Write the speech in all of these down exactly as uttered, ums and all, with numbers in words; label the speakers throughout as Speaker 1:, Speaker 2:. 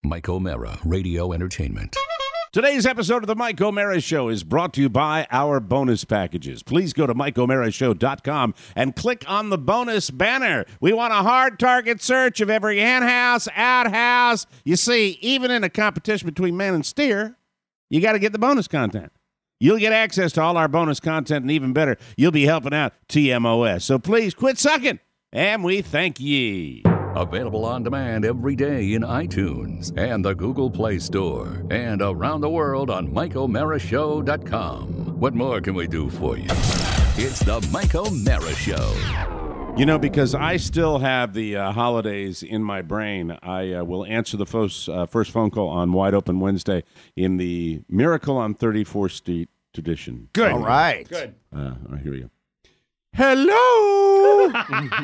Speaker 1: Mike O'Mara, Radio Entertainment.
Speaker 2: Today's episode of the Mike O'Mara Show is brought to you by our bonus packages. Please go to Mike O'Mara Show dot com and click on the bonus banner. We want a hard target search of every in-house, out-house. You see, even in a competition between man and steer, you got to get the bonus content. You'll get access to all our bonus content, and even better, you'll be helping out T M O S. So please quit sucking, and we thank ye.
Speaker 1: Available on demand every day in iTunes and the Google Play Store and around the world on Mike O'Mara Show dot com. What more can we do for you? It's the Mike O'Mara Show.
Speaker 2: You know, because I still have the uh, holidays in my brain, I uh, will answer the first, uh, first phone call on Wide Open Wednesday in the Miracle on thirty-fourth Street tradition.
Speaker 3: Good.
Speaker 4: All right.
Speaker 3: Good.
Speaker 2: Uh, all right, here we go. Hello.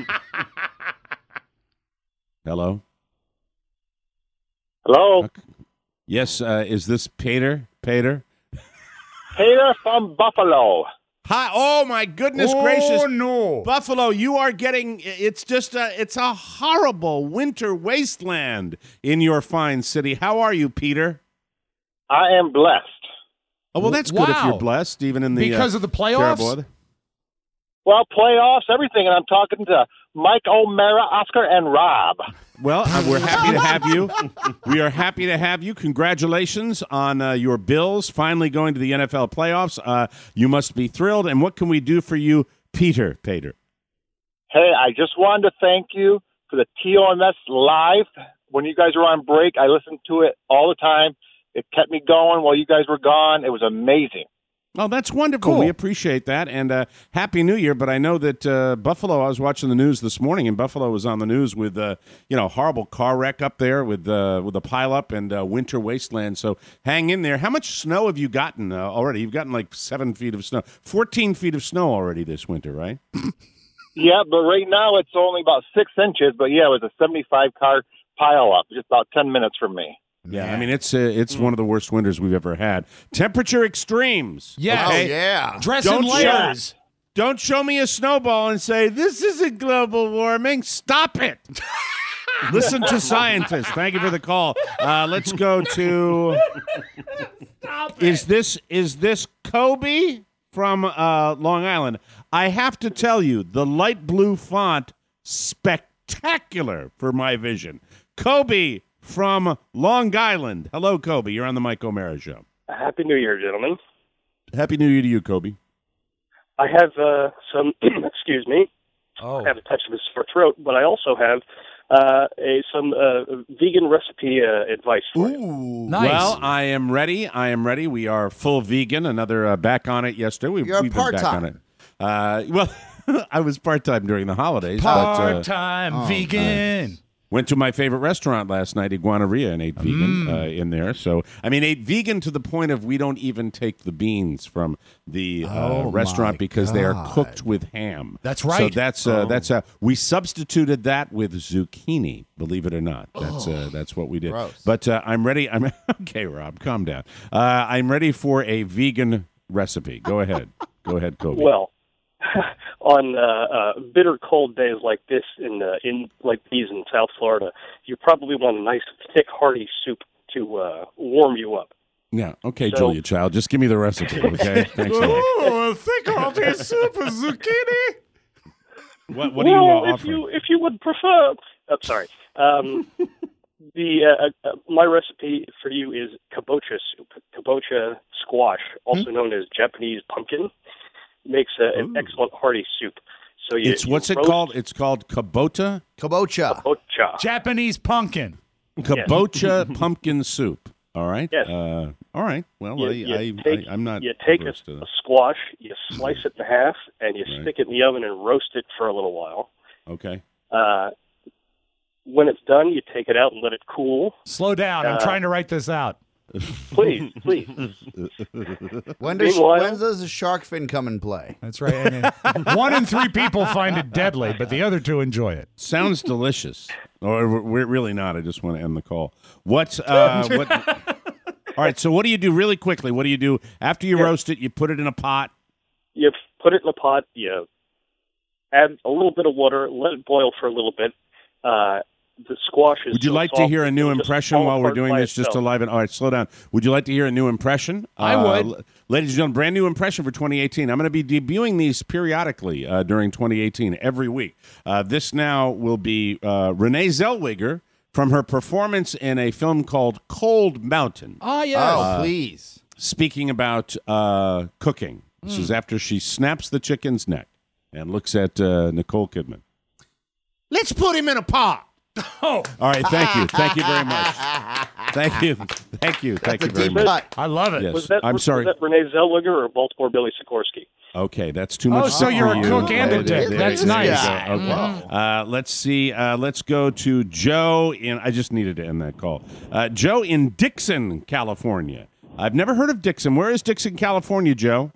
Speaker 2: Hello.
Speaker 5: Hello.
Speaker 2: Okay. Yes, uh, is this Peter? Peter?
Speaker 5: Peter from Buffalo.
Speaker 2: Hi. Oh my goodness
Speaker 3: oh,
Speaker 2: gracious!
Speaker 3: no.
Speaker 2: Buffalo, you are getting. It's just a. It's a horrible winter wasteland in your fine city. How are you, Peter?
Speaker 5: I am blessed.
Speaker 2: Oh well, that's good if
Speaker 3: Wow.
Speaker 2: you're blessed, even in the
Speaker 3: Because
Speaker 2: uh,
Speaker 3: of the playoffs?
Speaker 2: terrible weather.
Speaker 5: Well, playoffs, everything, and I'm talking to Mike O'Mara, Oscar, and Rob.
Speaker 2: Well, uh, we're happy to have you. We are happy to have you. Congratulations on uh, your Bills finally going to the N F L playoffs. Uh, you must be thrilled. And what can we do for you, Peter? Peter.
Speaker 5: Hey, I just wanted to thank you for the T O M S Live. When you guys were on break, I listened to it all the time. It kept me going while you guys were gone. It was amazing.
Speaker 2: Oh, that's wonderful.
Speaker 3: Cool.
Speaker 2: We appreciate that. And uh, Happy New Year. But I know that uh, Buffalo, I was watching the news this morning, and Buffalo was on the news with, uh, you know, horrible car wreck up there with uh, with a pileup and uh, winter wasteland. So hang in there. How much snow have you gotten uh, already? You've gotten like seven feet of snow, fourteen feet of snow already this winter, right?
Speaker 5: Yeah, but right now it's only about six inches. But, yeah, it was a seventy-five car pileup, just about ten minutes from me.
Speaker 2: Yeah, I mean, it's uh, it's one of the worst winters we've ever had. Temperature extremes.
Speaker 3: Yes.
Speaker 4: Oh,
Speaker 2: okay?
Speaker 4: yeah.
Speaker 3: Dress
Speaker 2: Don't
Speaker 3: in
Speaker 2: show-
Speaker 3: layers.
Speaker 2: Don't show me a snowball and say, this isn't global warming. Stop it. Listen to scientists. Thank you for the call. Uh, let's go to... Is this is this Kobe from uh, Long Island? I have to tell you, the light blue font, spectacular for my vision. Kobe from Long Island. Hello, Kobe. You're on the Mike O'Mara Show.
Speaker 6: Happy New Year, gentlemen.
Speaker 2: Happy New Year to you, Kobe.
Speaker 6: I have uh, some, excuse me,
Speaker 3: Oh.
Speaker 6: I have a touch of a sore throat, but I also have uh, a some uh, vegan recipe uh, advice for you.
Speaker 4: Ooh.
Speaker 3: Nice.
Speaker 2: Well, I am ready. I am ready. We are full vegan. Another uh, back on it yesterday. We've,
Speaker 4: You're
Speaker 2: we've been back on it.
Speaker 4: part-time.
Speaker 2: Uh, well, I was part-time during the holidays. but, uh,
Speaker 3: Part-time
Speaker 4: oh,
Speaker 3: vegan.
Speaker 2: Went to my favorite restaurant last night, Iguaneria, and ate vegan
Speaker 3: Mm.
Speaker 2: uh, in there. So, I mean, ate vegan to the point of we don't even take the beans from the uh,
Speaker 4: Oh,
Speaker 2: restaurant
Speaker 4: my
Speaker 2: because they are
Speaker 4: God.
Speaker 2: cooked with ham.
Speaker 3: That's
Speaker 2: So
Speaker 3: right.
Speaker 2: that's uh, that's uh, we substituted that with zucchini. Believe it or not, that's uh, that's what we did.
Speaker 4: Gross.
Speaker 2: But uh, I'm ready. I'm okay, Rob. Calm down. Uh, I'm ready for a vegan recipe. Go ahead. Go ahead, Kobe.
Speaker 6: Well, on uh, uh, bitter cold days like this in uh, in like these in South Florida, you probably want a nice thick hearty soup to uh, warm you up.
Speaker 2: yeah. Okay,
Speaker 6: So-
Speaker 2: Julia Child. Just give me the recipe. Okay. Thanks. a lot.
Speaker 3: Oh, thick hearty soup of zucchini.
Speaker 2: What What are you
Speaker 6: well,
Speaker 2: uh,
Speaker 6: if
Speaker 2: offering?
Speaker 6: you if you would prefer, oh, sorry. Um, the uh, uh, my recipe for you is kabocha soup. Kabocha squash, also known as Japanese pumpkin, makes a, an
Speaker 2: Ooh.
Speaker 6: excellent hearty soup. So you,
Speaker 2: It's
Speaker 6: you
Speaker 2: what's it
Speaker 6: roast
Speaker 2: called? It's called kabota.
Speaker 4: Kabocha.
Speaker 6: Kabocha.
Speaker 3: Japanese pumpkin.
Speaker 2: Kabocha pumpkin soup. All right.
Speaker 6: Yes.
Speaker 2: Uh, all right. Well,
Speaker 6: You,
Speaker 2: I,
Speaker 6: you
Speaker 2: I,
Speaker 6: take,
Speaker 2: I, I'm not.
Speaker 6: You take a,
Speaker 2: averse to
Speaker 6: a
Speaker 2: that.
Speaker 6: squash, you slice it in half, and you
Speaker 2: Right.
Speaker 6: stick it in the oven and roast it for a little while.
Speaker 2: Okay.
Speaker 6: Uh, when it's done, you take it out and let it cool.
Speaker 3: Slow down. I'm
Speaker 6: Uh,
Speaker 3: trying to write this out.
Speaker 6: Please, please.
Speaker 4: When does
Speaker 6: Meanwhile-
Speaker 4: when does the shark fin come in play?
Speaker 3: That's right. And, uh, one in three people find it deadly, but the other two enjoy it.
Speaker 2: Sounds delicious. Or we're we're really not. I just want to end the call. What? Uh, what? All right. So what do you do really quickly? What do you do after you
Speaker 6: Yeah.
Speaker 2: roast it? You put it in a pot.
Speaker 6: You put it in a pot. You add a little bit of water, let it boil for a little bit. Uh, the squash is.
Speaker 2: Would you
Speaker 6: so
Speaker 2: like to
Speaker 6: soft,
Speaker 2: hear a new
Speaker 6: it'll just
Speaker 2: impression
Speaker 6: fall
Speaker 2: while we're
Speaker 6: apart
Speaker 2: doing
Speaker 6: by
Speaker 2: this just to
Speaker 6: itself.
Speaker 2: liven? All right, slow down. Would you like to hear a new impression?
Speaker 3: I
Speaker 2: Uh,
Speaker 3: would.
Speaker 2: l- Ladies and gentlemen, brand new impression for twenty eighteen. I'm going to be debuting these periodically uh, during twenty eighteen, every week. Uh, this now will be uh, Renee Zellweger from her performance in a film called Cold Mountain,
Speaker 3: Ah, yes.
Speaker 4: Oh, please.
Speaker 2: speaking about uh, cooking. This is after she snaps the chicken's neck and looks at uh, Nicole Kidman. Let's put him in a pot.
Speaker 3: Oh,
Speaker 2: All right, thank you. Thank you very much. Thank you. Thank you. Thank you very
Speaker 4: Deep
Speaker 2: much.
Speaker 4: cut.
Speaker 3: I love it.
Speaker 2: Yes.
Speaker 6: Was that,
Speaker 2: I'm sorry.
Speaker 6: Was that Renee Zellweger or Baltimore Billy Sikorsky?
Speaker 2: Okay, that's too much.
Speaker 3: Oh, so
Speaker 2: for
Speaker 3: you're a
Speaker 2: you.
Speaker 3: cook and a
Speaker 2: Uh,
Speaker 3: dick.
Speaker 2: there-
Speaker 3: That's
Speaker 2: there you
Speaker 3: nice.
Speaker 2: go. Okay. Uh, let's see. Uh, let's go to Joe in. I just needed to end that call. Uh, Joe in Dixon, California. I've never heard of Dixon. Where is Dixon, California, Joe?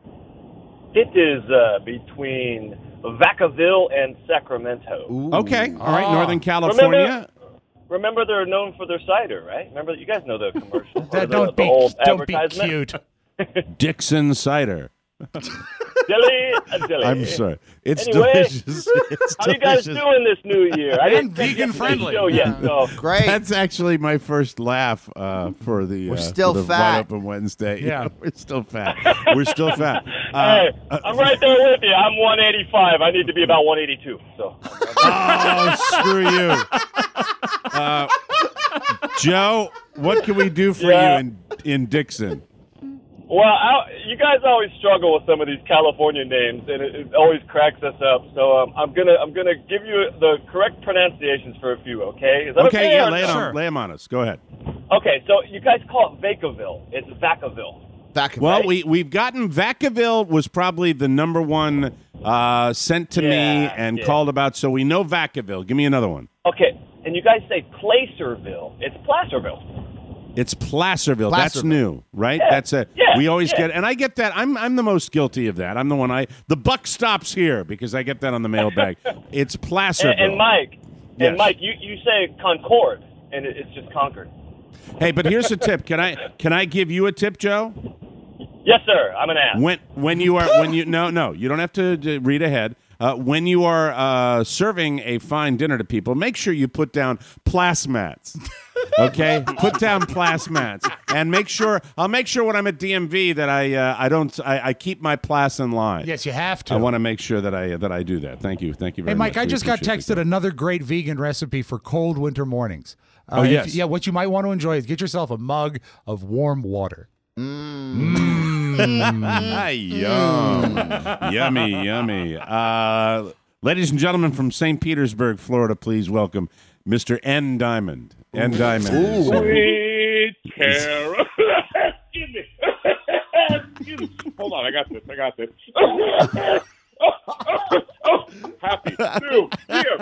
Speaker 7: It is uh, between Vacaville and Sacramento.
Speaker 4: Ooh.
Speaker 2: Okay, all right,
Speaker 3: Ah.
Speaker 2: Northern California.
Speaker 7: Remember, remember, they're known for their cider, right? Remember, you guys know the commercial. or
Speaker 3: That-
Speaker 7: the,
Speaker 3: don't
Speaker 7: the
Speaker 3: be
Speaker 7: old
Speaker 3: don't be
Speaker 7: advertisement.
Speaker 3: cute.
Speaker 2: Dixon cider.
Speaker 7: Dilly, uh, dilly.
Speaker 2: I'm sorry. It's
Speaker 7: Anyway,
Speaker 2: delicious. It's
Speaker 7: How you guys
Speaker 2: delicious.
Speaker 7: doing this new year? I
Speaker 3: And
Speaker 7: didn't get
Speaker 3: vegan
Speaker 7: to the
Speaker 3: friendly.
Speaker 7: show yet, so
Speaker 4: Great.
Speaker 2: That's actually my first laugh uh, for the.
Speaker 4: We're
Speaker 2: uh,
Speaker 4: still
Speaker 2: for the
Speaker 4: fat.
Speaker 2: Wide Open Wednesday.
Speaker 3: Yeah.
Speaker 2: we're still fat. We're still fat. Uh,
Speaker 7: hey,
Speaker 2: uh,
Speaker 7: I'm right there with you. I'm one eighty-five. I need to be about one eighty-two. So
Speaker 2: Oh, screw you. Uh, Joe, what can we do for
Speaker 7: Yeah.
Speaker 2: you in in Dixon?
Speaker 7: Well, I, you guys always struggle with some of these California names, and it, it always cracks us up. So um, I'm gonna I'm gonna give you the correct pronunciations for a few. Okay? Is that okay?
Speaker 2: Okay, yeah,
Speaker 7: or
Speaker 2: lay it
Speaker 7: no?
Speaker 3: Sure.
Speaker 2: on, lay 'em on us. Go ahead.
Speaker 7: Okay, so you guys call it Vacaville. It's Vacaville.
Speaker 4: Back
Speaker 2: Well, we we've gotten Vacaville was probably the number one uh, sent to me
Speaker 7: Yeah,
Speaker 2: and
Speaker 7: yeah.
Speaker 2: called about, so we know Vacaville. Give me another one.
Speaker 7: Okay, and you guys say Placerville. It's Placerville.
Speaker 2: It's Placerville. That's
Speaker 4: Placerville.
Speaker 2: new, right?
Speaker 7: Yeah,
Speaker 2: That's a.
Speaker 7: yeah,
Speaker 2: we always
Speaker 7: yeah.
Speaker 2: get, and I get that. I'm I'm the most guilty of that. I'm the one. I the buck stops here because I get that on the mailbag. It's Placerville.
Speaker 7: And, and Mike,
Speaker 2: Yes.
Speaker 7: and Mike, you, you say Concord, and it, it's just Concord.
Speaker 2: Hey, but here's a tip. Can I can I give you a tip, Joe?
Speaker 7: Yes, sir. I'm an ass.
Speaker 2: When when you are when you no no you don't have to, to read ahead. Uh, when you are uh, serving a fine dinner to people, make sure you put down plasmats. Okay, put down plasmats, and make sure I'll make sure when I'm at D M V that I uh, I don't I, I keep my plas in line.
Speaker 3: Yes, you have to.
Speaker 2: I want to make sure that I that I do that. Thank you, thank you very
Speaker 3: Hey,
Speaker 2: much.
Speaker 3: Mike, I
Speaker 2: We
Speaker 3: just got
Speaker 2: appreciate
Speaker 3: texted another great vegan recipe for cold winter mornings. Uh,
Speaker 2: Oh,
Speaker 3: if-
Speaker 2: yes.
Speaker 3: yeah, what you might want to enjoy is get yourself a mug of warm water.
Speaker 2: Ah, yum, yummy, yummy. Uh, ladies and gentlemen from Saint Petersburg, Florida, please welcome Mister N. Diamond. N. Diamond. is, uh,
Speaker 5: Sweet Carol. Excuse me. Excuse me. Hold on, I got this. I got this. oh, oh, oh, happy New Year.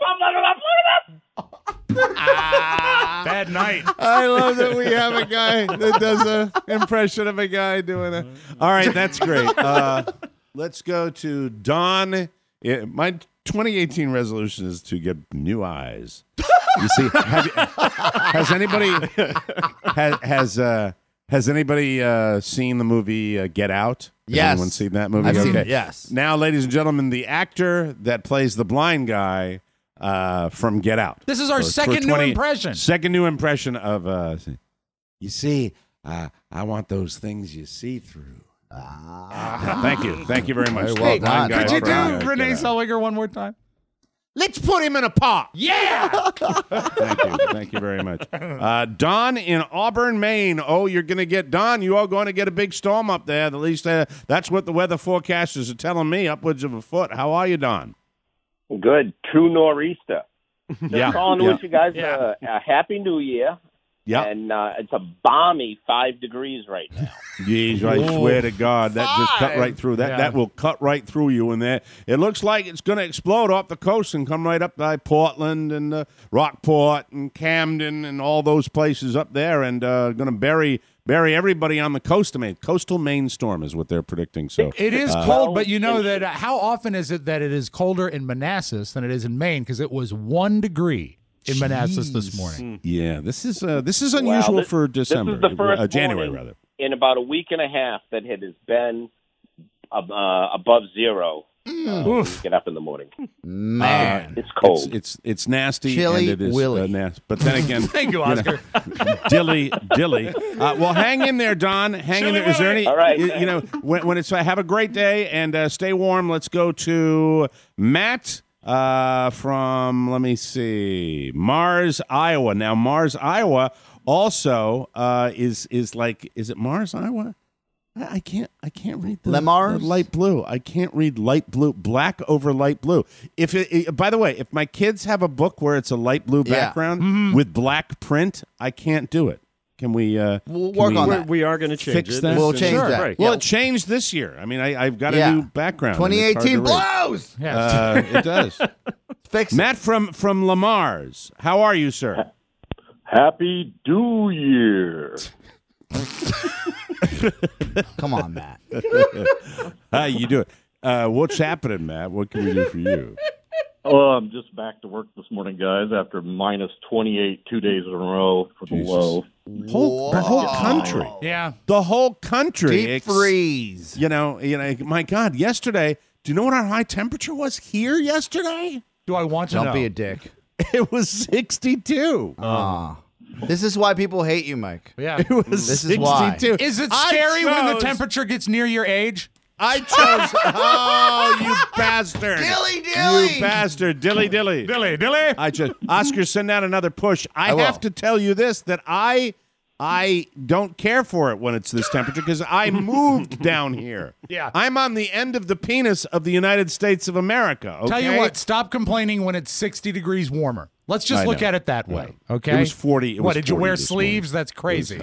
Speaker 3: Bad night.
Speaker 2: I love that we have a guy that does an impression of a guy doing a. All right, that's great. Uh, let's go to Don. Yeah, my twenty eighteen resolution is to get new eyes. You see, have you, has anybody has has uh, has anybody uh, seen the movie uh, Get Out? Has
Speaker 4: Yes.
Speaker 2: anyone seen that movie?
Speaker 4: I've seen
Speaker 2: Okay.
Speaker 4: it, yes.
Speaker 2: Now, ladies and gentlemen, the actor that plays the blind guy uh, from Get Out.
Speaker 3: This is our
Speaker 2: For- for
Speaker 3: second new
Speaker 2: twenty
Speaker 3: impression.
Speaker 2: Second new impression of. Uh, you see, uh, I want those things you see through. Ah. Thank you, thank you very much.
Speaker 4: Very well
Speaker 2: The blind
Speaker 4: done.
Speaker 2: guy
Speaker 3: Could you
Speaker 2: from,
Speaker 3: do
Speaker 2: uh, Get
Speaker 3: Renee
Speaker 2: Out.
Speaker 3: Zellweger one more time?
Speaker 2: Let's put him in a pot.
Speaker 3: Yeah!
Speaker 2: Thank you. Thank you very much. Uh, Don in Auburn, Maine. Oh, you're going to get, Don, you are going to get a big storm up there. At least uh, that's what the weather forecasters are telling me, upwards of a foot. How are you, Don?
Speaker 8: Good. True nor'easter. Just
Speaker 2: Yeah,
Speaker 8: calling to
Speaker 2: yeah.
Speaker 8: wish you guys
Speaker 3: Yeah.
Speaker 8: a, a happy new year.
Speaker 2: Yeah.
Speaker 8: And uh, it's a balmy five degrees right now.
Speaker 2: Jeez, I swear to God, that just cut right through. That
Speaker 3: Yeah.
Speaker 2: that will cut right through you in there. It looks like it's going to explode off the coast and come right up by Portland and uh, Rockport and Camden and all those places up there, and uh, going to bury bury everybody on the coast of Maine. Coastal Maine storm is what they're predicting. So
Speaker 3: It is
Speaker 2: uh,
Speaker 3: cold, but you know that uh, how often is it that it is colder in Manassas than it is in Maine? Because it was one degree in Manassas this morning.
Speaker 2: Yeah, this is uh, this is unusual
Speaker 8: Wow, this-
Speaker 2: for December,
Speaker 8: This is the first
Speaker 2: uh, January
Speaker 8: morning
Speaker 2: rather.
Speaker 8: in about a week and a half that it has been uh, uh, above zero uh, when you get up in the morning.
Speaker 4: Man.
Speaker 8: It's cold.
Speaker 2: It's it's, it's nasty.
Speaker 4: Chili
Speaker 2: and it is,
Speaker 4: Willy.
Speaker 2: Uh, nas- but then again,
Speaker 3: Thank you,
Speaker 2: know,
Speaker 3: Oscar.
Speaker 2: dilly, dilly. Uh, well, hang in there, Don. Hang in there. Is there any?
Speaker 8: All right,
Speaker 2: You, you know, when, when it's uh, have a great day and uh, stay warm. Let's go to Matt uh, from. Let me see, Mars, Iowa. Now, Mars, Iowa, also uh, is is like. Is it Mars, Iowa? I I can't. I can't read the,
Speaker 4: Le Mars?
Speaker 2: the light blue. I can't read light blue. Black over light blue. If it, it- by the way, if my kids have a book where it's a light blue
Speaker 4: Yeah.
Speaker 2: background with black print, I can't do it. Can we? Uh,
Speaker 4: We'll
Speaker 2: can
Speaker 4: work
Speaker 2: we-
Speaker 4: on
Speaker 9: We're,
Speaker 4: that.
Speaker 9: we are going to change
Speaker 2: Fix
Speaker 9: it.
Speaker 2: that?
Speaker 9: as
Speaker 4: We'll
Speaker 9: soon as
Speaker 4: change
Speaker 9: it's
Speaker 4: that.
Speaker 9: break.
Speaker 2: Well,
Speaker 4: Yeah.
Speaker 2: it changed this year. I mean, I, I've got a
Speaker 4: Yeah.
Speaker 2: new background. and
Speaker 4: twenty
Speaker 2: it's hard to
Speaker 4: eighteen
Speaker 2: read.
Speaker 4: blows.
Speaker 3: Yes.
Speaker 2: Uh, it does.
Speaker 4: Fix it.
Speaker 2: Matt from from Lamar's. How are you, sir?
Speaker 7: Happy New Year.
Speaker 4: Come on, Matt.
Speaker 2: How you doing? Uh, what's happening, Matt? What can we do for you?
Speaker 7: Oh, I'm just back to work this morning, guys, after minus twenty-eight two days in a row for the
Speaker 2: Jesus.
Speaker 7: low.
Speaker 2: Whole, the whole country.
Speaker 3: Yeah.
Speaker 2: The whole country.
Speaker 4: Deep
Speaker 2: ex-
Speaker 4: freeze.
Speaker 2: You know, you know. My God, yesterday. Do you know what our high temperature was here yesterday?
Speaker 3: Do I want to
Speaker 4: Don't
Speaker 3: know?
Speaker 4: be a dick.
Speaker 2: It was sixty-two.
Speaker 4: Ah. This is why people hate you, Mike.
Speaker 3: Yeah.
Speaker 2: It was
Speaker 4: This is why.
Speaker 2: sixty-two.
Speaker 3: Is it
Speaker 2: I
Speaker 3: scary when the
Speaker 2: chose-
Speaker 3: temperature gets near your age?
Speaker 2: I chose. Oh, you bastard!
Speaker 4: Dilly dilly.
Speaker 2: You bastard! Dilly dilly.
Speaker 3: Dilly, dilly.
Speaker 2: I just Oscar, send out another push. I,
Speaker 4: I will.
Speaker 2: have to tell you this that I I don't care for it when it's this temperature because I moved down here.
Speaker 3: Yeah.
Speaker 2: I'm on the end of the penis of the United States of America. Okay?
Speaker 3: Tell you what, stop complaining when it's sixty degrees warmer. Let's just
Speaker 2: I
Speaker 3: look
Speaker 2: know.
Speaker 3: at it that way, okay?
Speaker 2: It was forty. It
Speaker 3: what,
Speaker 2: was
Speaker 3: did you
Speaker 2: forty
Speaker 3: wear
Speaker 2: this
Speaker 3: sleeves? That's crazy.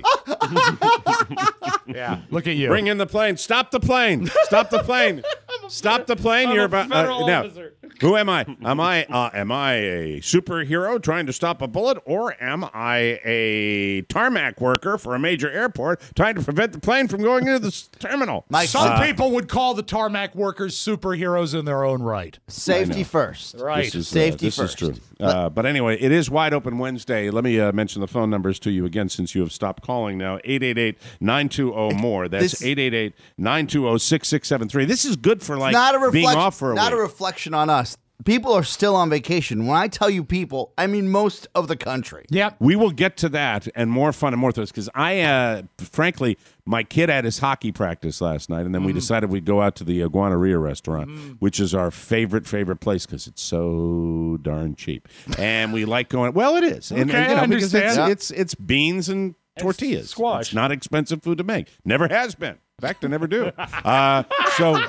Speaker 3: Yeah, look at you.
Speaker 2: Bring in the plane. Stop the plane. Stop the plane. Stop the plane. You're about uh, now. Who am I? Am I uh, am I a superhero trying to stop a bullet, or am I a tarmac worker for a major airport trying to prevent the plane from going into the s- terminal?
Speaker 4: Mike,
Speaker 3: Some
Speaker 2: Uh,
Speaker 3: people would call the tarmac workers superheroes in their own right.
Speaker 4: safety first.
Speaker 3: Right.
Speaker 2: This is, uh,
Speaker 4: Safety
Speaker 2: this
Speaker 4: first.
Speaker 2: is true. Uh, but anyway, it is Wide Open Wednesday. Let me uh, mention the phone numbers to you again since you have stopped calling now. eight eight eight, nine two zero, M O R E. That's
Speaker 4: This-
Speaker 2: eight eight eight, nine two zero, six six seven three. This is good for like
Speaker 4: not a
Speaker 2: being
Speaker 4: reflection.
Speaker 2: off for a
Speaker 4: not
Speaker 2: week.
Speaker 4: a reflection on us. People are still on vacation. When I tell you people, I mean most of the country.
Speaker 3: Yep.
Speaker 2: We will get to that and more fun and more thrills because I, uh, frankly, my kid had his hockey practice last night, and then we decided we'd go out to the Iguanaria restaurant, which is our favorite, favorite place because it's so darn cheap. And we like going, well, it is. And,
Speaker 3: Okay,
Speaker 2: and, you know,
Speaker 3: I
Speaker 2: because it's,
Speaker 3: understand.
Speaker 2: it's, it's beans and tortillas.
Speaker 9: squash.
Speaker 2: It's not expensive food to make. Never has been. In fact, I never do. Uh, so,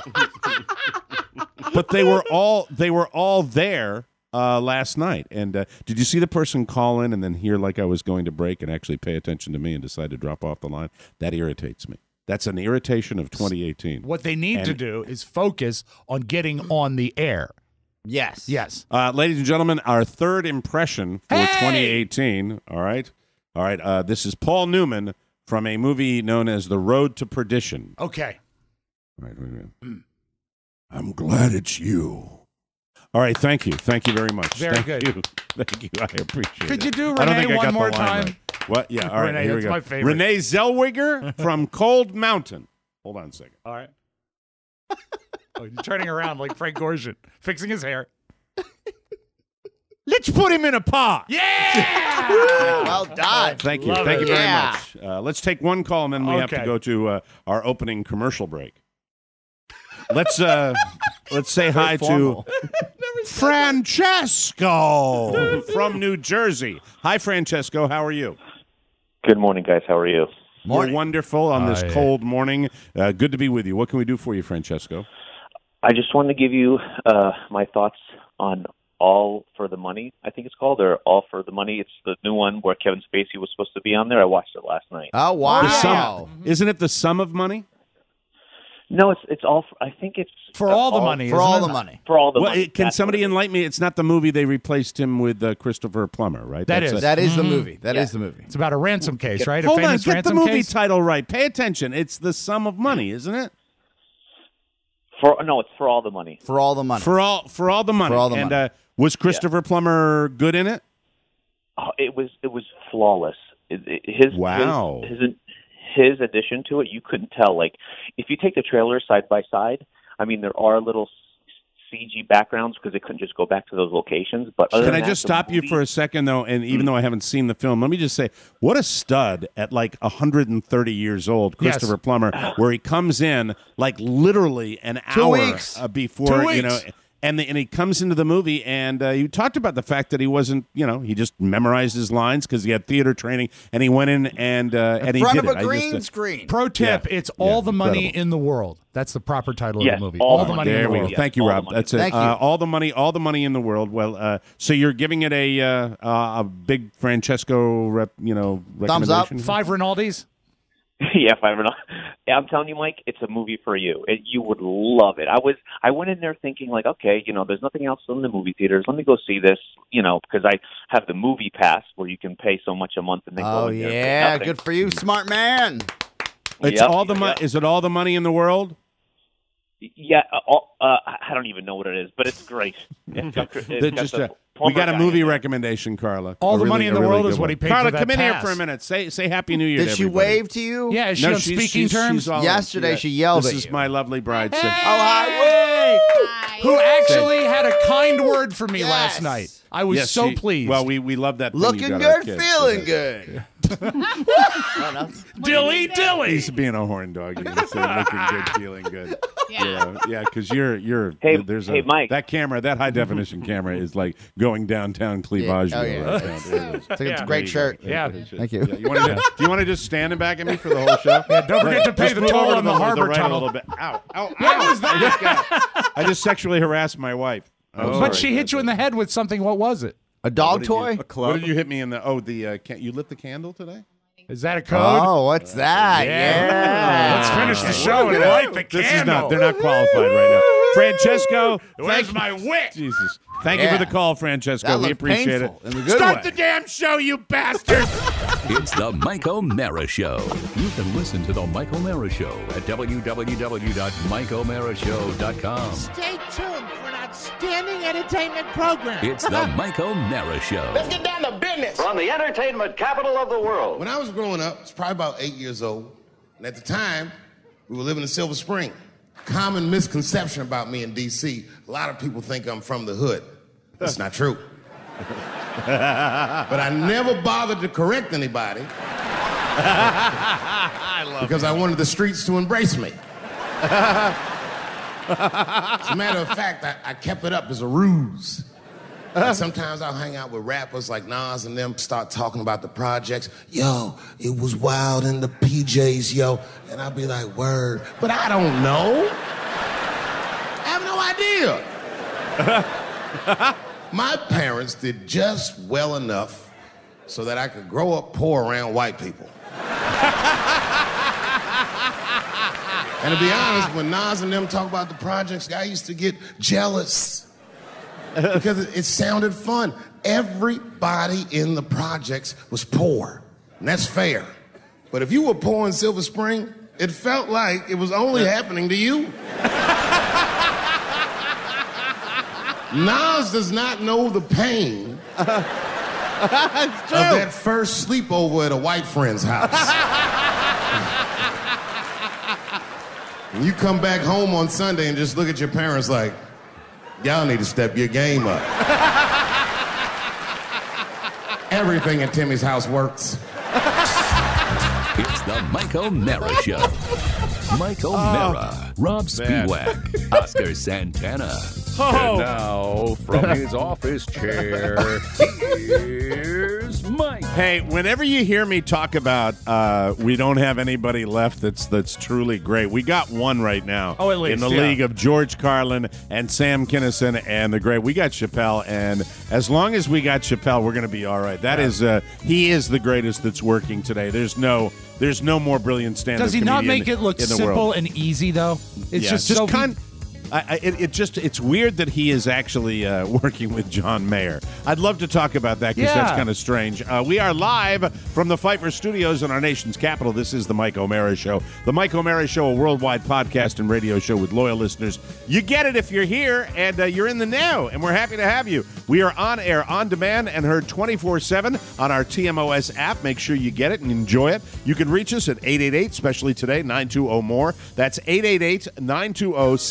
Speaker 2: but they were all they were all there uh, last night. And uh, did you see the person call in and then hear like I was going to break and actually pay attention to me and decide to drop off the line? That irritates me. That's an irritation of twenty eighteen.
Speaker 3: What they need
Speaker 2: And-
Speaker 3: to do is focus on getting on the air.
Speaker 4: Yes.
Speaker 3: Yes.
Speaker 2: Uh, ladies and gentlemen, our third impression for
Speaker 3: Hey!
Speaker 2: twenty eighteen. All right. All right. Uh, this is Paul Newman from a movie known as The Road to Perdition.
Speaker 3: Okay.
Speaker 2: All right, wait a minute. I'm glad it's you. All right, thank you. Thank you very much.
Speaker 3: Very
Speaker 2: Thank
Speaker 3: good.
Speaker 2: you. Thank you. I appreciate
Speaker 3: Could
Speaker 2: it.
Speaker 3: you do
Speaker 2: I don't
Speaker 3: Renee
Speaker 2: think I
Speaker 3: one
Speaker 2: got the
Speaker 3: more
Speaker 2: line
Speaker 3: time?
Speaker 2: right. What? Yeah, all right,
Speaker 3: Renee,
Speaker 2: here we
Speaker 3: that's
Speaker 2: go.
Speaker 3: my favorite.
Speaker 2: Renee Zellweger from Cold Mountain. Hold on a second.
Speaker 3: All right. Oh, you're turning around like Frank Gorshin, fixing his hair.
Speaker 2: Let's put him in a pot.
Speaker 3: Yeah!
Speaker 4: Well done.
Speaker 2: Thank you.
Speaker 3: Love
Speaker 2: Thank
Speaker 3: it.
Speaker 2: you very
Speaker 4: Yeah.
Speaker 2: much. Uh, let's take one call, and then we have to
Speaker 3: Okay.
Speaker 2: go to uh, our opening commercial break. Let's uh, let's say hi
Speaker 4: formal.
Speaker 2: to Francesco from New Jersey. Hi, Francesco. How are you?
Speaker 8: Good morning, guys. How are you?
Speaker 2: We're wonderful on this
Speaker 3: Hi.
Speaker 2: cold morning. Uh, good to be with you. What can we do for you, Francesco?
Speaker 8: I just wanted to give you uh, my thoughts on All for the Money, I think it's called, or All for the Money. It's the new one where Kevin Spacey was supposed to be on there. I watched it last night.
Speaker 4: Oh, wow.
Speaker 2: The sum, isn't it the sum of money?
Speaker 8: No, it's it's all. For, I think it's
Speaker 3: For
Speaker 8: uh,
Speaker 3: all the money,
Speaker 4: For
Speaker 3: isn't
Speaker 4: all
Speaker 3: it?
Speaker 4: the money.
Speaker 8: For all the
Speaker 2: Well,
Speaker 8: money.
Speaker 2: it- can
Speaker 8: That's
Speaker 2: somebody
Speaker 8: what it is.
Speaker 2: enlighten me? It's not the movie they replaced him with uh, Christopher Plummer, right?
Speaker 3: That
Speaker 2: That's
Speaker 3: is.
Speaker 2: a-
Speaker 4: That is the
Speaker 3: Mhm.
Speaker 4: movie. That is
Speaker 8: Yeah.
Speaker 4: the movie.
Speaker 3: It's about a ransom case, right?
Speaker 2: Hold
Speaker 3: a
Speaker 2: on,
Speaker 3: famous
Speaker 2: get the
Speaker 3: ransom
Speaker 2: movie
Speaker 3: case.
Speaker 2: title right. Pay attention. It's the sum of money, isn't it?
Speaker 8: For no, it's for all the money.
Speaker 4: For all the money.
Speaker 2: For all for all the money.
Speaker 4: For all the
Speaker 2: and
Speaker 4: money.
Speaker 2: Uh, was Christopher Plummer good in it?
Speaker 8: Oh, it was it was flawless. It, it, his
Speaker 2: Wow.
Speaker 8: his, his his addition to it, you couldn't tell. Like if you take the trailers side by side, I mean, there are little s- C G backgrounds because they couldn't just go back to those locations. But other
Speaker 2: Can
Speaker 8: than
Speaker 2: I
Speaker 8: that,
Speaker 2: just
Speaker 8: the
Speaker 2: stop you
Speaker 8: movie-
Speaker 2: for a second, though? And even
Speaker 8: Mm.
Speaker 2: though I haven't seen the film, let me just say, what a stud at like one hundred thirty years old, Christopher
Speaker 3: Yes.
Speaker 2: Plummer, where he comes in like literally an
Speaker 4: Two
Speaker 2: hour
Speaker 4: weeks.
Speaker 2: uh, before,
Speaker 3: Two
Speaker 2: you know.
Speaker 3: weeks.
Speaker 2: And, the, and he comes into the movie, and uh, you talked about the fact that he wasn't, you know, he just memorized his lines because he had theater training, and he went in and uh, and
Speaker 4: In
Speaker 2: he
Speaker 4: front
Speaker 2: did
Speaker 4: of
Speaker 2: it.
Speaker 4: a
Speaker 2: I
Speaker 4: green
Speaker 2: just, uh,
Speaker 4: screen.
Speaker 3: Pro tip,
Speaker 2: Yeah.
Speaker 3: it's All
Speaker 2: Yeah,
Speaker 3: the Money
Speaker 2: incredible.
Speaker 3: in the World. That's the proper title
Speaker 8: Yes,
Speaker 3: of the movie.
Speaker 8: All
Speaker 3: All
Speaker 8: the
Speaker 3: the
Speaker 8: Money
Speaker 3: Money in
Speaker 2: There
Speaker 3: the
Speaker 2: we
Speaker 3: World.
Speaker 2: go. Thank you,
Speaker 8: All the
Speaker 2: Rob.
Speaker 8: money.
Speaker 2: That's it.
Speaker 4: Thank you.
Speaker 2: Uh, all the money, all the money in the world. Well, uh, so you're giving it a uh, uh, a big Francesco, rep, you know,
Speaker 4: Thumbs up.
Speaker 2: recommendation?
Speaker 3: Five Rinaldis.
Speaker 8: Yeah, if I ever know. Yeah, I'm telling you, Mike, it's a movie for you. It, you would love it. I was, I went in there thinking like, okay, you know, there's nothing else in the movie theaters. Let me go see this, you know, because I have the movie pass where you can pay so much a month and then
Speaker 4: Oh,
Speaker 8: go in there and pay
Speaker 4: yeah.
Speaker 8: nothing.
Speaker 4: Good for you, smart man.
Speaker 2: It's
Speaker 8: Yep,
Speaker 2: all the money.
Speaker 8: yep.
Speaker 2: Is it all the money in the world?
Speaker 8: Yeah, uh, all- uh, I don't even know what it is, but it's great. It's got, it's
Speaker 2: They're
Speaker 8: got
Speaker 2: just
Speaker 8: the
Speaker 2: a- we
Speaker 8: plumber
Speaker 2: got a
Speaker 8: guy
Speaker 2: movie
Speaker 8: in there.
Speaker 2: recommendation, Carla.
Speaker 3: All
Speaker 2: A
Speaker 3: the
Speaker 2: really-
Speaker 3: money in
Speaker 2: a
Speaker 3: the
Speaker 2: really
Speaker 3: world
Speaker 2: good
Speaker 3: is what
Speaker 2: one.
Speaker 3: he paid
Speaker 2: Carla,
Speaker 3: for that
Speaker 2: come in here
Speaker 3: pass.
Speaker 2: for a minute. Say say Happy New Year.
Speaker 4: Did
Speaker 2: to
Speaker 4: she
Speaker 2: everybody.
Speaker 4: wave to you?
Speaker 3: Yeah, is she
Speaker 2: No,
Speaker 3: on
Speaker 2: she's-
Speaker 3: speaking
Speaker 2: she's-
Speaker 3: terms?
Speaker 2: she's all-
Speaker 4: Yesterday she yelled
Speaker 2: This
Speaker 4: at
Speaker 2: is
Speaker 4: you.
Speaker 2: my lovely bride. Say-
Speaker 4: Oh, hi.
Speaker 3: Who actually had a kind word for me
Speaker 4: Yes.
Speaker 3: last night. I was
Speaker 2: Yes,
Speaker 3: so
Speaker 2: she-
Speaker 3: pleased.
Speaker 2: Well, we we love that. thing you
Speaker 4: Looking
Speaker 2: got our
Speaker 4: good,
Speaker 2: kids.
Speaker 4: feeling good.
Speaker 3: dilly dilly.
Speaker 2: He's being a horn dog. You say looking good, feeling good.
Speaker 9: Yeah.
Speaker 2: You know, yeah, because you're you're
Speaker 8: Hey,
Speaker 2: there's a
Speaker 8: hey, Mike.
Speaker 2: that camera, that high definition camera is like going downtown Cleavage.
Speaker 4: Oh, yeah.
Speaker 2: right now. There it is.
Speaker 4: It's, a- it's a
Speaker 3: Yeah.
Speaker 4: great shirt.
Speaker 3: Yeah.
Speaker 4: Thank you.
Speaker 2: Yeah, you want to do you want to just stand and back at me for the whole show? Yeah,
Speaker 3: don't forget to pay the toll on the harbor
Speaker 2: right
Speaker 3: tunnel.
Speaker 2: A little bit. Ow! Ow! Ow!
Speaker 3: was that?
Speaker 2: I just, got, I just sexually harassed my wife. Oh,
Speaker 3: But
Speaker 2: sorry.
Speaker 3: she hit you in the head with something. What was it?
Speaker 4: A dog
Speaker 2: What did you-
Speaker 4: toy?
Speaker 2: What did you hit me in the? Oh, the uh, can, you lit the candle today?
Speaker 3: Is that a code?
Speaker 4: Oh, what's that? Yeah.
Speaker 3: Let's finish the show and light the candle.
Speaker 2: This is not. They're not qualified right now. Francesco,
Speaker 3: Where's
Speaker 2: thank
Speaker 3: my wick?
Speaker 2: Jesus. Thank you
Speaker 4: Yeah.
Speaker 2: for the call, Francesco.
Speaker 4: That
Speaker 2: we
Speaker 4: looked
Speaker 2: appreciate
Speaker 4: painful
Speaker 2: it.
Speaker 4: in the good
Speaker 2: Start
Speaker 4: way.
Speaker 2: the damn show, you bastard!
Speaker 1: It's the Mike O'Mara Show. You can listen to the Mike O'Mara Show at w w w dot mike o'mara show dot com.
Speaker 10: Stay tuned for an outstanding entertainment program.
Speaker 1: It's the Mike O'Mara Show.
Speaker 10: Let's get down to business.
Speaker 11: From the entertainment capital of the world.
Speaker 12: When I was growing up, I was probably about eight years old, and at the time, we were living in Silver Spring. Common misconception about me in D C, a lot of people think I'm from the hood. That's not true. But I never bothered to correct anybody
Speaker 2: I love
Speaker 12: because I wanted the streets to embrace me. As a matter of fact, I, I kept it up as a ruse. And sometimes I'll hang out with rappers like Nas and them, start talking about the projects. Yo, it was wild in the P Js, yo. And I'll be like, word. But I don't know. I have no idea. My parents did just well enough so that I could grow up poor around white people. And to be honest, when Nas and them talk about the projects, I used to get jealous. Because it, it sounded fun. Everybody in the projects was poor, and that's fair. But if you were poor in Silver Spring, it felt like it was only happening to you. Nas does not know the pain of that first sleepover at a white friend's house. And you come back home on Sunday and just look at your parents like, y'all need to step your game up. Everything at Timmy's house works.
Speaker 1: It's the Mike O'Mara Show. Mike O'Mara, Rob
Speaker 2: bad.
Speaker 1: Spiewak, Oscar Santana. And now, from his office chair, here's Mike.
Speaker 2: Hey, whenever you hear me talk about uh, we don't have anybody left that's that's truly great, we got one right now.
Speaker 3: Oh, at least,
Speaker 2: in the
Speaker 3: yeah.
Speaker 2: league of George Carlin and Sam Kinison and the great. We got Chappelle, and as long as we got Chappelle, we're going to be all right. That is, uh, he is the greatest that's working today. There's no, there's no more brilliant stand-up
Speaker 3: Does he not
Speaker 2: comedian
Speaker 3: make it look
Speaker 2: in the
Speaker 3: simple
Speaker 2: world.
Speaker 3: and easy though? It's
Speaker 2: Yeah,
Speaker 3: just, so
Speaker 2: kind. I, I, it, it just it's weird that he is actually uh, working with John Mayer. I'd love to talk about that because
Speaker 3: Yeah.
Speaker 2: that's kind of strange. Uh, we are live from the Pfeiffer Studios in our nation's capital. This is the Mike O'Mara Show. The Mike O'Mara Show, a worldwide podcast and radio show with loyal listeners. You get it if you're here and uh, you're in the know, and we're happy to have you. We are on air, on demand, and heard twenty-four seven on our T M O S app. Make sure you get it and enjoy it. You can reach us at eight eight eight, especially today, nine two zero more. That's eight eight eight, nine two zero, six six seven.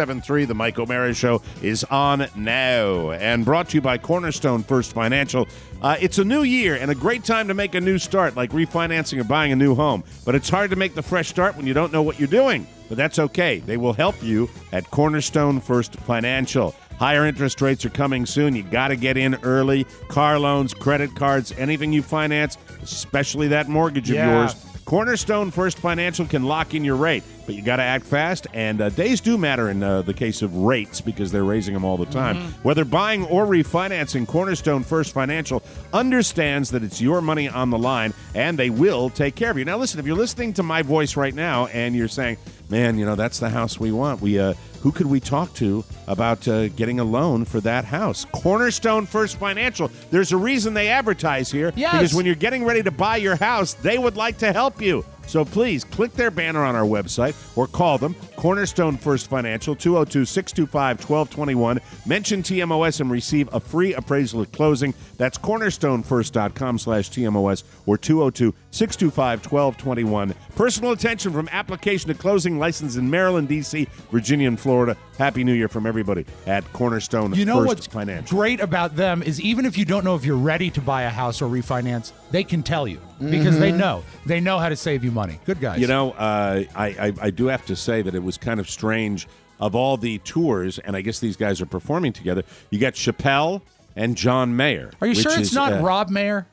Speaker 2: seven three. The Mike O'Mara Show is on now and brought to you by Cornerstone First Financial. Uh, it's a new year and a great time to make a new start, like refinancing or buying a new home. But it's hard to make the fresh start when you don't know what you're doing. But that's okay. They will help you at Cornerstone First Financial. Higher interest rates are coming soon. You got to get in early. Car loans, credit cards, anything you finance, especially that mortgage of
Speaker 3: Yeah.
Speaker 2: yours. Cornerstone First Financial can lock in your rate, but you got to act fast, and uh, days do matter in uh, the case of rates because they're raising them all the time.
Speaker 3: Mm-hmm.
Speaker 2: Whether buying or refinancing, Cornerstone First Financial understands that it's your money on the line, and they will take care of you. Now, listen, if you're listening to my voice right now and you're saying, man, you know, that's the house we want, we uh, who could we talk to about uh, getting a loan for that house? Cornerstone First Financial. There's a reason they advertise here.
Speaker 3: Yes.
Speaker 2: Because when you're getting ready to buy your house, they would like to help you. So please click their banner on our website or call them, Cornerstone First Financial, two oh two, six two five, one two two one. Mention T M O S and receive a free appraisal at closing. That's cornerstonefirst.com slash TMOS or two oh two, six two five, one two two one. Personal attention from application to closing, license in Maryland, D C, Virginia, and Florida. Happy New Year from everybody at Cornerstone
Speaker 3: You know
Speaker 2: First
Speaker 3: what's
Speaker 2: Financial.
Speaker 3: great about them is even if you don't know if you're ready to buy a house or refinance, they can tell you because they know. They know how to save you money. Good guys.
Speaker 2: You know, uh, I, I, I do have to say that it was kind of strange. Of all the tours, and I guess these guys are performing together, you got Chappelle and John Mayer.
Speaker 3: Are you
Speaker 2: which
Speaker 3: sure it's
Speaker 2: is,
Speaker 3: not
Speaker 2: uh,
Speaker 3: Rob Mayer?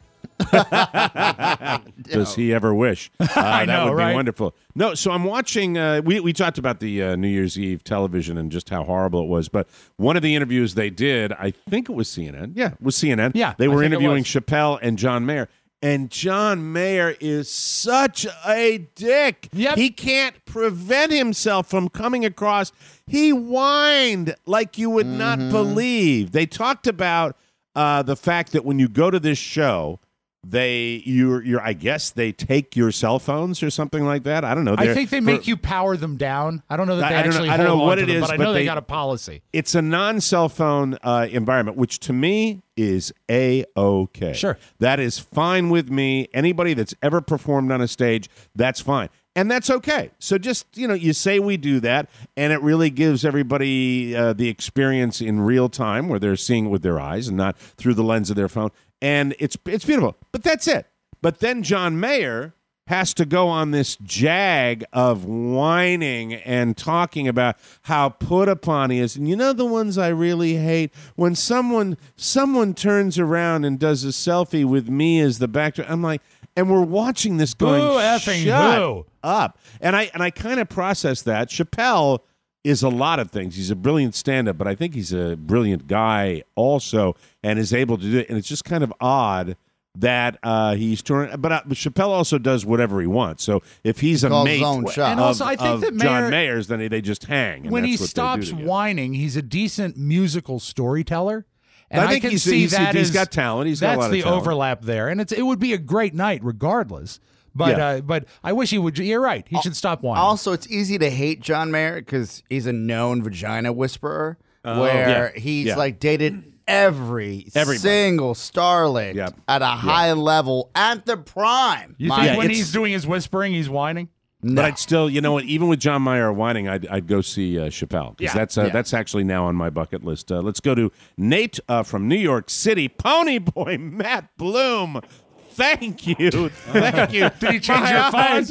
Speaker 2: Does he ever wish? Uh,
Speaker 3: I
Speaker 2: that
Speaker 3: know,
Speaker 2: would be
Speaker 3: right?
Speaker 2: wonderful. No, so I'm watching. Uh, we we talked about the uh, New Year's Eve television and just how horrible it was. But one of the interviews they did, I think it was C N N. Yeah, it was C N N.
Speaker 3: Yeah,
Speaker 2: they
Speaker 3: I
Speaker 2: were
Speaker 3: think it
Speaker 2: interviewing
Speaker 3: was.
Speaker 2: Chappelle and John Mayer. And John Mayer is such a dick.
Speaker 3: Yep.
Speaker 2: He can't prevent himself from coming across. He whined like you would not believe. They talked about uh, the fact that when you go to this show, they you're you're I guess they take your cell phones or something like that. I don't know.
Speaker 3: I
Speaker 2: They're-
Speaker 3: think they
Speaker 2: for-
Speaker 3: make you power them down. I don't know that
Speaker 2: I-
Speaker 3: they
Speaker 2: I don't know-
Speaker 3: actually
Speaker 2: I don't know
Speaker 3: hold on
Speaker 2: what
Speaker 3: to
Speaker 2: it
Speaker 3: them,
Speaker 2: is,
Speaker 3: but I
Speaker 2: but
Speaker 3: know they,
Speaker 2: they-
Speaker 3: got a policy.
Speaker 2: It's a non-cell phone uh, environment, which to me is A-okay.
Speaker 3: Sure.
Speaker 2: That is fine with me. Anybody that's ever performed on a stage, that's fine. And that's okay. So just, you know, you say we do that, and it really gives everybody uh, the experience in real time where they're seeing it with their eyes and not through the lens of their phone. And it's it's beautiful. But that's it. But then John Mayer has to go on this jag of whining and talking about how put upon he is. And you know the ones I really hate? When someone someone turns around and does a selfie with me as the backdrop. I'm like, and we're watching this going,
Speaker 3: Boo effing
Speaker 2: shut
Speaker 3: who.
Speaker 2: up. And I and I kind of process that. Chappelle is a lot of things. He's a brilliant stand-up, but I think he's a brilliant guy also and is able to do it. And it's just kind of odd that uh, he's touring. But uh, Chappelle also does whatever he wants. So if he's a
Speaker 4: calls
Speaker 2: mate
Speaker 4: his own
Speaker 2: of,
Speaker 4: shot.
Speaker 3: And also, I think
Speaker 2: of
Speaker 3: that
Speaker 2: John
Speaker 3: Mayer-
Speaker 2: Mayer's, then they, they just hang. And
Speaker 3: When he
Speaker 2: that's what they do
Speaker 3: stops
Speaker 2: together.
Speaker 3: whining, he's a decent musical storyteller. And
Speaker 2: I
Speaker 3: I,
Speaker 2: think
Speaker 3: can
Speaker 2: he's-
Speaker 3: see
Speaker 2: he's-
Speaker 3: that
Speaker 2: he's
Speaker 3: as-
Speaker 2: got talent. He's got a
Speaker 3: that's
Speaker 2: lot of
Speaker 3: the
Speaker 2: talent.
Speaker 3: overlap there, and it's it would be a great night regardless. But
Speaker 2: Yeah.
Speaker 3: uh, but I wish he would. You're right. He should stop whining.
Speaker 4: Also, it's easy to hate John Mayer because he's a known vagina whisperer,
Speaker 2: Oh,
Speaker 4: where
Speaker 2: yeah,
Speaker 4: he's
Speaker 2: yeah.
Speaker 4: like dated every
Speaker 2: Everybody.
Speaker 4: single starlet
Speaker 2: Yep.
Speaker 4: at a high level at the prime.
Speaker 3: you
Speaker 4: My-
Speaker 3: think
Speaker 2: Yeah,
Speaker 3: when
Speaker 2: it's-
Speaker 3: he's doing his whispering, he's whining?
Speaker 2: But I'd still, you know what? Even with John Mayer whining, I'd, I'd go see uh, Chappelle because
Speaker 3: Yeah.
Speaker 2: that's uh,
Speaker 4: Yeah.
Speaker 2: that's actually now on my bucket list. Uh, let's go to Nate uh, from New York City. Pony Boy Matt Bloom. Thank you, thank you.
Speaker 3: Did he change
Speaker 2: My
Speaker 3: your
Speaker 2: eyes,
Speaker 3: font?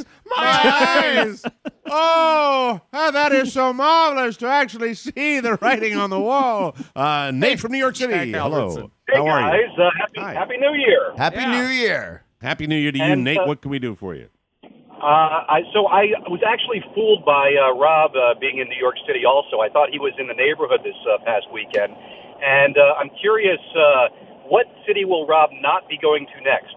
Speaker 2: My eyes. Oh, ah, that is so marvelous to actually see the writing on the wall. Uh, Nate from New York City.
Speaker 3: Jack
Speaker 2: Hello.
Speaker 3: Albertson.
Speaker 7: Hey
Speaker 2: How are
Speaker 7: guys,
Speaker 2: you?
Speaker 7: uh, happy,
Speaker 2: Hi.
Speaker 7: happy New Year.
Speaker 4: Happy
Speaker 3: Yeah.
Speaker 4: New Year.
Speaker 2: Happy New Year to you,
Speaker 7: And,
Speaker 2: Nate.
Speaker 7: uh,
Speaker 2: What can we do for you?
Speaker 7: Uh, I, so I was actually fooled by uh, Rob uh, being in New York City also. I thought he was in the neighborhood this uh, past weekend. And uh, I'm curious, uh, what city will Rob not be going to next?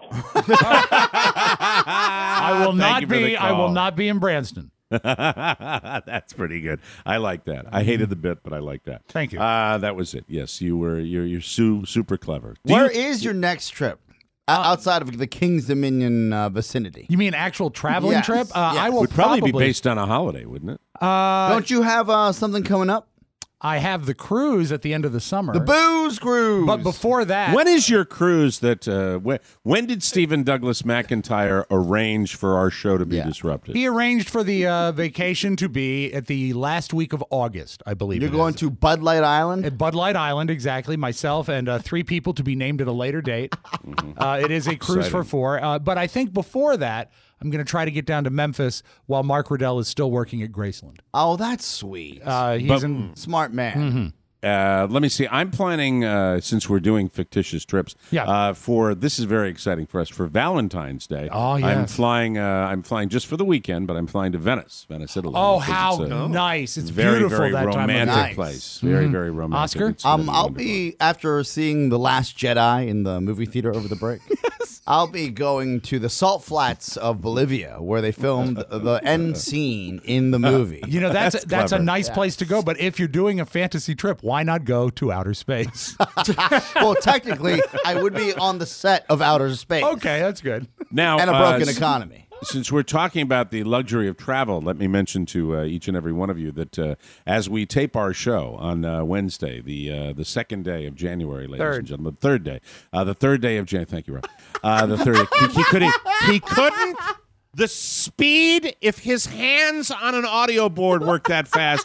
Speaker 3: I will
Speaker 2: Thank
Speaker 3: not
Speaker 2: you for the
Speaker 3: be. I will
Speaker 2: call.
Speaker 3: not be in Branston.
Speaker 2: That's pretty good. I like that. I hated the bit, but I like that.
Speaker 3: Thank you.
Speaker 2: Uh, that was it. Yes, you were. You're. You're su- super clever. Do
Speaker 4: Where
Speaker 2: you-
Speaker 4: is your next trip? O- outside of the King's Dominion uh, vicinity.
Speaker 3: You mean actual traveling
Speaker 4: Yes,
Speaker 3: trip? Uh,
Speaker 4: yes.
Speaker 3: I will
Speaker 2: would probably,
Speaker 3: probably
Speaker 2: be based on a holiday, wouldn't it?
Speaker 3: Uh,
Speaker 4: Don't you have uh, something coming up?
Speaker 3: I have the cruise at the end of the summer.
Speaker 4: The booze cruise.
Speaker 3: But before that,
Speaker 2: When is your cruise that, uh, when, when did Stephen Douglas McIntyre arrange for our show to be
Speaker 4: Yeah.
Speaker 2: disrupted?
Speaker 3: he arranged for the uh, vacation to be at the last week of August, I believe.
Speaker 4: You're
Speaker 3: it
Speaker 4: going
Speaker 3: is.
Speaker 4: to Bud Light Island?
Speaker 3: At Bud Light Island, exactly. Myself and uh, three people to be named at a later date. uh, it is a cruise for
Speaker 2: Exciting.
Speaker 3: four. Uh, but I think before that, I'm going to try to get down to Memphis while Mark Riddell is still working at Graceland.
Speaker 4: Oh, that's sweet.
Speaker 3: Uh, he's
Speaker 2: But-
Speaker 3: in.
Speaker 4: Smart man.
Speaker 2: Uh, let me see. I'm planning, uh, since we're doing fictitious trips,
Speaker 3: Yeah.
Speaker 2: uh, for this is very exciting for us for Valentine's Day.
Speaker 3: Oh,
Speaker 2: I'm
Speaker 3: yes.
Speaker 2: flying. Uh, I'm flying just for the weekend, but I'm flying to Venice, Venice, Italy.
Speaker 3: Oh,
Speaker 2: because
Speaker 3: how
Speaker 2: it's a
Speaker 3: nice! It's
Speaker 2: very,
Speaker 3: beautiful
Speaker 2: very
Speaker 3: that time of
Speaker 2: romantic
Speaker 3: year.
Speaker 4: Nice.
Speaker 2: place. Very, very romantic.
Speaker 3: Oscar?
Speaker 2: It's gonna
Speaker 4: Um,
Speaker 2: be
Speaker 4: I'll
Speaker 2: wonderful.
Speaker 4: be, after seeing The Last Jedi in the movie theater over the break, I'll be going to the salt flats of Bolivia where they filmed the end scene in the movie.
Speaker 3: You know, that's
Speaker 2: That's
Speaker 3: that's, a
Speaker 2: clever.
Speaker 3: nice place to go. But if you're doing a fantasy trip, why not go to outer space?
Speaker 4: Well, technically, I would be on the set of Outer Space.
Speaker 3: Okay, that's good.
Speaker 2: now
Speaker 4: And a
Speaker 2: uh,
Speaker 4: broken
Speaker 2: s-
Speaker 4: economy.
Speaker 2: Since we're talking about the luxury of travel, let me mention to uh, each and every one of you that uh, as we tape our show on uh, Wednesday, the uh, the second day of January, ladies
Speaker 3: Third.
Speaker 2: and gentlemen, third day, uh, the third day of January. Thank you, Rob. Uh, the third. he, he couldn't. He couldn't. The speed, if his hands on an audio board worked that fast,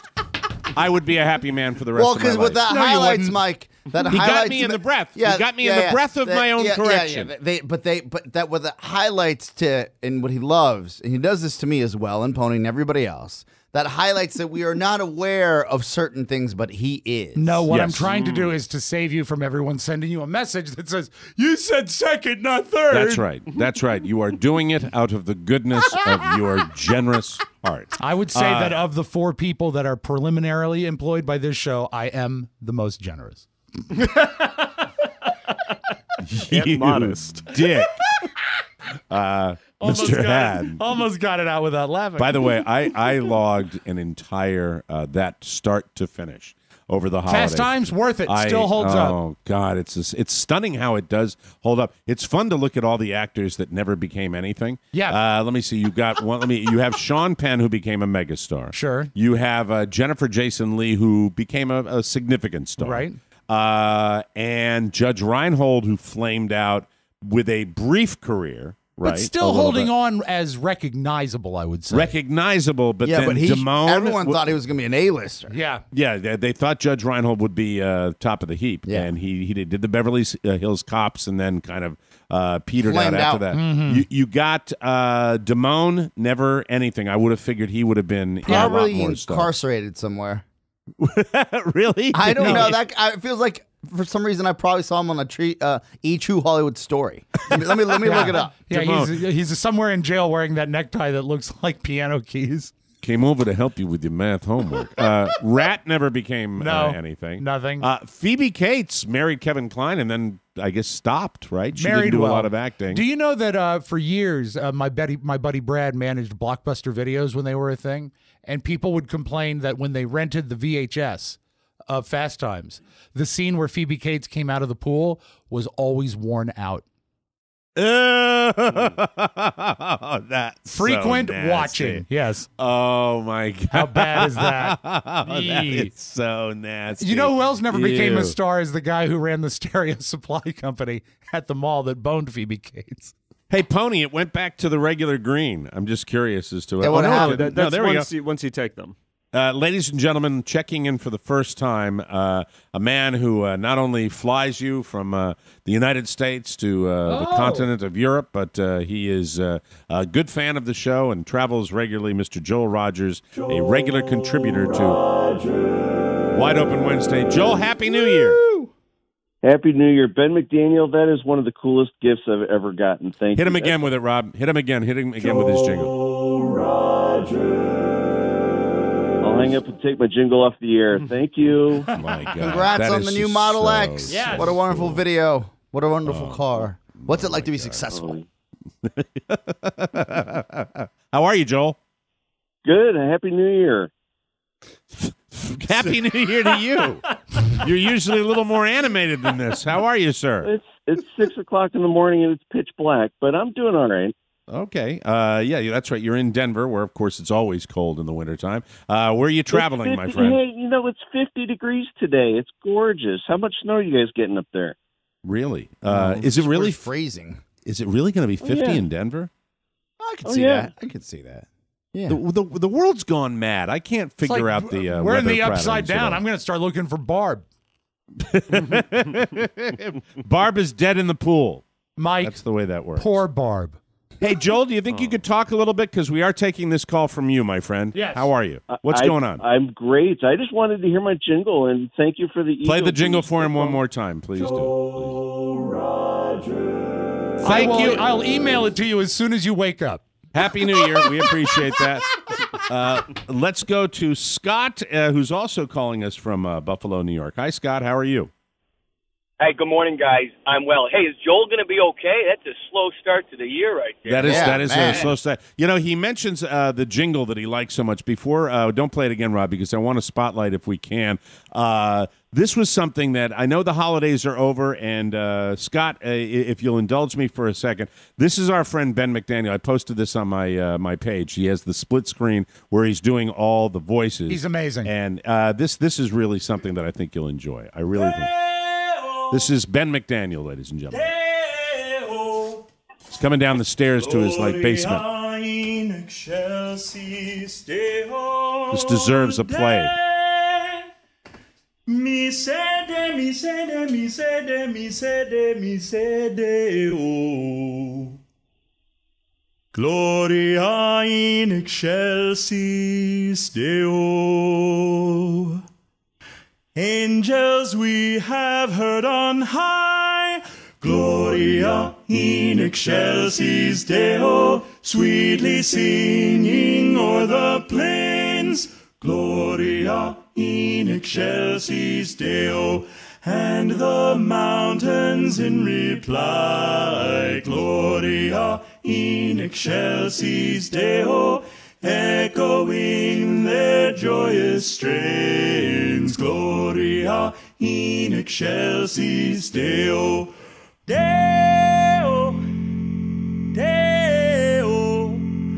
Speaker 2: I would be a happy man for the rest
Speaker 4: Well,
Speaker 2: of my
Speaker 4: because
Speaker 2: life.
Speaker 4: with that
Speaker 3: No, you
Speaker 4: highlights,
Speaker 3: wouldn't.
Speaker 4: Mike, that
Speaker 2: He got
Speaker 4: highlights
Speaker 2: me in
Speaker 4: ma-
Speaker 2: the breath. He got me in the breath of my own
Speaker 4: yeah,
Speaker 2: correction.
Speaker 4: Yeah, yeah. They, but they, but that with the highlights to, and what he loves, and he does this to me as well, and Pony and everybody else. That highlights that we are not aware of certain things, but he is.
Speaker 3: No, what I'm
Speaker 2: Yes.
Speaker 3: trying to do is to save you from everyone sending you a message that says, you said second, not third.
Speaker 2: That's right. That's right. You are doing it out of the goodness of your generous heart.
Speaker 3: I would say
Speaker 2: Uh,
Speaker 3: that of the four people that are preliminarily employed by this show, I am the most generous.
Speaker 2: You
Speaker 9: modest.
Speaker 2: dick. Uh, Mister
Speaker 3: got
Speaker 2: Had.
Speaker 3: it, almost got it out without laughing.
Speaker 2: By the way, I, I logged an entire, uh, that start to finish over the holidays.
Speaker 3: Fast Times, worth it.
Speaker 2: I-
Speaker 3: Still holds up.
Speaker 2: Oh, God. It's just, it's stunning how it does hold up. It's fun to look at all the actors that never became anything.
Speaker 3: Yeah.
Speaker 2: Uh, let me see. You got one. Let me. You have Sean Penn, who became a megastar.
Speaker 3: Sure.
Speaker 2: You have uh, Jennifer Jason Leigh, who became a, a significant star.
Speaker 3: Right.
Speaker 2: Uh, and Judge Reinhold, who flamed out with a brief career. Right.
Speaker 3: But still holding on as recognizable, I would say.
Speaker 2: Recognizable, but
Speaker 4: yeah,
Speaker 2: then
Speaker 4: but he.
Speaker 2: Damone.
Speaker 4: Everyone
Speaker 2: w-
Speaker 4: thought he was going to be an A-lister.
Speaker 3: yeah.
Speaker 2: Yeah, they, they thought Judge Reinhold would be uh, top of the heap,
Speaker 4: Yeah.
Speaker 2: and he he did, did the Beverly uh, Hills Cops, and then kind of uh, petered
Speaker 4: Flamed
Speaker 2: out after
Speaker 4: out.
Speaker 2: that.
Speaker 3: Mm-hmm.
Speaker 2: You you got uh, Damone, never anything. I would have figured he would have been in a lot
Speaker 4: Probably
Speaker 2: more stuff.
Speaker 4: incarcerated somewhere.
Speaker 2: Really?
Speaker 4: I don't
Speaker 2: No.
Speaker 4: know. That I, it feels like for some reason I probably saw him on a tree, uh, E True Hollywood Story. Let me let me, let me look it up.
Speaker 3: Yeah,
Speaker 2: Damone.
Speaker 3: he's, he's somewhere in jail wearing that necktie that looks like piano keys.
Speaker 2: Came over to help you with your math homework. Uh, Rat never became
Speaker 3: No,
Speaker 2: uh, anything.
Speaker 3: nothing.
Speaker 2: Uh, Phoebe Cates married Kevin Kline and then I guess stopped. Right? She
Speaker 3: Married
Speaker 2: didn't do
Speaker 3: well.
Speaker 2: a lot of acting.
Speaker 3: Do you know that uh, for years, uh, my buddy, my buddy Brad managed Blockbuster Videos when they were a thing, and people would complain that when they rented the V H S of Fast Times, the scene where Phoebe Cates came out of the pool was always worn out.
Speaker 2: Oh, that's
Speaker 3: Frequent
Speaker 2: so nasty.
Speaker 3: watching. Yes.
Speaker 2: Oh my god!
Speaker 3: How bad is that?
Speaker 2: that
Speaker 3: Yee.
Speaker 2: is so nasty.
Speaker 3: You know who else never became
Speaker 2: Ew.
Speaker 3: a star is the guy who ran the stereo supply company at the mall that boned Phoebe Cates.
Speaker 2: Hey, Pony, it went back to the regular green. I'm just curious as to
Speaker 4: Yeah, what
Speaker 2: oh, no,
Speaker 4: happened?
Speaker 2: no,
Speaker 9: That, that's
Speaker 2: there we go.
Speaker 9: once you, once you take them.
Speaker 2: Uh, ladies and gentlemen, checking in for the first time, uh, a man who uh, not only flies you from uh, the United States to uh, the
Speaker 3: Oh.
Speaker 2: continent of Europe, but uh, he is uh, a good fan of the show and travels regularly, Mister Joel Rogers, a regular contributor to Wide Open Wednesday. Joel, Happy New Year.
Speaker 13: Happy New Year. Ben McDaniel, that is one of the coolest gifts I've ever gotten. Thank
Speaker 2: Hit
Speaker 13: you.
Speaker 2: him again with it, Rob. Hit him again. Hit him again with his jingle.
Speaker 13: I'll hang up and take my jingle off the air. Thank you.
Speaker 2: My God.
Speaker 4: Congrats
Speaker 2: That
Speaker 4: on
Speaker 2: is
Speaker 4: the new
Speaker 2: just
Speaker 4: Model
Speaker 2: so
Speaker 4: X.
Speaker 3: Yes.
Speaker 4: What a wonderful video. What a wonderful car. What's it like to be successful?
Speaker 2: How are you, Joel?
Speaker 13: Good. Happy New Year.
Speaker 2: Happy New Year to you. You're usually a little more animated than this. How are you, sir?
Speaker 13: It's it's six o'clock in the morning and it's pitch black, but I'm doing all right.
Speaker 2: Okay. Uh, yeah, yeah, that's right. You're in Denver, where, of course, it's always cold in the wintertime. Uh, where are you traveling, my
Speaker 13: It's-
Speaker 2: friend?
Speaker 13: Hey, you you know, it's fifty degrees today. It's gorgeous. How much snow are you guys getting up there?
Speaker 2: Really? Uh,
Speaker 4: Oh,
Speaker 2: is it really
Speaker 4: freezing?
Speaker 2: Is it really going to be
Speaker 13: Oh,
Speaker 2: fifty
Speaker 13: yeah.
Speaker 2: in Denver?
Speaker 4: I can
Speaker 13: Oh,
Speaker 4: see
Speaker 13: yeah.
Speaker 4: that. I can see that. Yeah.
Speaker 2: The, the, the world's gone mad. I can't
Speaker 3: It's
Speaker 2: figure
Speaker 3: like,
Speaker 2: out the uh,
Speaker 3: we're in
Speaker 2: weather
Speaker 3: the upside
Speaker 2: patterns at
Speaker 3: down.
Speaker 2: all.
Speaker 3: I'm going to start looking for Barb.
Speaker 2: Barb is dead in the pool.
Speaker 3: Mike,
Speaker 2: That's the way that works.
Speaker 3: poor Barb.
Speaker 2: Hey, Joel, do you think you could talk a little bit? Because we are taking this call from you, my friend.
Speaker 3: Yes.
Speaker 2: How are you? What's
Speaker 13: I-
Speaker 2: going on?
Speaker 13: I'm great. I just wanted to hear my jingle, and thank you for the
Speaker 2: Play
Speaker 13: Eagle
Speaker 2: the jingle
Speaker 13: boost.
Speaker 2: for him one more time, please do.
Speaker 3: I
Speaker 2: Thank
Speaker 3: will,
Speaker 2: you.
Speaker 3: I'll email it to you as soon as you wake up.
Speaker 2: Happy New Year. We appreciate that. Uh, let's go to Scott, uh, who's also calling us from uh, Buffalo, New York. Hi, Scott. How are you?
Speaker 9: Hey, good morning, guys. I'm well. Hey, is Joel going to be okay? That's a slow start to the year right there.
Speaker 2: That is
Speaker 4: Yeah,
Speaker 2: that is
Speaker 4: man.
Speaker 2: a slow start. You know, he mentions uh, the jingle that he likes so much. Before, uh, don't play it again, Rob, because I want to spotlight if we can. Uh, this was something that I know the holidays are over, and uh, Scott, uh, if you'll indulge me for a second, this is our friend Ben McDaniel. I posted this on my uh, my page. He has the split screen where he's doing all the voices.
Speaker 3: He's amazing.
Speaker 2: And uh, this this is really something that I think you'll enjoy. I really think. This is Ben McDaniel, ladies and gentlemen. He's coming down the stairs to his like basement. This deserves a play.
Speaker 14: Mi sede, mi sede, mi sede, mi sede, mi sede, oh. Gloria in excelsis Deo. Angels we have heard on high, Gloria in excelsis Deo, sweetly singing o'er the plains, Gloria in excelsis Deo, and the mountains in reply, Gloria in excelsis Deo, echoing their joyous strains, Gloria in excelsis Deo, Deo, Deo,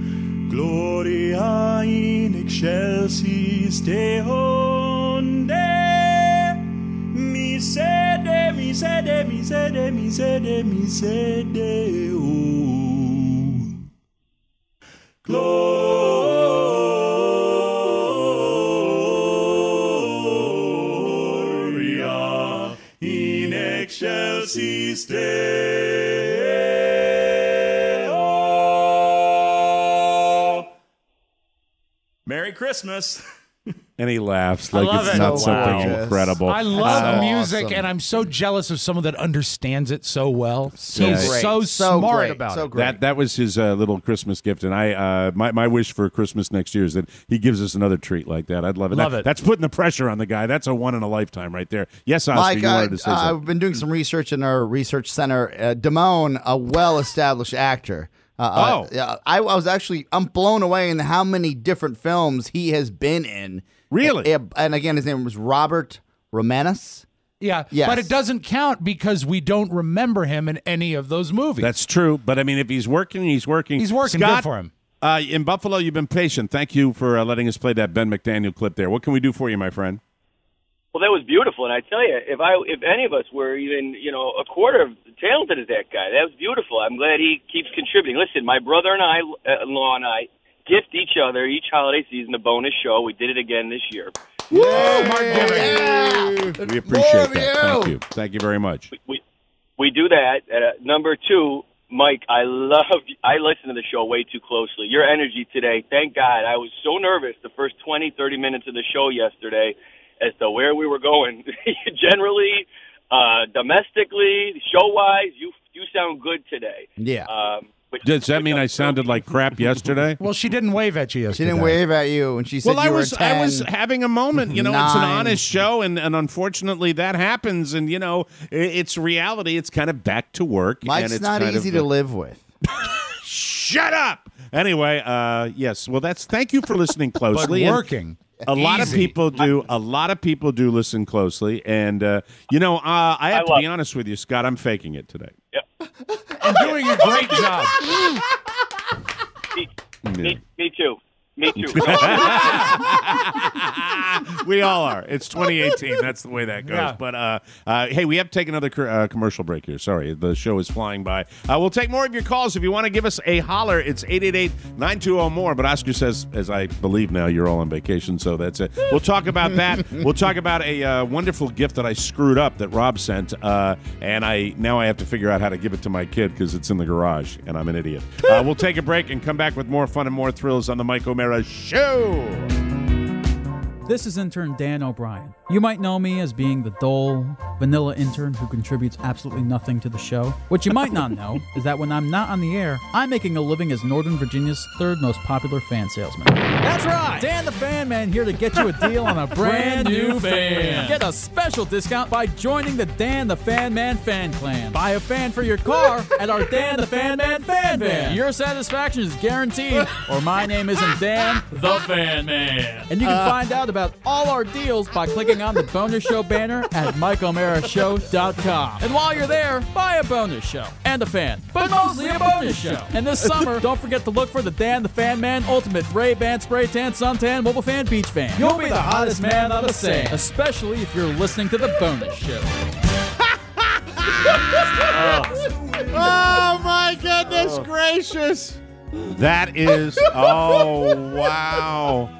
Speaker 14: Gloria in excelsis Deo, De, mi sede, mi sede, mi sede, mi sede, mi sede, oh. Gloria in excelsis Deo. Merry Christmas.
Speaker 2: And he laughs
Speaker 3: I
Speaker 2: like
Speaker 3: love
Speaker 2: it's
Speaker 3: it.
Speaker 2: not
Speaker 3: So
Speaker 2: something
Speaker 4: gorgeous.
Speaker 2: incredible.
Speaker 3: I love
Speaker 4: So
Speaker 3: music,
Speaker 4: awesome.
Speaker 3: and I'm so jealous of someone that understands it so well.
Speaker 4: So
Speaker 3: He's
Speaker 4: great.
Speaker 3: so,
Speaker 4: So
Speaker 3: smart
Speaker 4: great.
Speaker 3: about
Speaker 4: So
Speaker 3: it.
Speaker 4: great.
Speaker 2: That that was his uh, little Christmas gift, and I uh, my my wish for Christmas next year is that he gives us another treat like that. I'd love it.
Speaker 3: Love
Speaker 2: That-
Speaker 3: it.
Speaker 2: That's putting the pressure on the guy. That's a one in a lifetime right there. Yes, Oscar,
Speaker 4: Mike,
Speaker 2: you
Speaker 4: uh,
Speaker 2: wanted to say
Speaker 4: uh,
Speaker 2: something.
Speaker 4: I've been doing some research in our research center. Uh, Damone, a well-established actor. Uh,
Speaker 2: Oh.
Speaker 4: uh, I, I was actually I'm blown away in how many different films he has been in.
Speaker 2: Really?
Speaker 4: And, and again, his name was Robert Romanus.
Speaker 3: Yeah,
Speaker 4: Yes.
Speaker 3: but it doesn't count because we don't remember him in any of those movies.
Speaker 2: That's true, but I mean, if he's working, he's working.
Speaker 3: He's working.
Speaker 2: Scott,
Speaker 3: Good for him.
Speaker 2: Uh, in Buffalo, you've been patient. Thank you for uh, letting us play that Ben McDaniel clip there. What can we do for you, my friend?
Speaker 9: Well, that was beautiful, and I tell you, if I, if any of us were even, you know, a quarter of talented as that guy, that was beautiful. I'm glad he keeps contributing. Listen, my brother and I, uh, in-law and I, gift each other each holiday season a bonus show. We did it again this year.
Speaker 4: Woo!
Speaker 2: We appreciate
Speaker 4: More of
Speaker 2: that.
Speaker 4: you.
Speaker 2: Thank you. Thank you very much.
Speaker 9: We we do that. Uh, number two, Mike, I love. I listen to the show way too closely. Your energy today, thank God. I was so nervous the first twenty, thirty minutes of the show yesterday as to where we were going. Generally, uh, domestically, show-wise, you you sound good today.
Speaker 4: Yeah.
Speaker 9: Um, but
Speaker 2: Does that mean I sounded like crap yesterday?
Speaker 3: Well, she didn't wave at you
Speaker 4: She
Speaker 3: yesterday.
Speaker 4: didn't wave at you, and she said
Speaker 2: Well,
Speaker 4: you
Speaker 2: I
Speaker 4: were
Speaker 2: was
Speaker 4: ten.
Speaker 2: I was having a moment. You know, it's an
Speaker 4: nine.
Speaker 2: honest show, and, and unfortunately that happens. And you know, i- it's reality. It's kind of back to work.
Speaker 4: Mike's
Speaker 2: and it's
Speaker 4: not
Speaker 2: kind
Speaker 4: easy
Speaker 2: of,
Speaker 4: to live with.
Speaker 2: Shut up. Anyway, uh, yes. Well, that's thank you for listening
Speaker 3: But
Speaker 2: closely. And
Speaker 3: working.
Speaker 2: A lot of
Speaker 3: Easy.
Speaker 2: people do. A lot of people do listen closely, and uh, you know, uh, I have
Speaker 9: I
Speaker 2: to
Speaker 9: love
Speaker 2: be honest with you, Scott. I'm faking it today.
Speaker 3: I'm doing a great job.
Speaker 9: Me, me, me too. Me too.
Speaker 2: We all are. It's twenty eighteen. That's the way that goes.
Speaker 3: Yeah.
Speaker 2: But uh, uh, hey, we have to take another co- uh, commercial break here. Sorry, the show is flying by. Uh, we'll take more of your calls. If you want to give us a holler, it's eight eight eight, nine two zero, more. But Oscar says, as I believe now, you're all on vacation, so that's it. We'll talk about that. We'll talk about a uh, wonderful gift that I screwed up that Rob sent, uh, and I now I have to figure out how to give it to my kid because it's in the garage, and I'm an idiot. Uh, we'll take a break and come back with more fun and more thrills on the Mike O'Mara Show.
Speaker 15: This is intern Dan O'Brien. You might know me as being the dull, vanilla intern who contributes absolutely nothing to the show. What you might not know is that when I'm not on the air, I'm making a living as Northern Virginia's third most popular fan salesman. That's right! Dan the Fan Man here to get you a deal on a brand new fan. Get a special discount by joining the Dan the Fan Man fan clan. Buy a fan for your car at our Dan the Fan Man fan van. Your satisfaction is guaranteed, or my name isn't Dan the Fan Man. And you can find out about all our deals by clicking on the Bonus Show banner at Mike O'Mara Show dot com. And while you're there, buy a bonus show and a fan, but mostly a bonus show. And this summer, don't forget to look for the Dan the Fan Man Ultimate Ray-Ban Spray Tan Suntan Mobile Fan Beach Fan. You'll be the hottest man on the sand, especially if you're listening to the bonus show.
Speaker 2: Oh, my goodness gracious. That is, oh, wow.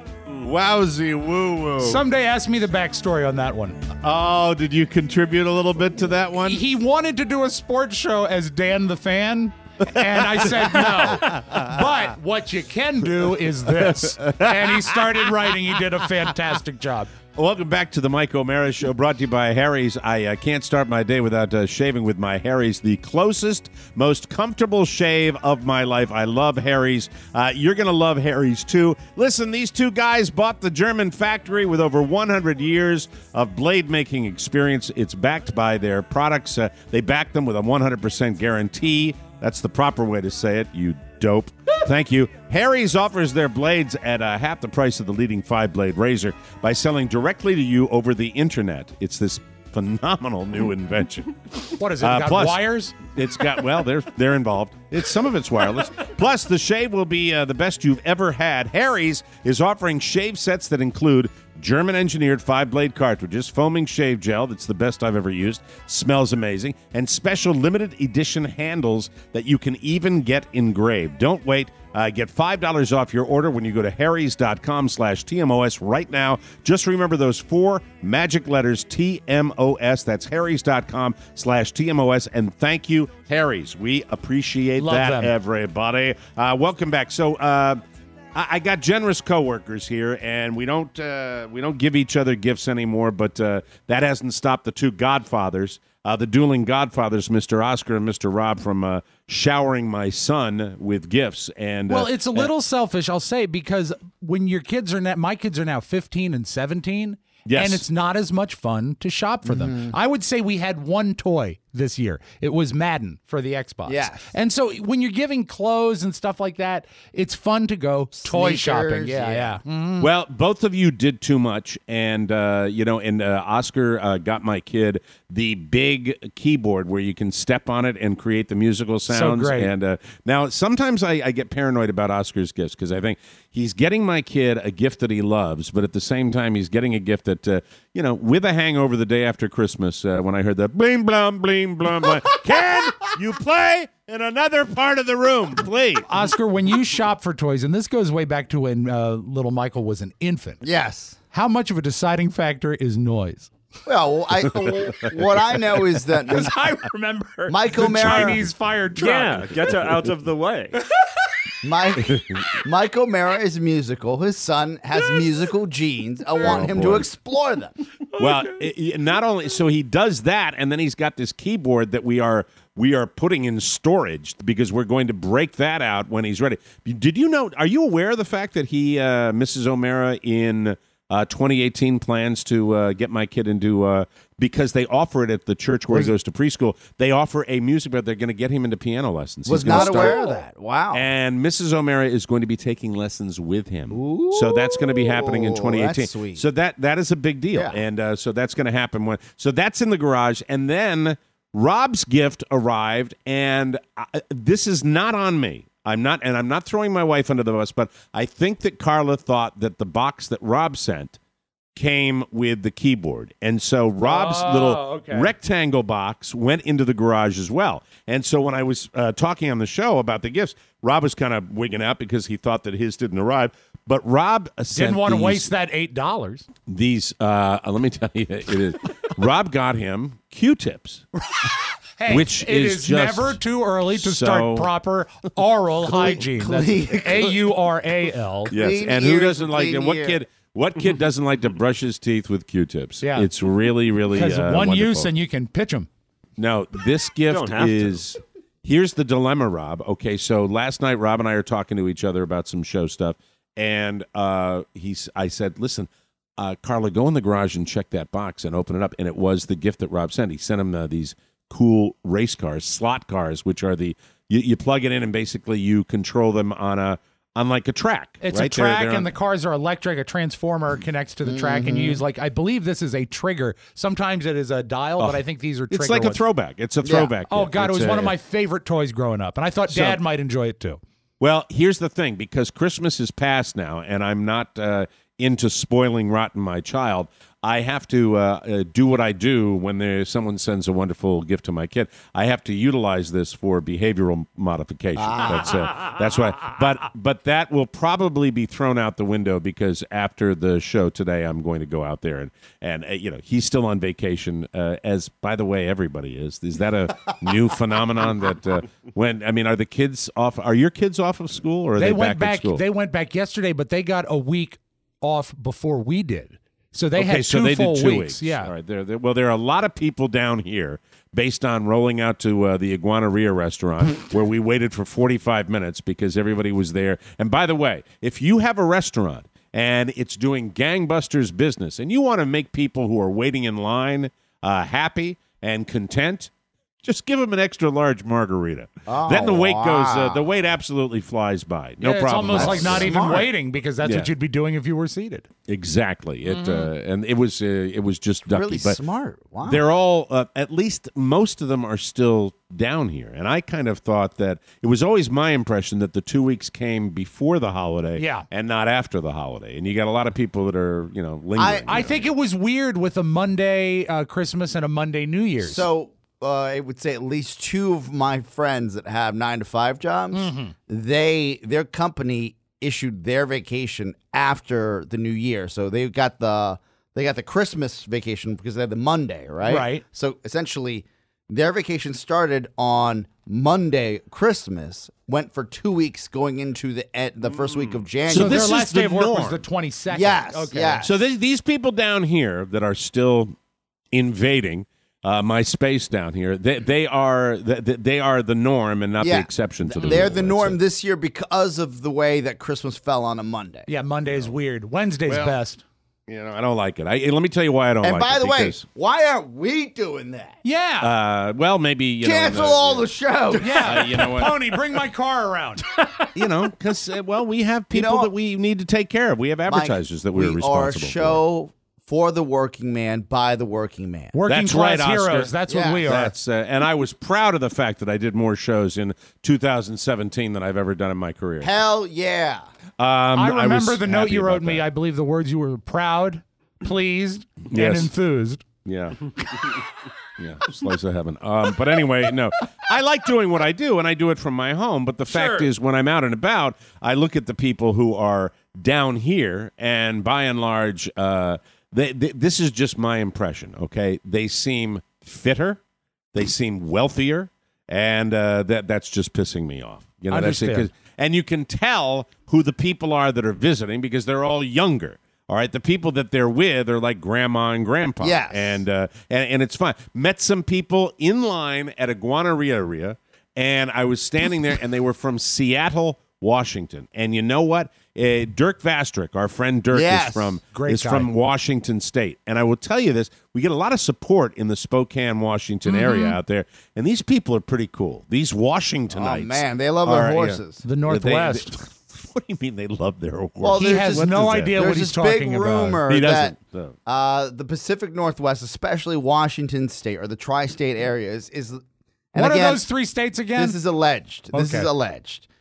Speaker 2: Wowzy woo-woo.
Speaker 3: Someday ask me the backstory on that one.
Speaker 2: Oh, did you contribute a little bit to that one?
Speaker 3: He wanted to do a sports show as Dan the Fan, and I said no. But what you can do is this. And he started writing. He did a fantastic job.
Speaker 2: Welcome back to the Mike O'Mara Show, brought to you by Harry's. I uh, can't start my day without uh, shaving with my Harry's, the closest, most comfortable shave of my life. I love Harry's. Uh, you're going to love Harry's, too. Listen, these two guys bought the German factory with over one hundred years of blade-making experience. It's backed by their products. Uh, they back them with a one hundred percent guarantee. That's the proper way to say it, you dope. Thank you. Harry's offers their blades at uh, half the price of the leading five-blade razor by selling directly to you over the internet. It's this phenomenal new invention.
Speaker 3: What is it?
Speaker 2: Uh,
Speaker 3: Got
Speaker 2: plus,
Speaker 3: wires?
Speaker 2: It's got, well, they're they're involved. It's some of it's wireless. Plus, the shave will be uh, the best you've ever had. Harry's is offering shave sets that include German-engineered five-blade cartridges, foaming shave gel that's the best I've ever used, smells amazing, and special limited edition handles that you can even get engraved. Don't wait. Uh, get five dollars off your order when you go to harrys.com slash TMOS right now. Just remember those four magic letters, T M O S. That's harrys.com slash TMOS. And thank you, Harry's. We appreciate
Speaker 3: Love
Speaker 2: that,
Speaker 3: them.
Speaker 2: everybody. Uh, welcome back. So, uh, I I got generous coworkers here, and we don't uh, we don't give each other gifts anymore. But uh, that hasn't stopped the two godfathers, uh, the dueling godfathers, Mister Oscar and Mister Rob, from uh, showering my son with gifts. And
Speaker 3: Well,
Speaker 2: uh,
Speaker 3: it's a little selfish, I'll say, because when your kids are now, my kids are now fifteen and seventeen,
Speaker 2: Yes.
Speaker 3: and it's not as much fun to shop for them. I would say we had one toy this year. It was Madden for the Xbox.
Speaker 4: Yes.
Speaker 3: And so when you're giving clothes and stuff like that, it's fun to go toy
Speaker 4: Sneakers,
Speaker 3: shopping. Yeah,
Speaker 4: yeah.
Speaker 3: yeah. Mhm.
Speaker 2: Well, both of you did too much, and uh, you know, and uh, Oscar uh, got my kid the big keyboard where you can step on it and create the musical sounds.
Speaker 3: great.
Speaker 2: And uh, now, sometimes I, I get paranoid about Oscar's gifts because I think he's getting my kid a gift that he loves, but at the same time, he's getting a gift that uh, you know, with a hangover the day after Christmas. Uh, when I heard that bling blum bling blum, blum can you play in another part of the room, please?
Speaker 3: Oscar, when you shop for toys, and this goes way back to when uh, little Michael was an infant.
Speaker 4: Yes.
Speaker 3: How much of a deciding factor is noise?
Speaker 4: Well, I, what I know is that
Speaker 3: Because I remember
Speaker 4: Mike
Speaker 3: the
Speaker 4: O'Mara-
Speaker 3: Chinese fire truck.
Speaker 14: Yeah, get her out of the way.
Speaker 4: Mike, Mike O'Mara is musical. His son has musical genes. I want him to explore them.
Speaker 2: Well, it, it- not only so he does that, and then he's got this keyboard that we are we are putting in storage because we're going to break that out when he's ready. Did you know? Are you aware of the fact that he, uh, Missus O'Mara, in uh, twenty eighteen plans to uh, get my kid into uh, because they offer it at the church where he goes to preschool. They offer a music, but they're going to get him into piano lessons.
Speaker 4: Was
Speaker 2: He's gonna
Speaker 4: not
Speaker 2: start-
Speaker 4: aware of that. Wow.
Speaker 2: And Missus O'Mara is going to be taking lessons with him. So that's going to be happening in
Speaker 4: Ooh,
Speaker 2: twenty eighteen.
Speaker 4: that's sweet.
Speaker 2: So that that is a big deal.
Speaker 4: Yeah.
Speaker 2: And uh, so that's going to happen when so that's in the garage. And then Rob's gift arrived, and I, this is not on me. I'm not, and I'm not throwing my wife under the bus, but I think that Carla thought that the box that Rob sent came with the keyboard. And so Rob's
Speaker 3: Oh,
Speaker 2: little
Speaker 3: okay.
Speaker 2: rectangle box went into the garage as well. And so when I was uh, talking on the show about the gifts, Rob was kind of wigging out because he thought that his didn't arrive. But Rob uh, sent
Speaker 3: Didn't want to
Speaker 2: these-
Speaker 3: waste that eight dollars.
Speaker 2: These, uh, let me tell you, it is. Rob got him Q-tips.
Speaker 3: Hey,
Speaker 2: Which
Speaker 3: it
Speaker 2: is
Speaker 3: is
Speaker 2: just
Speaker 3: never too early to
Speaker 2: so-
Speaker 3: start proper oral hygiene.
Speaker 4: clean-
Speaker 3: That's A U R A L.
Speaker 2: Yes,
Speaker 4: Clean
Speaker 2: and who
Speaker 4: ears,
Speaker 2: doesn't like
Speaker 4: clean
Speaker 2: it? What
Speaker 4: ear.
Speaker 2: kid? What kid doesn't like to brush his teeth with Q-tips?
Speaker 3: Yeah.
Speaker 2: It's really, really
Speaker 3: Because
Speaker 2: uh,
Speaker 3: one
Speaker 2: wonderful.
Speaker 3: use and you can pitch them.
Speaker 2: No, this gift
Speaker 13: don't have to.
Speaker 2: is. Here's the dilemma, Rob. Okay, so last night Rob and I are talking to each other about some show stuff, and uh, he's. I said, "Listen, uh, Carla, go in the garage and check that box and open it up." And it was the gift that Rob sent. He sent him uh, these cool race cars, slot cars, which are the you, you plug it in and basically you control them on a on like a track.
Speaker 3: It's
Speaker 2: right?
Speaker 3: a
Speaker 2: They're-
Speaker 3: track,
Speaker 2: they're on-
Speaker 3: and the cars are electric. A transformer connects to the track, and you use like I believe this is a trigger. Sometimes it is a dial, but I think these are. Trigger
Speaker 2: It's like a
Speaker 3: ones.
Speaker 2: throwback. It's a
Speaker 4: Yeah.
Speaker 2: throwback.
Speaker 3: Oh
Speaker 2: gift.
Speaker 3: God, it
Speaker 2: It's
Speaker 3: was
Speaker 2: a-
Speaker 3: one of my favorite toys growing up, and I thought
Speaker 2: So-
Speaker 3: Dad might enjoy it too.
Speaker 2: Well, here's the thing, because Christmas is past now, and I'm not uh, into spoiling rotten my child. I have to uh, uh, do what I do when there someone sends a wonderful gift to my kid. I have to utilize this for behavioral modification. That's uh, that's why. But but that will probably be thrown out the window because after the show today, I'm going to go out there and and uh, you know he's still on vacation. Uh, as by the way, everybody is. Is that a new phenomenon that uh, when I mean, are the kids off? Are your kids off of school or are they,
Speaker 3: They went
Speaker 2: back,
Speaker 3: back.
Speaker 2: at school?
Speaker 3: They went back yesterday, but they got a week off before we did. So they
Speaker 2: okay,
Speaker 3: had two
Speaker 2: so they
Speaker 3: full
Speaker 2: did two
Speaker 3: weeks. Yeah.
Speaker 2: All right. There, there, well, there are a lot of people down here based on rolling out to uh, the Iguanaria restaurant where we waited for forty-five minutes because everybody was there. And by the way, if you have a restaurant and it's doing gangbusters business and you want to make people who are waiting in line uh, happy and content, just give them an extra large margarita.
Speaker 4: Oh,
Speaker 2: then the wait
Speaker 4: wow.
Speaker 2: goes. Uh, the wait absolutely flies by. No
Speaker 3: Yeah, it's
Speaker 2: problem.
Speaker 3: almost
Speaker 4: That's
Speaker 3: like not even
Speaker 4: smart.
Speaker 3: waiting because that's
Speaker 2: Yeah.
Speaker 3: what you'd be doing if you were seated.
Speaker 2: Exactly. It uh, and it was uh, it was just ducky.
Speaker 4: Really
Speaker 2: but
Speaker 4: smart. Wow.
Speaker 2: They're all uh, at least most of them are still down here, and I kind of thought that it was always my impression that the two weeks came before the holiday,
Speaker 3: Yeah.
Speaker 2: and not after the holiday. And you got a lot of people that are you know lingering.
Speaker 3: I
Speaker 2: there.
Speaker 3: think it was weird with a Monday uh, Christmas and a Monday New Year's.
Speaker 4: So uh, I would say at least two of my friends that have nine to five jobs,
Speaker 3: Mm-hmm.
Speaker 4: they their company issued their vacation after the new year. So they got the they got the Christmas vacation because they had the Monday, right?
Speaker 3: Right.
Speaker 4: So essentially, their vacation started on Monday, Christmas, went for two weeks going into the e- the first week of January.
Speaker 3: So
Speaker 2: this
Speaker 3: their
Speaker 2: is
Speaker 3: last
Speaker 2: the
Speaker 3: day of work was
Speaker 2: norm.
Speaker 3: the twenty-second.
Speaker 4: Yes,
Speaker 3: Okay.
Speaker 4: yes.
Speaker 2: So th- these people down here that are still invading uh, my space down here, they, they are they, they are the norm and not
Speaker 4: Yeah.
Speaker 2: the exception to the
Speaker 4: They're
Speaker 2: rule.
Speaker 4: the
Speaker 2: That's
Speaker 4: norm
Speaker 2: it.
Speaker 4: this year because of the way that Christmas fell on a Monday.
Speaker 3: Yeah, Monday is weird. Wednesday's
Speaker 2: Well,
Speaker 3: best.
Speaker 2: You know, I don't like it. I, let me tell you why I don't
Speaker 4: And
Speaker 2: like
Speaker 4: by
Speaker 2: it.
Speaker 4: the way,
Speaker 2: because,
Speaker 4: why aren't we doing that?
Speaker 3: Yeah.
Speaker 2: uh, well, maybe you
Speaker 4: Cancel
Speaker 2: know, in the-
Speaker 4: all the shows.
Speaker 3: yeah.
Speaker 2: uh, you know what?
Speaker 3: Pony, bring my car around.
Speaker 2: you know, because uh, well, we have
Speaker 4: You
Speaker 2: people
Speaker 4: know-
Speaker 2: that we need to take care of. We have advertisers that we're
Speaker 4: we
Speaker 2: responsible
Speaker 4: are a show for the working man by the working man.
Speaker 3: Working
Speaker 2: That's
Speaker 3: class
Speaker 2: right, Oscar.
Speaker 3: heroes. That's
Speaker 4: Yeah.
Speaker 3: what we
Speaker 2: for.
Speaker 3: are.
Speaker 2: That's uh, and I was proud of the fact that I did more shows in two thousand seventeen than I've ever done in my career.
Speaker 4: Hell yeah.
Speaker 2: Um,
Speaker 3: I remember
Speaker 2: was
Speaker 3: the note
Speaker 2: happy
Speaker 3: you wrote
Speaker 2: about
Speaker 3: me.
Speaker 2: that.
Speaker 3: I believe the words you were proud, pleased, and
Speaker 2: Yes.
Speaker 3: enthused.
Speaker 2: Yeah. Yeah, slice of heaven. Um, but anyway, no, I like doing what I do, and I do it from my home. But the fact
Speaker 3: Sure.
Speaker 2: is, when I'm out and about, I look at the people who are down here, and by and large, uh, they, they, this is just my impression. Okay, they seem fitter, they seem wealthier, and uh, that that's just pissing me off. You know, that's it.
Speaker 3: Understand.
Speaker 2: 'Cause- and you can tell who the people are that are visiting because they're all younger. All right, the people that they're with are like grandma and grandpa.
Speaker 4: Yes.
Speaker 2: And, uh, and and it's fine. Met some people in line at Iguanaria, and I was standing there, and they were from Seattle, Washington. And you know what? Uh, Dirk Vastrick, our friend Dirk,
Speaker 4: Yes.
Speaker 2: is from
Speaker 3: Great
Speaker 2: is
Speaker 3: guy.
Speaker 2: from Washington State. And I will tell you this: we get a lot of support in the Spokane, Washington
Speaker 3: Mm-hmm.
Speaker 2: area out there, and these people are pretty cool. These Washingtonites.
Speaker 4: Oh, man, they love
Speaker 2: are,
Speaker 4: their
Speaker 2: you know,
Speaker 4: horses.
Speaker 3: The Northwest.
Speaker 2: they- what do you mean they love their horses?
Speaker 4: Well,
Speaker 3: he
Speaker 4: there's
Speaker 3: has
Speaker 4: this-
Speaker 3: no
Speaker 2: what is
Speaker 3: idea
Speaker 2: that?
Speaker 3: what
Speaker 4: There's
Speaker 3: he's
Speaker 4: this big
Speaker 3: talking about.
Speaker 4: rumor
Speaker 2: He
Speaker 4: that
Speaker 2: doesn't. No.
Speaker 4: uh, the Pacific Northwest, especially Washington State or the tri-state area, is, is and
Speaker 3: What
Speaker 4: again,
Speaker 3: are those three states again?
Speaker 4: This is alleged. This
Speaker 3: Okay.
Speaker 4: is alleged.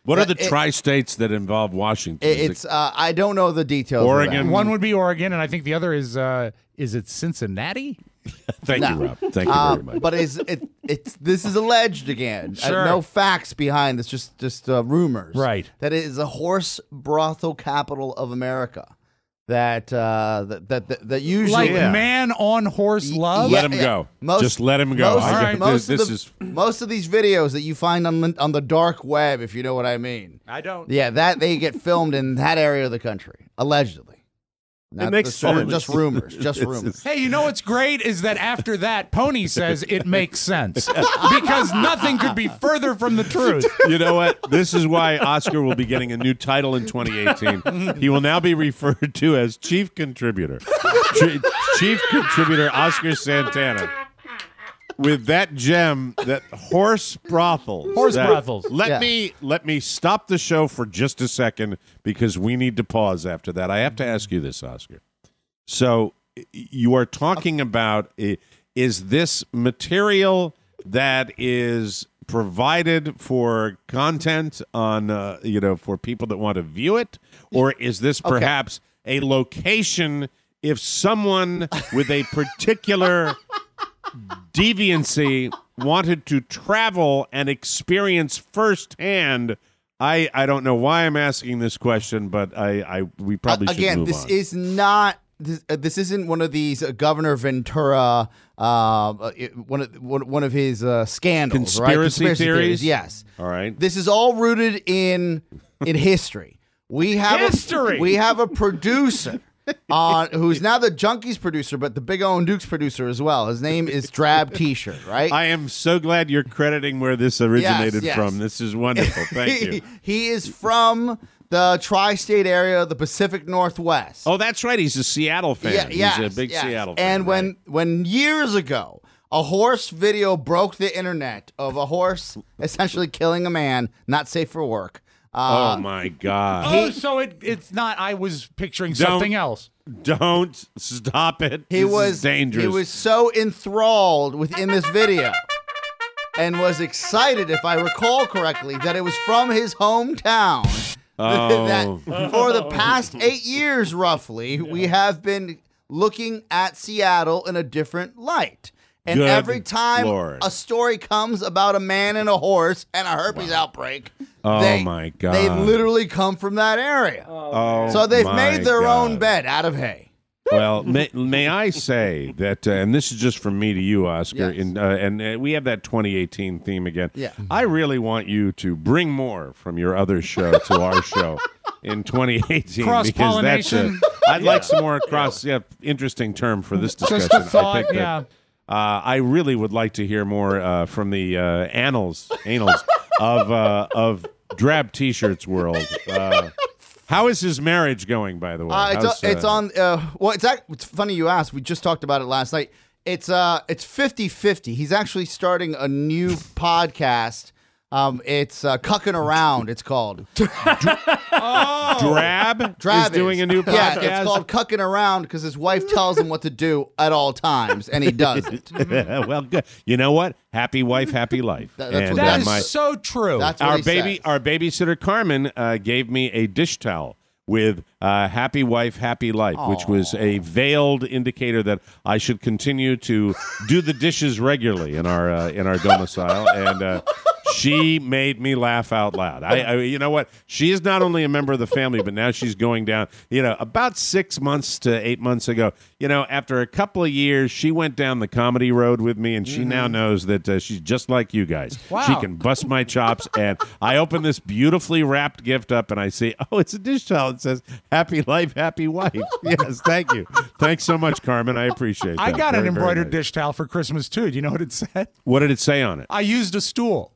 Speaker 2: What are the
Speaker 4: It-
Speaker 2: tri-states that involve Washington?
Speaker 4: It-
Speaker 2: Is it-
Speaker 4: it's uh, I don't know the details. of
Speaker 2: Oregon.
Speaker 4: that.
Speaker 3: One would be Oregon, and I think the other is uh, is it Cincinnati?
Speaker 2: Thank
Speaker 4: No.
Speaker 2: you, Rob. Thank you
Speaker 4: Uh,
Speaker 2: very much.
Speaker 4: But is it? It's this is alleged again. Uh,
Speaker 3: Sure.
Speaker 4: no facts behind this. Just just uh, rumors.
Speaker 3: Right.
Speaker 4: That it is a horse brothel capital of America. That uh, that, that that that usually
Speaker 3: Like man on horse love.
Speaker 2: Let him go. Just let him go.
Speaker 4: Most,
Speaker 2: I
Speaker 3: Alright.
Speaker 2: get-
Speaker 4: most
Speaker 2: this
Speaker 4: of the,
Speaker 2: is
Speaker 4: most of these videos that you find on the, on the dark web, if you know what I mean.
Speaker 3: I don't.
Speaker 4: Yeah, that they get filmed in that area of the country, allegedly. Not-
Speaker 13: makes
Speaker 4: it's all
Speaker 13: sense.
Speaker 4: Just rumors. Just
Speaker 2: It's-
Speaker 4: rumors.
Speaker 3: Hey, you know what's great is that after that, Pony says it makes sense because nothing could be further from the truth.
Speaker 2: You know what? This is why Oscar will be getting a new title in twenty eighteen. He will now be referred to as Chief Contributor. Ch- Chief Contributor Oscar Santana. With that gem, that horse brothels.
Speaker 3: Horse
Speaker 2: that-
Speaker 3: brothels.
Speaker 2: Let
Speaker 4: Yeah.
Speaker 2: me let me stop the show for just a second because we need to pause after that. I have to ask you this, Oscar. So y- you are talking about i- is this material that is provided for content on uh, you know for people that want to view it, or is this perhaps a location if someone with a particular deviancy wanted to travel and experience firsthand? I, I don't know why I'm asking this question, but I, I we probably
Speaker 4: Uh,
Speaker 2: should
Speaker 4: again,
Speaker 2: move
Speaker 4: this
Speaker 2: on.
Speaker 4: is not. This, uh, this isn't one of these uh, Governor Ventura, uh, uh, it- one of one, one of his uh, scandals, right?
Speaker 2: Conspiracy theories?
Speaker 4: Yes.
Speaker 2: All right.
Speaker 4: This is all rooted in in history. We have
Speaker 3: History!
Speaker 4: A, we have a producer on who's now the Junkies producer, but the Big O and Dukes producer as well. His name is Drab T-shirt, right?
Speaker 2: I am so glad you're crediting where this originated
Speaker 4: yes.
Speaker 2: from. This is wonderful. Thank you.
Speaker 4: He is from the tri-state area, the Pacific Northwest.
Speaker 2: Oh, that's right. He's a Seattle fan.
Speaker 4: Yeah, yes,
Speaker 2: He's a big
Speaker 4: yes.
Speaker 2: Seattle fan.
Speaker 4: And when when years ago a horse video broke the internet of a horse essentially killing a man, not safe for work. Uh,
Speaker 2: oh my God!
Speaker 3: Oh, so it, it's not. I was picturing
Speaker 2: Don't-
Speaker 3: something else.
Speaker 2: Don't stop it.
Speaker 4: he
Speaker 2: This
Speaker 4: was
Speaker 2: is dangerous.
Speaker 4: He was so enthralled within this video and was excited, if I recall correctly, that it was from his hometown.
Speaker 2: Oh.
Speaker 4: that for the past eight years, roughly, we have been looking at Seattle in a different light. And
Speaker 2: Good
Speaker 4: every time
Speaker 2: Lord.
Speaker 4: a story comes about a man and a horse and a herpes outbreak,
Speaker 2: Oh,
Speaker 4: they,
Speaker 2: my God.
Speaker 4: they literally come from that area.
Speaker 2: Oh,
Speaker 4: so they've
Speaker 2: my
Speaker 4: made their
Speaker 2: God.
Speaker 4: own bed out of hay.
Speaker 2: Well, may, may I say that, uh, and this is just from me to you, Oscar,
Speaker 4: Yes.
Speaker 2: in, uh, and uh, we have that twenty eighteen theme again.
Speaker 4: Yeah.
Speaker 2: I really want you to bring more from your other show to our show in twenty eighteen. Because that's a,
Speaker 3: Cross-pollination.
Speaker 2: I'd like some more cross, yeah, interesting term for this discussion.
Speaker 3: Just a thought,
Speaker 2: I think that,
Speaker 3: yeah.
Speaker 2: Uh, I really would like to hear more uh, from the uh, annals, annals of uh, of Drab T-shirts world. Uh, how is his marriage going, by the way?
Speaker 4: Uh, it's,
Speaker 2: How's,
Speaker 4: it's
Speaker 2: uh,
Speaker 4: on. Uh, well, it's act, it's funny you asked. We just talked about it last night. It's uh, it's fifty-fifty. He's actually starting a new podcast. Um, it's uh, Cucking Around. It's called.
Speaker 3: Oh,
Speaker 2: Drab,
Speaker 4: Drab
Speaker 2: is doing a new
Speaker 4: Yeah,
Speaker 2: podcast.
Speaker 4: it's called Cucking Around because his wife tells him what to do at all times, and he does it.
Speaker 2: Well, good. You know what? Happy wife, happy life.
Speaker 4: That- that's
Speaker 2: And,
Speaker 4: what
Speaker 2: uh,
Speaker 3: that is
Speaker 2: my-
Speaker 3: so true.
Speaker 4: That's what
Speaker 2: our
Speaker 4: he
Speaker 2: baby,
Speaker 4: says.
Speaker 2: our babysitter Carmen uh, gave me a dish towel with uh, "Happy Wife, Happy Life," which was a veiled indicator that I should continue to do the dishes regularly in our uh, in our domicile, and uh, she made me laugh out loud. I, I, you know what? She is not only a member of the family, but now she's going down. You know, about six months to eight months ago, you know, after a couple of years, she went down the comedy road with me, and she now knows that uh, she's just like you guys.
Speaker 3: Wow.
Speaker 2: She can bust my chops, and I open this beautifully wrapped gift up, and I see, oh, it's a dish towel. It says "Happy Life, Happy Wife." Yes, thank you. Thanks so much, Carmen. I appreciate that.
Speaker 3: I got
Speaker 2: Very,
Speaker 3: an
Speaker 2: very
Speaker 3: embroidered
Speaker 2: nice.
Speaker 3: dish towel for Christmas too. Do you know what it said?
Speaker 2: What did it say on it?
Speaker 3: I used a stool.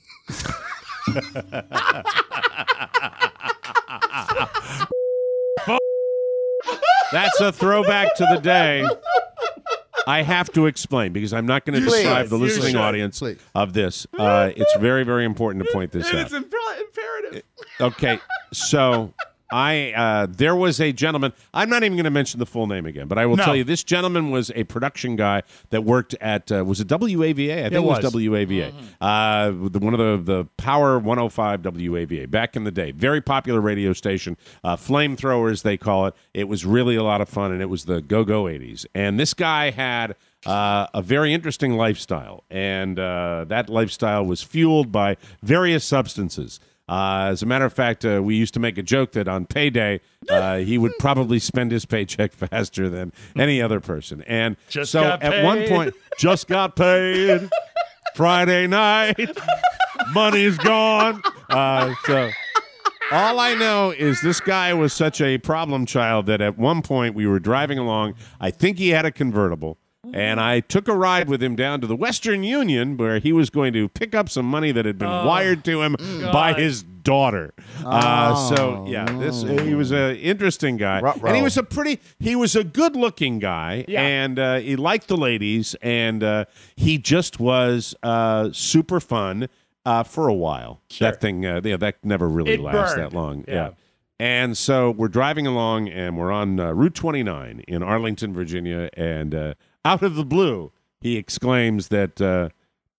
Speaker 2: That's a throwback to the day. I have to explain because I'm not going to
Speaker 4: Please,
Speaker 2: deprive the
Speaker 4: you
Speaker 2: listening
Speaker 4: should.
Speaker 2: audience
Speaker 4: Please.
Speaker 2: of this. Uh, it's very, very important to point this out.
Speaker 3: imperative.
Speaker 2: Okay, so I uh, there was a gentleman. I'm not even going to mention the full name again, but I will
Speaker 3: No.
Speaker 2: tell you this gentleman was a production guy that worked at uh, was it W A V A? I think it was,
Speaker 3: was.
Speaker 2: W A V A. Uh, the, one of the the Power one oh five W A V A back in the day. Very popular radio station. Uh, flamethrowers they call it. It was really a lot of fun, and it was the go-go eighties. And this guy had uh, a very interesting lifestyle, and uh, that lifestyle was fueled by various substances. Uh, as a matter of fact, uh, we used to make a joke that on payday, uh, he would probably spend his paycheck faster than any other person. And
Speaker 3: Just
Speaker 2: so
Speaker 3: got
Speaker 2: at one
Speaker 3: paid.
Speaker 2: point, just got paid Friday night, money's gone. Uh, so all I know is this guy was such a problem child that at one point we were driving along. I think he had a convertible. And I took a ride with him down to the Western Union where he was going to pick up some money that had been
Speaker 3: Oh,
Speaker 2: wired to him
Speaker 3: God.
Speaker 2: by his daughter. Uh, so,
Speaker 4: Oh,
Speaker 2: yeah, this he was an interesting guy.
Speaker 4: Ruh-roh.
Speaker 2: And he was a pretty, he was a good-looking guy.
Speaker 3: Yeah.
Speaker 2: And uh, he liked the ladies. And uh, he just was uh, super fun uh, for a while.
Speaker 3: Sure.
Speaker 2: That thing, uh, yeah, that never really
Speaker 3: It
Speaker 2: lasts
Speaker 3: burned.
Speaker 2: that long.
Speaker 3: Yeah.
Speaker 2: yeah. And so we're driving along, and we're on uh, Route twenty-nine in Arlington, Virginia, and uh, out of the blue, he exclaims that uh,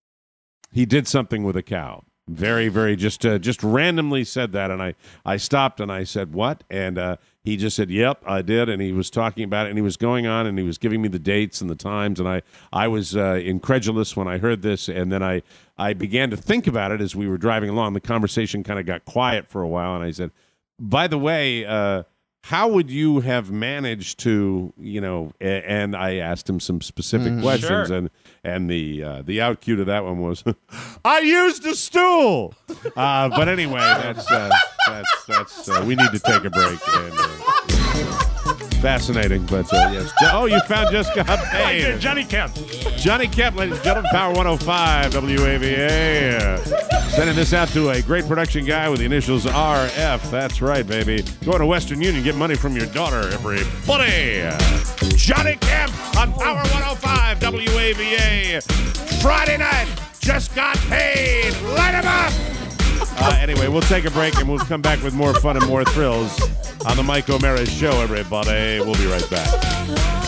Speaker 2: he did something with a cow. Very, very just uh, just randomly said that, and I, I stopped and I said, what? And uh, he just said, yep, I did, and he was talking about it, and he was going on, and he was giving me the dates and the times, and I, I was uh, incredulous when I heard this, and then I, I began to think about it as we were driving along. The conversation kind of got quiet for a while, and I said, by the way, uh, how would you have managed to, you know, a- and I asked him some specific questions,
Speaker 3: Sure.
Speaker 2: and and the uh, the out cue to that one was, I used a stool. Uh, but anyway, that's uh, that's that's uh, we need to take a break. And, uh, fascinating, but uh, yes. Jo- oh, you found Just Got Paid.
Speaker 3: Johnny Kemp.
Speaker 2: Johnny Kemp, ladies and gentlemen, Power one oh five W A V A. Sending this out to a great production guy with the initials R F. That's right, baby. Going to Western Union, get money from your daughter, everybody. Johnny Kemp on Power one oh five W A V A. Friday night, Just Got Paid. Light him up. Uh, anyway, we'll take a break and we'll come back with more fun and more thrills on the Mike O'Mara Show, everybody. We'll be right back.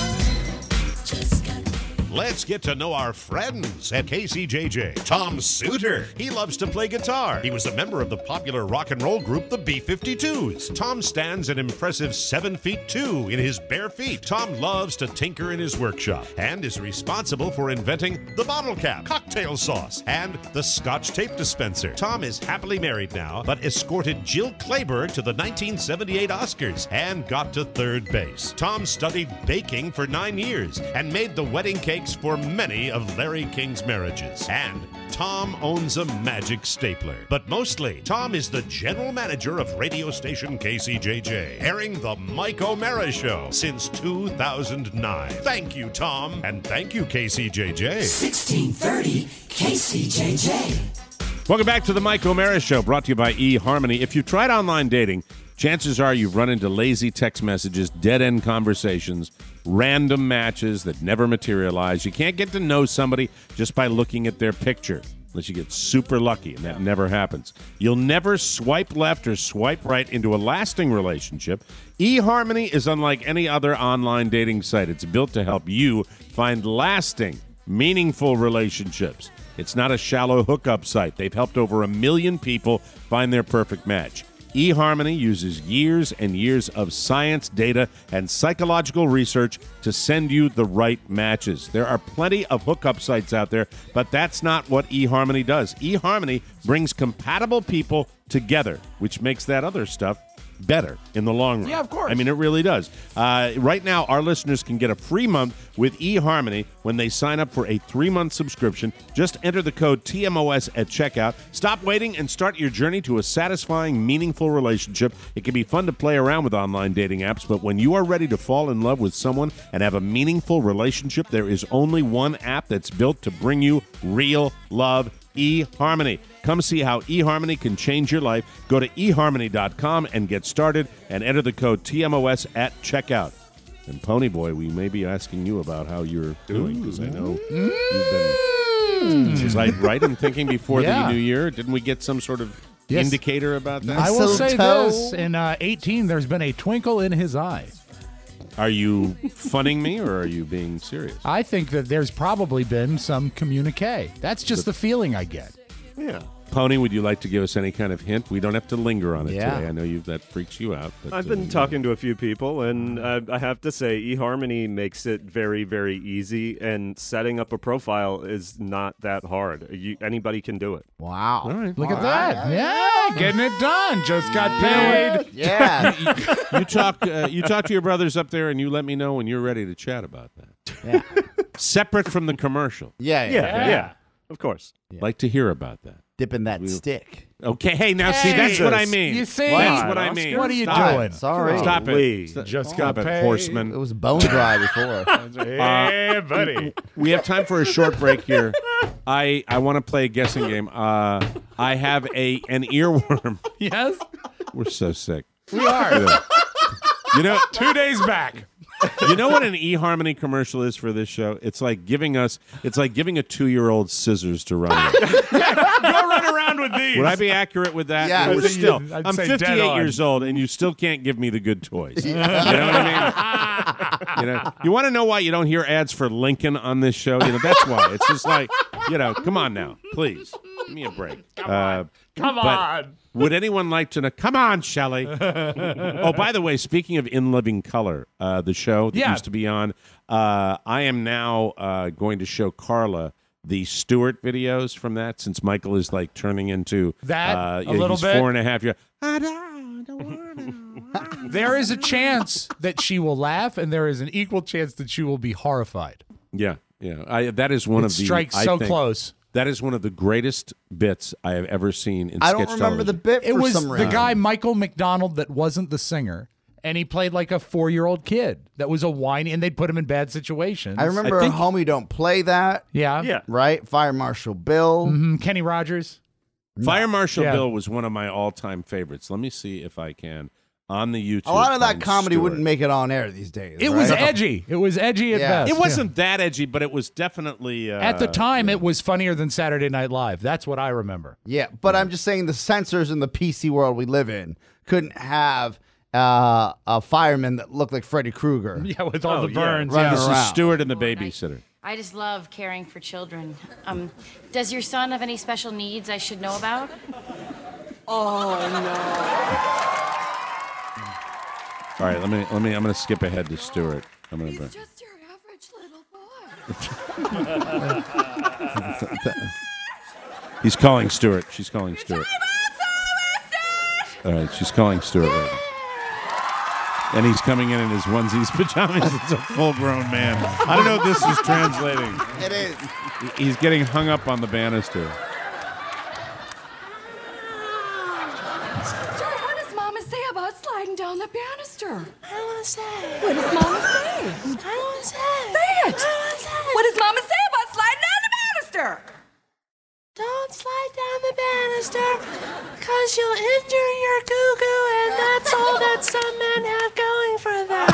Speaker 16: Let's get to know our friends at K C J J. Tom Suter. He loves to play guitar. He was a member of the popular rock and roll group, the B fifty-twos. Tom stands an impressive seven feet two in his bare feet. Tom loves to tinker in his workshop and is responsible for inventing the bottle cap, cocktail sauce, and the Scotch tape dispenser. Tom is happily married now, but escorted Jill Clayburgh to the nineteen seventy-eight Oscars and got to third base. Tom studied baking for nine years and made the wedding cake for many of Larry King's marriages. And Tom owns a magic stapler. But mostly, Tom is the general manager of radio station K C J J, airing the Mike O'Mara Show since two thousand nine. Thank you, Tom, and thank you, K C J J.
Speaker 17: sixteen thirty K C J J.
Speaker 2: Welcome back to the Mike O'Mara Show, brought to you by eHarmony. If you've tried online dating, chances are you've run into lazy text messages, dead-end conversations, random matches that never materialize. You can't get to know somebody just by looking at their picture, unless you get super lucky, and that never happens. You'll never swipe left or swipe right into a lasting relationship. eHarmony is unlike any other online dating site. It's built to help you find lasting, meaningful relationships. It's not a shallow hookup site. They've helped over a million people find their perfect match. eHarmony uses years and years of science, data, and psychological research to send you the right matches. There are plenty of hookup sites out there, but that's not what eHarmony does. eHarmony brings compatible people together, which makes that other stuff better in the long run.
Speaker 3: Yeah, of course.
Speaker 2: I mean, it really does. Uh, right now, our listeners can get a free month with eHarmony when they sign up for a three-month subscription. Just enter the code T M O S at checkout. Stop waiting and start your journey to a satisfying, meaningful relationship. It can be fun to play around with online dating apps, but when you are ready to fall in love with someone and have a meaningful relationship, there is only one app that's built to bring you real love: eHarmony. Come see how eHarmony can change your life. Go to e harmony dot com and get started and enter the code T M O S at checkout. And Pony Boy, we may be asking you about how you're doing, because I know you've been... Was I right in thinking before
Speaker 3: Yeah.
Speaker 2: the new year? Didn't we get some sort of
Speaker 3: Yes.
Speaker 18: indicator about that?
Speaker 3: I will say this: in uh, eighteen, there's been a twinkle in his eye.
Speaker 18: Are you funning me or are you being serious?
Speaker 3: I think that there's probably been some communique. That's just the feeling I get.
Speaker 18: Yeah. Pony, would you like to give us any kind of hint? We don't have to linger on it
Speaker 19: Yeah.
Speaker 18: today. I know you that freaks you out. But,
Speaker 19: I've
Speaker 18: uh,
Speaker 19: been
Speaker 18: you
Speaker 19: talking to a few people, and uh, I have to say, eHarmony makes it very, very easy, and setting up a profile is not that hard. You, anybody can do it.
Speaker 4: Wow.
Speaker 18: All right.
Speaker 3: Look at that. Yeah, getting it done. Just got paid.
Speaker 4: Yeah.
Speaker 18: you, you talk. Uh, you talk to your brothers up there, and you let me know when you're ready to chat about that.
Speaker 4: Yeah.
Speaker 18: Separate from the commercial.
Speaker 4: Yeah,
Speaker 19: Yeah,
Speaker 4: yeah.
Speaker 19: yeah, of course.
Speaker 18: Like to hear about that.
Speaker 4: Dipping that stick.
Speaker 18: Okay, hey, now see, that's what I mean.
Speaker 3: You see?
Speaker 18: That's what I
Speaker 19: Oscar?
Speaker 18: mean.
Speaker 3: What are you
Speaker 18: Stop
Speaker 3: doing?
Speaker 18: it.
Speaker 4: Sorry.
Speaker 18: Stop
Speaker 19: Golly.
Speaker 18: it. Stop,
Speaker 3: Just
Speaker 18: Stop
Speaker 3: got
Speaker 18: it,
Speaker 3: paid.
Speaker 18: horseman.
Speaker 4: It was bone dry before.
Speaker 3: Hey, buddy.
Speaker 18: We have time for a short break here. I I want to play a guessing game. Uh, I have a an earworm.
Speaker 3: Yes?
Speaker 18: We're so sick.
Speaker 3: We are.
Speaker 18: You know,
Speaker 3: Two days back.
Speaker 18: you know what an eHarmony commercial is for this show? It's like giving us. It's like giving a two-year-old scissors to run with.
Speaker 3: Go run around with these.
Speaker 18: Would I be accurate with that?
Speaker 4: Yeah.
Speaker 18: We're
Speaker 4: I think
Speaker 18: still.
Speaker 3: you'd- I'd
Speaker 18: I'm
Speaker 3: say dead
Speaker 18: fifty-eight
Speaker 3: on.
Speaker 18: years old, and you still can't give me the good toys. You know what I mean? You know, you want to know why you don't hear ads for Lincoln on this show? You know, that's why. It's just like, you know, come on now, please, give me a break. Come on,
Speaker 3: Come on.
Speaker 18: Would anyone like to know? Come on, Shelley. Oh, by the way, speaking of In Living Color, uh, the show that
Speaker 3: Yeah.
Speaker 18: used to be on, uh, I am now uh, going to show Carla the Stewart videos from that, since Michael is like turning into
Speaker 3: That,
Speaker 18: uh,
Speaker 3: a
Speaker 18: yeah,
Speaker 3: little
Speaker 18: he's
Speaker 3: bit?
Speaker 18: four and a half years.
Speaker 3: There is a chance that she will laugh, and there is an equal chance that she will be horrified.
Speaker 18: Yeah, yeah. I, that is one
Speaker 3: It
Speaker 18: of the
Speaker 3: strikes
Speaker 18: I
Speaker 3: so
Speaker 18: think,
Speaker 3: close.
Speaker 18: That is one of the greatest bits I have ever seen in
Speaker 4: I
Speaker 18: sketch
Speaker 4: don't remember the
Speaker 18: television.
Speaker 4: bit
Speaker 3: It
Speaker 4: for
Speaker 3: was
Speaker 4: some
Speaker 3: the
Speaker 4: reason.
Speaker 3: guy Michael McDonald that wasn't the singer, and he played like a four-year-old kid that was a whiny, and they'd put him in bad situations.
Speaker 4: I remember
Speaker 18: I think-
Speaker 4: Homie Don't Play That,
Speaker 3: Yeah.
Speaker 19: Yeah.
Speaker 4: right? Fire Marshal Bill.
Speaker 3: Mhm. Kenny Rogers.
Speaker 18: Fire Marshal
Speaker 3: Yeah.
Speaker 18: Bill was one of my all-time favorites. Let me see if I can on the YouTube.
Speaker 4: A lot of that
Speaker 18: find
Speaker 4: comedy
Speaker 18: Stewart.
Speaker 4: wouldn't make it on air these days.
Speaker 3: It was
Speaker 4: right?
Speaker 3: edgy. It was edgy at
Speaker 4: Yeah.
Speaker 3: best.
Speaker 18: It wasn't that edgy, but it was definitely uh,
Speaker 3: At the time, it was funnier than Saturday Night Live. That's what I remember.
Speaker 4: Yeah, but I'm just saying the censors in the P C world we live in couldn't have uh, a fireman that looked like Freddy Krueger.
Speaker 3: Yeah, with all
Speaker 19: Oh,
Speaker 3: the
Speaker 19: yeah.
Speaker 3: burns.
Speaker 4: Running
Speaker 18: This is
Speaker 4: around.
Speaker 18: Stewart and the Babysitter.
Speaker 20: I just love caring for children. Um, does your son have any special needs I should know about? Oh,
Speaker 18: All right, let me let me. I'm going to skip ahead to Stewart. I'm going to.
Speaker 20: no. Just your average little boy.
Speaker 18: He's calling Stewart. She's calling Stewart. All right, she's calling Stewart right now. And he's coming in in his onesies, pajamas. It's a full-grown man. I don't know if this is translating.
Speaker 4: It is.
Speaker 18: He's getting hung up on the banister.
Speaker 20: What does Mama say about sliding down the banister? I don't want to say. What does Mama say? I don't want to say. Say it. I don't want to say. What does Mama say about sliding down the banister? Don't slide down the banister, cause you'll injure your goo-goo, and that's all that some men have going for them.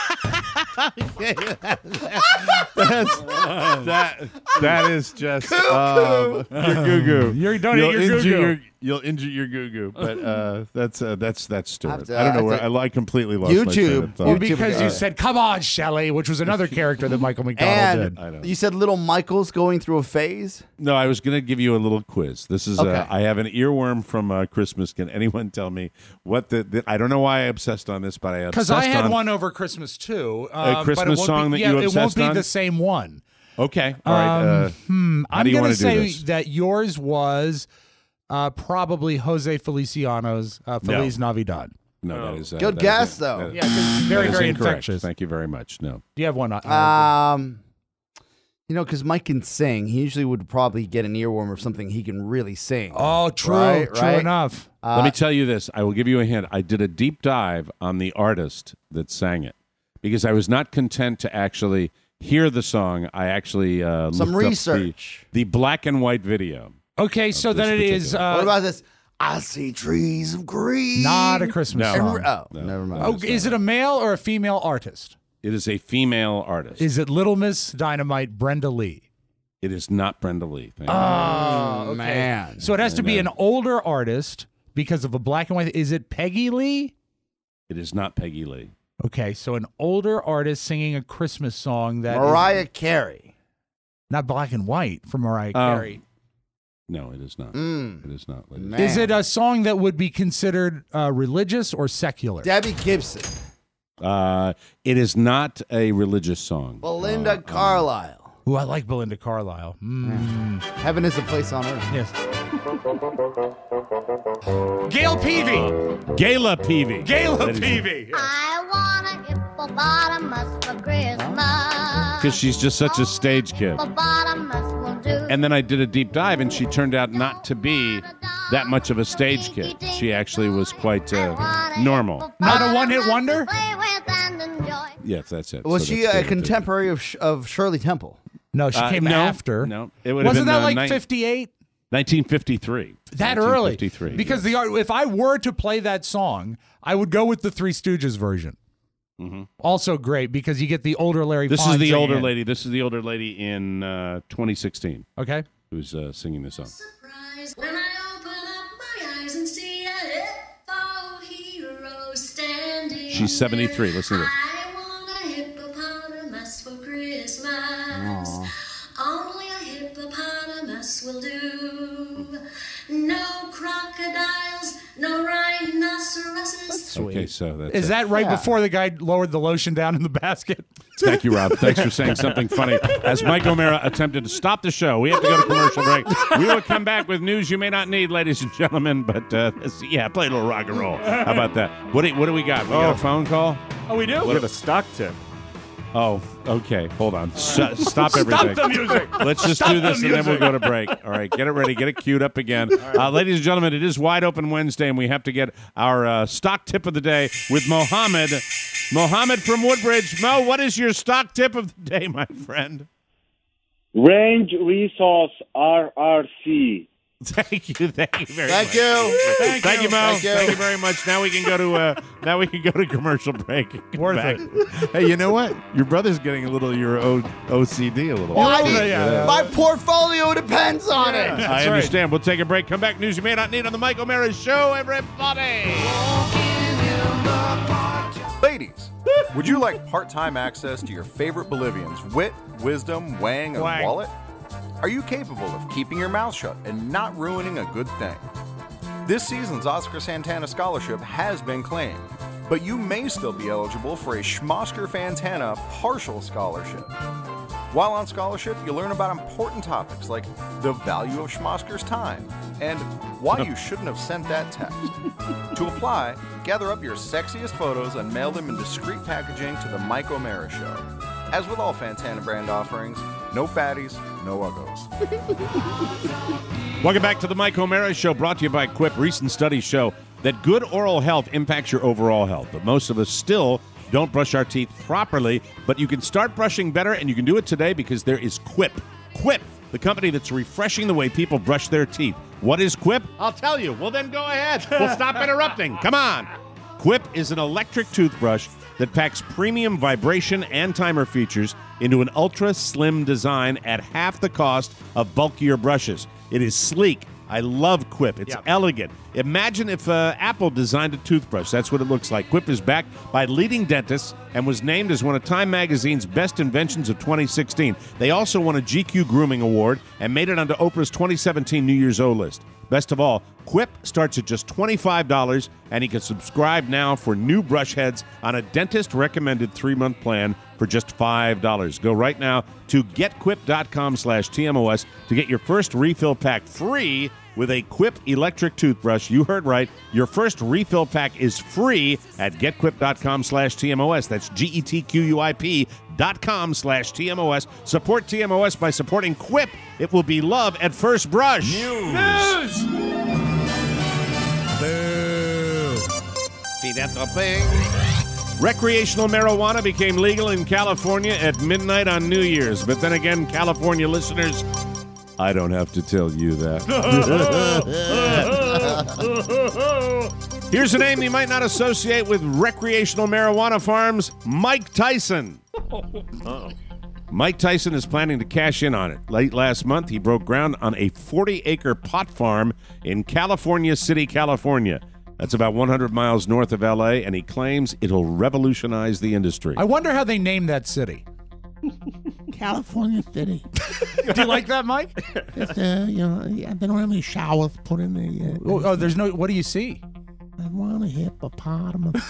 Speaker 18: That's, that that is just um, your goo goo.
Speaker 3: You're don't
Speaker 18: you'll
Speaker 3: eat your
Speaker 18: injure
Speaker 3: goo-goo.
Speaker 18: your you'll injure your goo goo. But uh, that's uh, that's that's Stewart.
Speaker 4: to-
Speaker 18: I don't know
Speaker 4: I
Speaker 18: where
Speaker 4: think-
Speaker 18: I, I completely lost my train
Speaker 4: YouTube.
Speaker 18: of thought.
Speaker 3: Well,
Speaker 4: YouTube
Speaker 3: because
Speaker 4: guy.
Speaker 3: you said, "Come on, Shelley," which was another character that Michael McDonald
Speaker 4: And
Speaker 3: did.
Speaker 18: I know.
Speaker 4: you said little Michael's going through a phase.
Speaker 18: No, I was going to give you a little quiz. This is
Speaker 4: Okay.
Speaker 18: uh, I have an earworm from uh, Christmas. Can anyone tell me what the, the I don't know why I obsessed on this, but I obsessed
Speaker 3: Because I had
Speaker 18: on,
Speaker 3: one over Christmas too.
Speaker 18: A
Speaker 3: um, but it
Speaker 18: Christmas
Speaker 3: won't
Speaker 18: song
Speaker 3: be,
Speaker 18: that
Speaker 3: yeah,
Speaker 18: you
Speaker 3: it won't
Speaker 18: obsessed
Speaker 3: be
Speaker 18: on?
Speaker 3: the same one.
Speaker 18: Okay, all right.
Speaker 3: Um,
Speaker 18: uh,
Speaker 3: hmm,
Speaker 18: how
Speaker 3: I'm
Speaker 18: do you
Speaker 3: gonna
Speaker 18: want to do
Speaker 3: say
Speaker 18: this?
Speaker 3: that yours was uh, probably Jose Feliciano's uh,
Speaker 18: No.
Speaker 3: Feliz Navidad.
Speaker 18: No, that is uh,
Speaker 4: Good
Speaker 18: that
Speaker 4: guess,
Speaker 18: is-
Speaker 4: though.
Speaker 18: that-
Speaker 3: Yeah, 'cause very,
Speaker 18: that is
Speaker 3: very
Speaker 18: incorrect.
Speaker 3: infectious.
Speaker 18: Thank you very much. No.
Speaker 3: Do you have one? Uh,
Speaker 4: Um, you know, because Mike can sing. He usually would probably get an earworm or something he can really sing.
Speaker 3: oh, true,
Speaker 4: Right,
Speaker 3: true
Speaker 4: right?
Speaker 3: enough.
Speaker 4: Uh,
Speaker 18: Let me tell you this. I will give you a hint. I did a deep dive on the artist that sang it because I was not content to actually hear the song. I actually uh,
Speaker 4: Some
Speaker 18: looked up
Speaker 4: research.
Speaker 18: the, the black and white video.
Speaker 3: Okay, so
Speaker 18: this
Speaker 3: then it is
Speaker 18: particular-
Speaker 3: uh,
Speaker 4: what about this? I see trees of green.
Speaker 3: not a Christmas
Speaker 18: No.
Speaker 3: song.
Speaker 4: And- oh,
Speaker 18: No.
Speaker 4: never mind.
Speaker 3: Oh, is it a male or a female artist?
Speaker 18: It is a female artist.
Speaker 3: Is it Little Miss Dynamite Brenda Lee?
Speaker 18: It is not Brenda Lee. Thank you.
Speaker 3: Oh, okay.
Speaker 4: man.
Speaker 3: So it has to be an older artist because of a black and white. Is it Peggy Lee?
Speaker 18: It is not Peggy Lee.
Speaker 3: Okay, so an older artist singing a Christmas song that
Speaker 4: Mariah
Speaker 3: is
Speaker 4: Carey.
Speaker 3: Not black and white from Mariah
Speaker 18: Um,
Speaker 3: Carey.
Speaker 18: No, it is not.
Speaker 4: Mm.
Speaker 18: It is not. ladies.
Speaker 4: Man.
Speaker 3: Is it a song that would be considered uh, religious or secular?
Speaker 4: Debbie Gibson.
Speaker 18: Uh, it is not a religious song.
Speaker 4: Belinda
Speaker 18: Uh,
Speaker 4: Carlisle.
Speaker 3: Ooh, I like Belinda Carlisle. Mm.
Speaker 4: Heaven is a place on earth.
Speaker 3: Yes. Gail Peavy.
Speaker 18: Gayla Peavy.
Speaker 3: Gayla
Speaker 18: Ladies and-
Speaker 3: Peavy.
Speaker 21: I want a hippopotamus for Christmas.
Speaker 18: Because she's just such a stage kid.
Speaker 21: Hippopotamus will do.
Speaker 18: And then I did a deep dive, and she turned out not to be that much of a stage kid. She actually was quite uh, normal.
Speaker 3: Not a one-hit wonder?
Speaker 21: Play with and enjoy.
Speaker 18: Yes, that's it.
Speaker 4: Was
Speaker 18: So
Speaker 4: she
Speaker 18: that's
Speaker 4: a
Speaker 18: good.
Speaker 4: contemporary of, Sh- of Shirley Temple?
Speaker 3: No, she
Speaker 18: Uh,
Speaker 3: came
Speaker 18: no,
Speaker 3: after.
Speaker 18: No, it would have
Speaker 3: Wasn't
Speaker 18: been,
Speaker 3: that
Speaker 18: uh,
Speaker 3: like
Speaker 18: nine-
Speaker 3: fifty-eight?
Speaker 18: nineteen fifty-three.
Speaker 3: That early?
Speaker 18: nineteen fifty-three.
Speaker 3: Because the art, if I were to play that song, I would go with the Three Stooges version.
Speaker 18: Mm-hmm.
Speaker 3: Also great because you get the older Larry.
Speaker 18: This
Speaker 3: Fine
Speaker 18: is the
Speaker 3: singing
Speaker 18: older
Speaker 3: it.
Speaker 18: lady. This is the older lady in uh, twenty sixteen.
Speaker 3: Okay.
Speaker 18: Who's uh, singing this song?
Speaker 21: When I open up my eyes and see a hippo hero standing.
Speaker 18: She's seventy-three. Listen to this.
Speaker 21: I want a hippopotamus for Christmas. Only a hippopotamus will do. No crocodiles, no rhinoceroses.
Speaker 18: Okay, so that's
Speaker 3: Is
Speaker 18: it.
Speaker 3: that right before the guy lowered the lotion down in the basket?
Speaker 18: Thank you, Rob. Thanks for saying something funny. As Mike O'Mara attempted to stop the show, we have to go to commercial break. We will come back with news you may not need, ladies and gentlemen. But uh, this- yeah, play a little rock and roll. How about that? What do, what do we got? We got a phone call?
Speaker 3: Oh, we do?
Speaker 19: We have a stock tip.
Speaker 18: Oh, okay. Hold on. S- stop everything.
Speaker 19: the music.
Speaker 18: Let's just
Speaker 19: Stop
Speaker 18: do this
Speaker 19: the
Speaker 18: and then we'll
Speaker 19: music.
Speaker 18: go to break. All right, get it ready. Get it queued up again. Uh, ladies and gentlemen, it is Wide Open Wednesday, and we have to get our uh, stock tip of the day with Mohammed. Mohammed from Woodbridge. Mo, what is your stock tip of the day, my friend?
Speaker 13: Range Resource R R C.
Speaker 18: Thank you, thank you very
Speaker 4: Thank
Speaker 18: much.
Speaker 4: you.
Speaker 18: Thank,
Speaker 4: Thank
Speaker 18: you,
Speaker 4: you.
Speaker 18: Mo.
Speaker 4: Thank you.
Speaker 18: Thank you very much. Now we can go to uh, now we can go to commercial break.
Speaker 3: Worth
Speaker 18: Back.
Speaker 3: it.
Speaker 18: Hey, you know what? Your brother's getting a little your O- OCD a little.
Speaker 4: Well, I
Speaker 18: bit.
Speaker 4: mean,
Speaker 3: yeah.
Speaker 4: my portfolio depends on
Speaker 18: I
Speaker 4: it.
Speaker 18: understand. We'll take a break. Come back. News you may not need on the Mike O'Mara Show, everybody.
Speaker 22: Ladies, would you like part-time access to your favorite Bolivians' wit, wisdom, wang, and
Speaker 18: Wang.
Speaker 22: wallet? Are you capable of keeping your mouth shut and not ruining a good thing? This season's Oscar Santana Scholarship has been claimed, but you may still be eligible for a Schmosker Fantana partial scholarship. While on scholarship, you'll learn about important topics like the value of Schmosker's time and why you shouldn't have sent that text. To apply, gather up your sexiest photos and mail them in discreet packaging to the Mike O'Mara Show. As with all Fantana brand offerings, no fatties, no uggos.
Speaker 18: Welcome back to the Mike O'Mara Show, brought to you by Quip. Recent studies show that good oral health impacts your overall health, but most of us still don't brush our teeth properly. But you can start brushing better, and you can do it today because there is Quip. Quip, the company that's refreshing the way people brush their teeth. What is Quip? I'll tell you. Well, then go ahead. We'll stop interrupting. Come on. Quip is an electric toothbrush that packs premium vibration and timer features into an ultra-slim design at half the cost of bulkier brushes. It is sleek. I love Quip. It's
Speaker 3: Yep.
Speaker 18: elegant. Imagine if uh, Apple designed a toothbrush. That's what it looks like. Quip is backed by leading dentists and was named as one of Time Magazine's best inventions of twenty sixteen. They also won a G Q Grooming Award and made it onto Oprah's twenty seventeen New Year's O list. Best of all, Quip starts at just twenty-five dollars, and you can subscribe now for new brush heads on a dentist-recommended three-month plan for just five dollars. Go right now to getquip.com slash TMOS to get your first refill pack free with a Quip electric toothbrush. You heard right. Your first refill pack is free at getquip.com slash TMOS. That's G-E-T-Q-U-I-P dot com slash TMOS. Support T M O S by supporting Quip. It will be love at first brush.
Speaker 10: News.
Speaker 18: Boo. See, that's a thing. Recreational marijuana became legal in California at midnight on New Year's. But then again, California listeners, I don't have to tell you that. Here's a name you might not associate with recreational marijuana farms, Mike Tyson.
Speaker 19: Uh-oh.
Speaker 18: Mike Tyson is planning to cash in on it. Late last month, he broke ground on a forty-acre pot farm in California City, California. That's about one hundred miles north of L A, and he claims it'll revolutionize the industry.
Speaker 3: I wonder how they named that city.
Speaker 10: California City.
Speaker 3: Do you like that, Mike?
Speaker 10: Just, uh, you know, yeah, they don't have any showers put in there yet.
Speaker 3: Oh, oh, there's no. What do you see?
Speaker 10: I want a hippopotamus.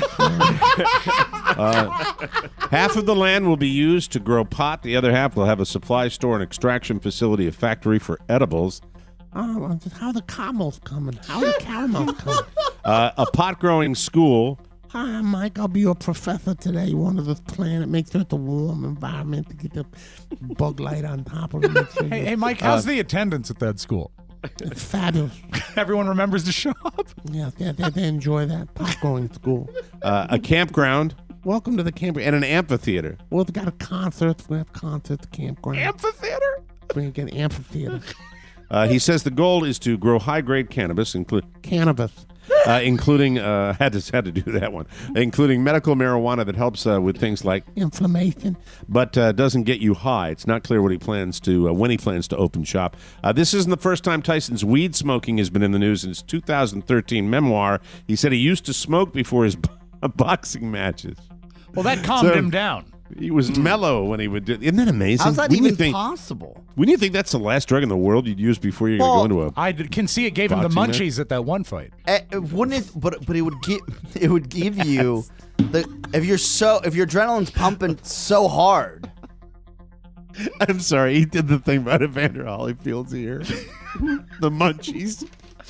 Speaker 18: Uh, half of the land will be used to grow pot. The other half will have a supply store, an extraction facility, a factory for edibles.
Speaker 10: Oh, how are the caramels coming? How are the caramels coming?
Speaker 18: Uh, a pot-growing school.
Speaker 10: Hi, I'm Mike. I'll be your professor today. One of this planet. Make sure it's a warm environment to get the bug light on top of it. Make sure
Speaker 3: Hey,
Speaker 10: you-
Speaker 3: hey, Mike, how's the attendance at that school?
Speaker 10: It's fabulous.
Speaker 3: Everyone remembers to show up.
Speaker 10: Yeah, they, they, they enjoy that pot-growing school.
Speaker 18: Uh, a campground.
Speaker 10: Welcome to the campground.
Speaker 18: And an amphitheater.
Speaker 10: Well, they got a concert. We have concerts at the campground.
Speaker 3: Amphitheater?
Speaker 10: We get an amphitheater.
Speaker 18: Uh, he says the goal is to grow high-grade cannabis, include
Speaker 10: Cannabis.
Speaker 18: uh, including uh, had to had to do that one, including medical marijuana that helps uh, with things like
Speaker 10: inflammation,
Speaker 18: but uh, doesn't get you high. It's not clear what he plans to uh, when he plans to open shop. Uh, this isn't the first time Tyson's weed smoking has been in the news. In his two thousand thirteen memoir, he said he used to smoke before his boxing matches.
Speaker 3: Well, that calmed
Speaker 18: So-
Speaker 3: him down.
Speaker 18: He was mellow when he would do. Isn't that amazing?
Speaker 4: How's that
Speaker 18: Wouldn't you
Speaker 4: even
Speaker 18: think-
Speaker 4: possible?
Speaker 18: Wouldn't you think that's the last drug in the world you'd use before you're
Speaker 4: Well,
Speaker 18: going to go into a?
Speaker 3: I d- can see it gave him the
Speaker 18: boxing match?
Speaker 3: munchies at that one fight.
Speaker 4: Eh, wouldn't it? But but it would give it would give you the if you're so if your adrenaline's pumping so hard.
Speaker 18: I'm sorry, he did the thing about Evander Holyfield's ear. The munchies.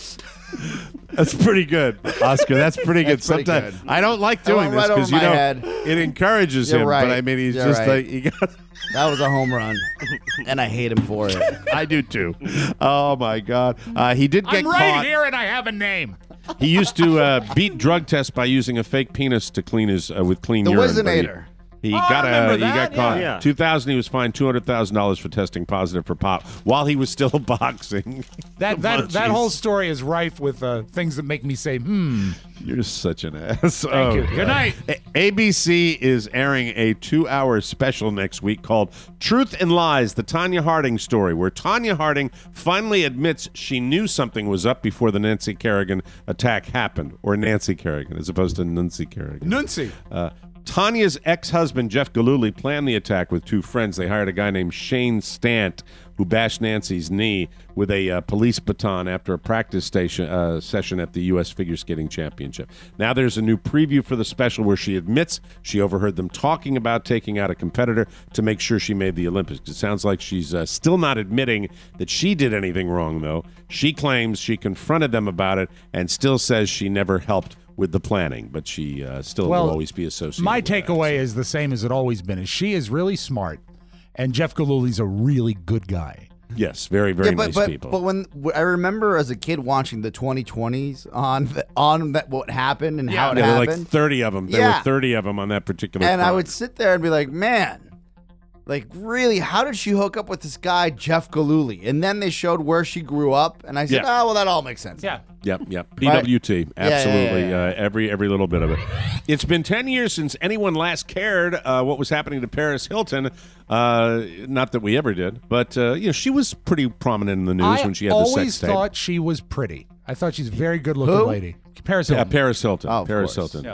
Speaker 18: That's pretty good, Oscar. That's pretty good.
Speaker 4: That's pretty
Speaker 18: Sometimes
Speaker 4: good.
Speaker 18: I don't like
Speaker 4: That
Speaker 18: doing
Speaker 4: went
Speaker 18: this
Speaker 4: right
Speaker 18: because
Speaker 4: over
Speaker 18: you
Speaker 4: my
Speaker 18: know
Speaker 4: head.
Speaker 18: it encourages
Speaker 4: You're
Speaker 18: him.
Speaker 4: right.
Speaker 18: But I mean, he's
Speaker 4: You're
Speaker 18: just
Speaker 4: right.
Speaker 18: like he got.
Speaker 4: That was a home run, and I hate him for it.
Speaker 18: I do too. Oh my God, uh, he did get
Speaker 3: I'm right
Speaker 18: caught.
Speaker 3: here and I have a name.
Speaker 18: He used to uh, beat drug tests by using a fake penis to clean his uh, with clean
Speaker 4: The
Speaker 18: urine. but he-
Speaker 4: Wizinator.
Speaker 18: He
Speaker 3: Oh, I
Speaker 18: got a,
Speaker 3: remember
Speaker 18: he
Speaker 3: that,
Speaker 18: got caught.
Speaker 19: yeah.
Speaker 18: two thousand, he was fined two hundred thousand dollars for testing positive for pot while he was still boxing.
Speaker 3: That
Speaker 18: The
Speaker 3: that that
Speaker 18: munchies.
Speaker 3: whole story is rife with uh, things that make me say, "Hmm."
Speaker 18: You're such an ass.
Speaker 3: Thank you. Good night.
Speaker 18: A- ABC is airing a two-hour special next week called Truth and Lies, the Tanya Harding story, where Tanya Harding finally admits she knew something was up before the Nancy Kerrigan attack happened, or Nancy Kerrigan as opposed to Nancy Kerrigan.
Speaker 3: Nuncy.
Speaker 18: Uh, Tanya's ex-husband, Jeff Gillooly, planned the attack with two friends. They hired a guy named Shane Stant, who bashed Nancy's knee with a uh, police baton after a practice station, uh, session at the U S Figure Skating Championship. Now there's a new preview for the special where she admits she overheard them talking about taking out a competitor to make sure she made the Olympics. It sounds like she's uh, still not admitting that she did anything wrong, though. She claims she confronted them about it and still says she never helped with the planning, but she uh, still
Speaker 3: Well,
Speaker 18: will always be associated
Speaker 3: My
Speaker 18: with that.
Speaker 3: takeaway is the same as it always been: is she is really smart, and Jeff Gillooly's a really good guy.
Speaker 18: Yes, very, very
Speaker 4: yeah, but,
Speaker 18: nice
Speaker 4: but,
Speaker 18: people.
Speaker 4: But when I remember as a kid watching the twenty twenties on the, on that what happened and how it
Speaker 18: there were
Speaker 4: happened,
Speaker 18: like thirty of them. There
Speaker 4: Yeah.
Speaker 18: were thirty of them on that particular
Speaker 4: and I
Speaker 18: crime.
Speaker 4: would sit there and be like, man, like really, how did she hook up with this guy Jeff Gillooly? And then they showed where she grew up, and I said,
Speaker 18: Yeah.
Speaker 4: oh well, that all makes sense.
Speaker 3: Yeah.
Speaker 18: Yep, yep. P
Speaker 4: Right?
Speaker 18: W T,
Speaker 4: Yeah, yeah,
Speaker 18: absolutely.
Speaker 4: yeah, yeah.
Speaker 18: Uh, every every little bit of it. It's been ten years since anyone last cared uh, what was happening to Paris Hilton. Uh, not that we ever did, but uh, you know she was pretty prominent in the news
Speaker 3: I
Speaker 18: when she had the
Speaker 3: always
Speaker 18: sex tape.
Speaker 3: thought she was pretty. I thought she's a very good-looking
Speaker 4: Who?
Speaker 3: lady. Paris
Speaker 18: Yeah,
Speaker 3: Hilton.
Speaker 18: Paris Hilton.
Speaker 4: Oh, of
Speaker 18: Paris
Speaker 4: course.
Speaker 18: Hilton.
Speaker 3: Yeah.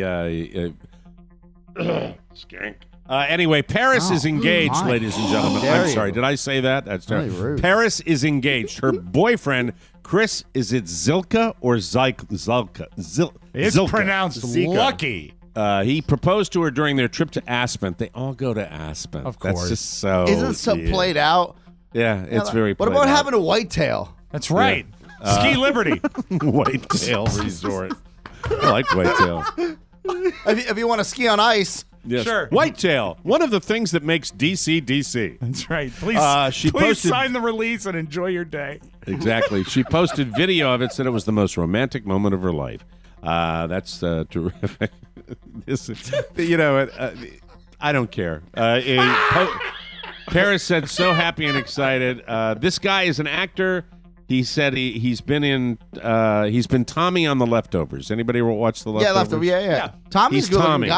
Speaker 18: I uh, uh, skank. Uh, anyway, Paris
Speaker 4: Oh,
Speaker 18: is engaged,
Speaker 4: my.
Speaker 18: ladies and gentlemen.
Speaker 4: How dare
Speaker 18: I'm sorry.
Speaker 4: you.
Speaker 18: Did I say that? That's
Speaker 4: Really
Speaker 18: terrible.
Speaker 4: rude.
Speaker 18: Paris is engaged. Her boyfriend, Chris, is it Zilka or Zyk, Zilka? Zil,
Speaker 3: It's
Speaker 18: Zilka.
Speaker 3: pronounced
Speaker 18: Zika.
Speaker 3: lucky.
Speaker 18: Uh, he proposed to her during their trip to Aspen. They all go to Aspen.
Speaker 3: Of
Speaker 18: That's
Speaker 3: course.
Speaker 18: just so.
Speaker 4: Isn't it so
Speaker 18: yeah.
Speaker 4: played out?
Speaker 18: Yeah, it's very.
Speaker 4: What
Speaker 18: played
Speaker 4: about
Speaker 18: out.
Speaker 4: having a whitetail?
Speaker 3: That's right.
Speaker 18: Uh,
Speaker 3: Ski Liberty.
Speaker 18: Whitetail Resort? I like Whitetail.
Speaker 4: If you, if you want to ski on ice,
Speaker 18: Yes.
Speaker 3: Sure.
Speaker 18: Whitetail, one of the things that makes D C D C.
Speaker 3: That's right. Please,
Speaker 18: Uh, she
Speaker 3: please
Speaker 18: posted-
Speaker 3: sign the release and enjoy your day.
Speaker 18: Exactly. She posted video of it, said it was the most romantic moment of her life. Uh, that's uh, terrific. this, is- you know, uh, I don't care. Uh, it- po- Paris said, so happy and excited. Uh, this guy is an actor. He said he, he's been in, uh, he's been Tommy on The Leftovers. Anybody ever watch The
Speaker 4: yeah,
Speaker 18: Leftovers?
Speaker 4: leftover, yeah, yeah. Tommy's
Speaker 18: He's
Speaker 4: a good-looking
Speaker 18: Tommy.
Speaker 4: guy.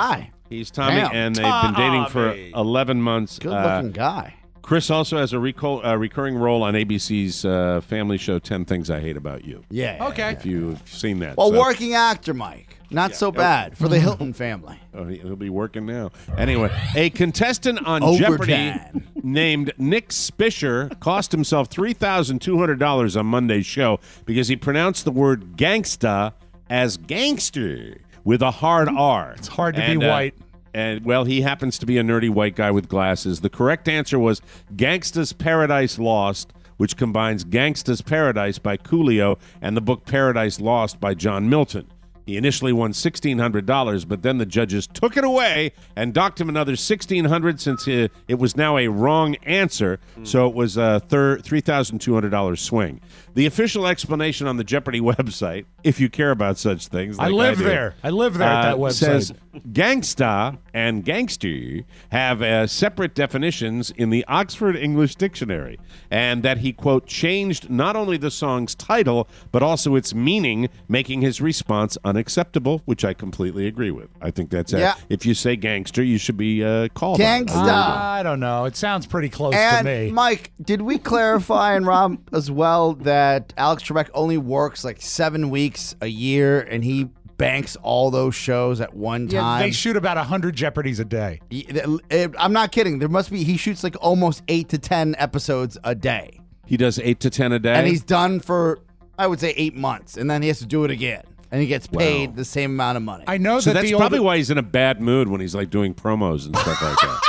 Speaker 18: He's Tommy,
Speaker 4: Damn.
Speaker 18: and they've been dating for
Speaker 4: Tommy.
Speaker 18: eleven months.
Speaker 4: Good-looking
Speaker 18: Uh,
Speaker 4: guy.
Speaker 18: Chris also has a reco- uh, recurring role on A B C's uh, family show, ten Things I Hate About You.
Speaker 4: Yeah. yeah,
Speaker 3: Okay.
Speaker 18: If you've seen that.
Speaker 4: Well,
Speaker 18: So-
Speaker 4: working actor, Mike. Not so bad for the Hilton family.
Speaker 18: Oh, he- he'll be working now. Anyway, a contestant on
Speaker 4: Overtime.
Speaker 18: Jeopardy named Nick Spisher cost himself three thousand two hundred dollars on Monday's show because he pronounced the word gangsta as gangster with a hard R.
Speaker 3: It's hard to
Speaker 18: And,
Speaker 3: be
Speaker 18: uh,
Speaker 3: white.
Speaker 18: And, well, he happens to be a nerdy white guy with glasses. The correct answer was Gangsta's Paradise Lost, which combines Gangsta's Paradise by Coolio and the book Paradise Lost by John Milton. He initially won sixteen hundred dollars, but then the judges took it away and docked him another sixteen hundred dollars since it, it was now a wrong answer, so it was a thir- three thousand two hundred dollars swing. The official explanation on the Jeopardy website, if you care about such things,
Speaker 3: I
Speaker 18: like
Speaker 3: live
Speaker 18: do,
Speaker 3: there. I live there at that
Speaker 18: uh,
Speaker 3: website.
Speaker 18: Says gangsta and gangster have uh, separate definitions in the Oxford English Dictionary, and that he, quote, changed not only the song's title, but also its meaning, making his response unacceptable, which I completely agree with. I think that's
Speaker 4: Yeah.
Speaker 18: it. If you say gangster, you should be uh, called
Speaker 4: Gangsta.
Speaker 18: on it.
Speaker 3: I don't know. It sounds pretty close
Speaker 4: And
Speaker 3: to me.
Speaker 4: Mike, did we clarify and Rob as well that Alex Trebek only works like seven weeks a year and he banks all those shows at one
Speaker 3: Yeah,
Speaker 4: time?
Speaker 3: they shoot about one hundred Jeopardies a day.
Speaker 4: He- it- I'm not kidding. There must be. He shoots like almost eight to ten episodes a day,
Speaker 18: He does eight to ten a day.
Speaker 4: and he's done for I would say eight months, and then he has to do it again, and he gets paid
Speaker 18: Wow.
Speaker 4: the same amount of money.
Speaker 3: I know
Speaker 18: so
Speaker 3: that
Speaker 18: that's
Speaker 3: the
Speaker 18: probably
Speaker 3: old,
Speaker 18: why he's in a bad mood when he's like doing promos and stuff like that.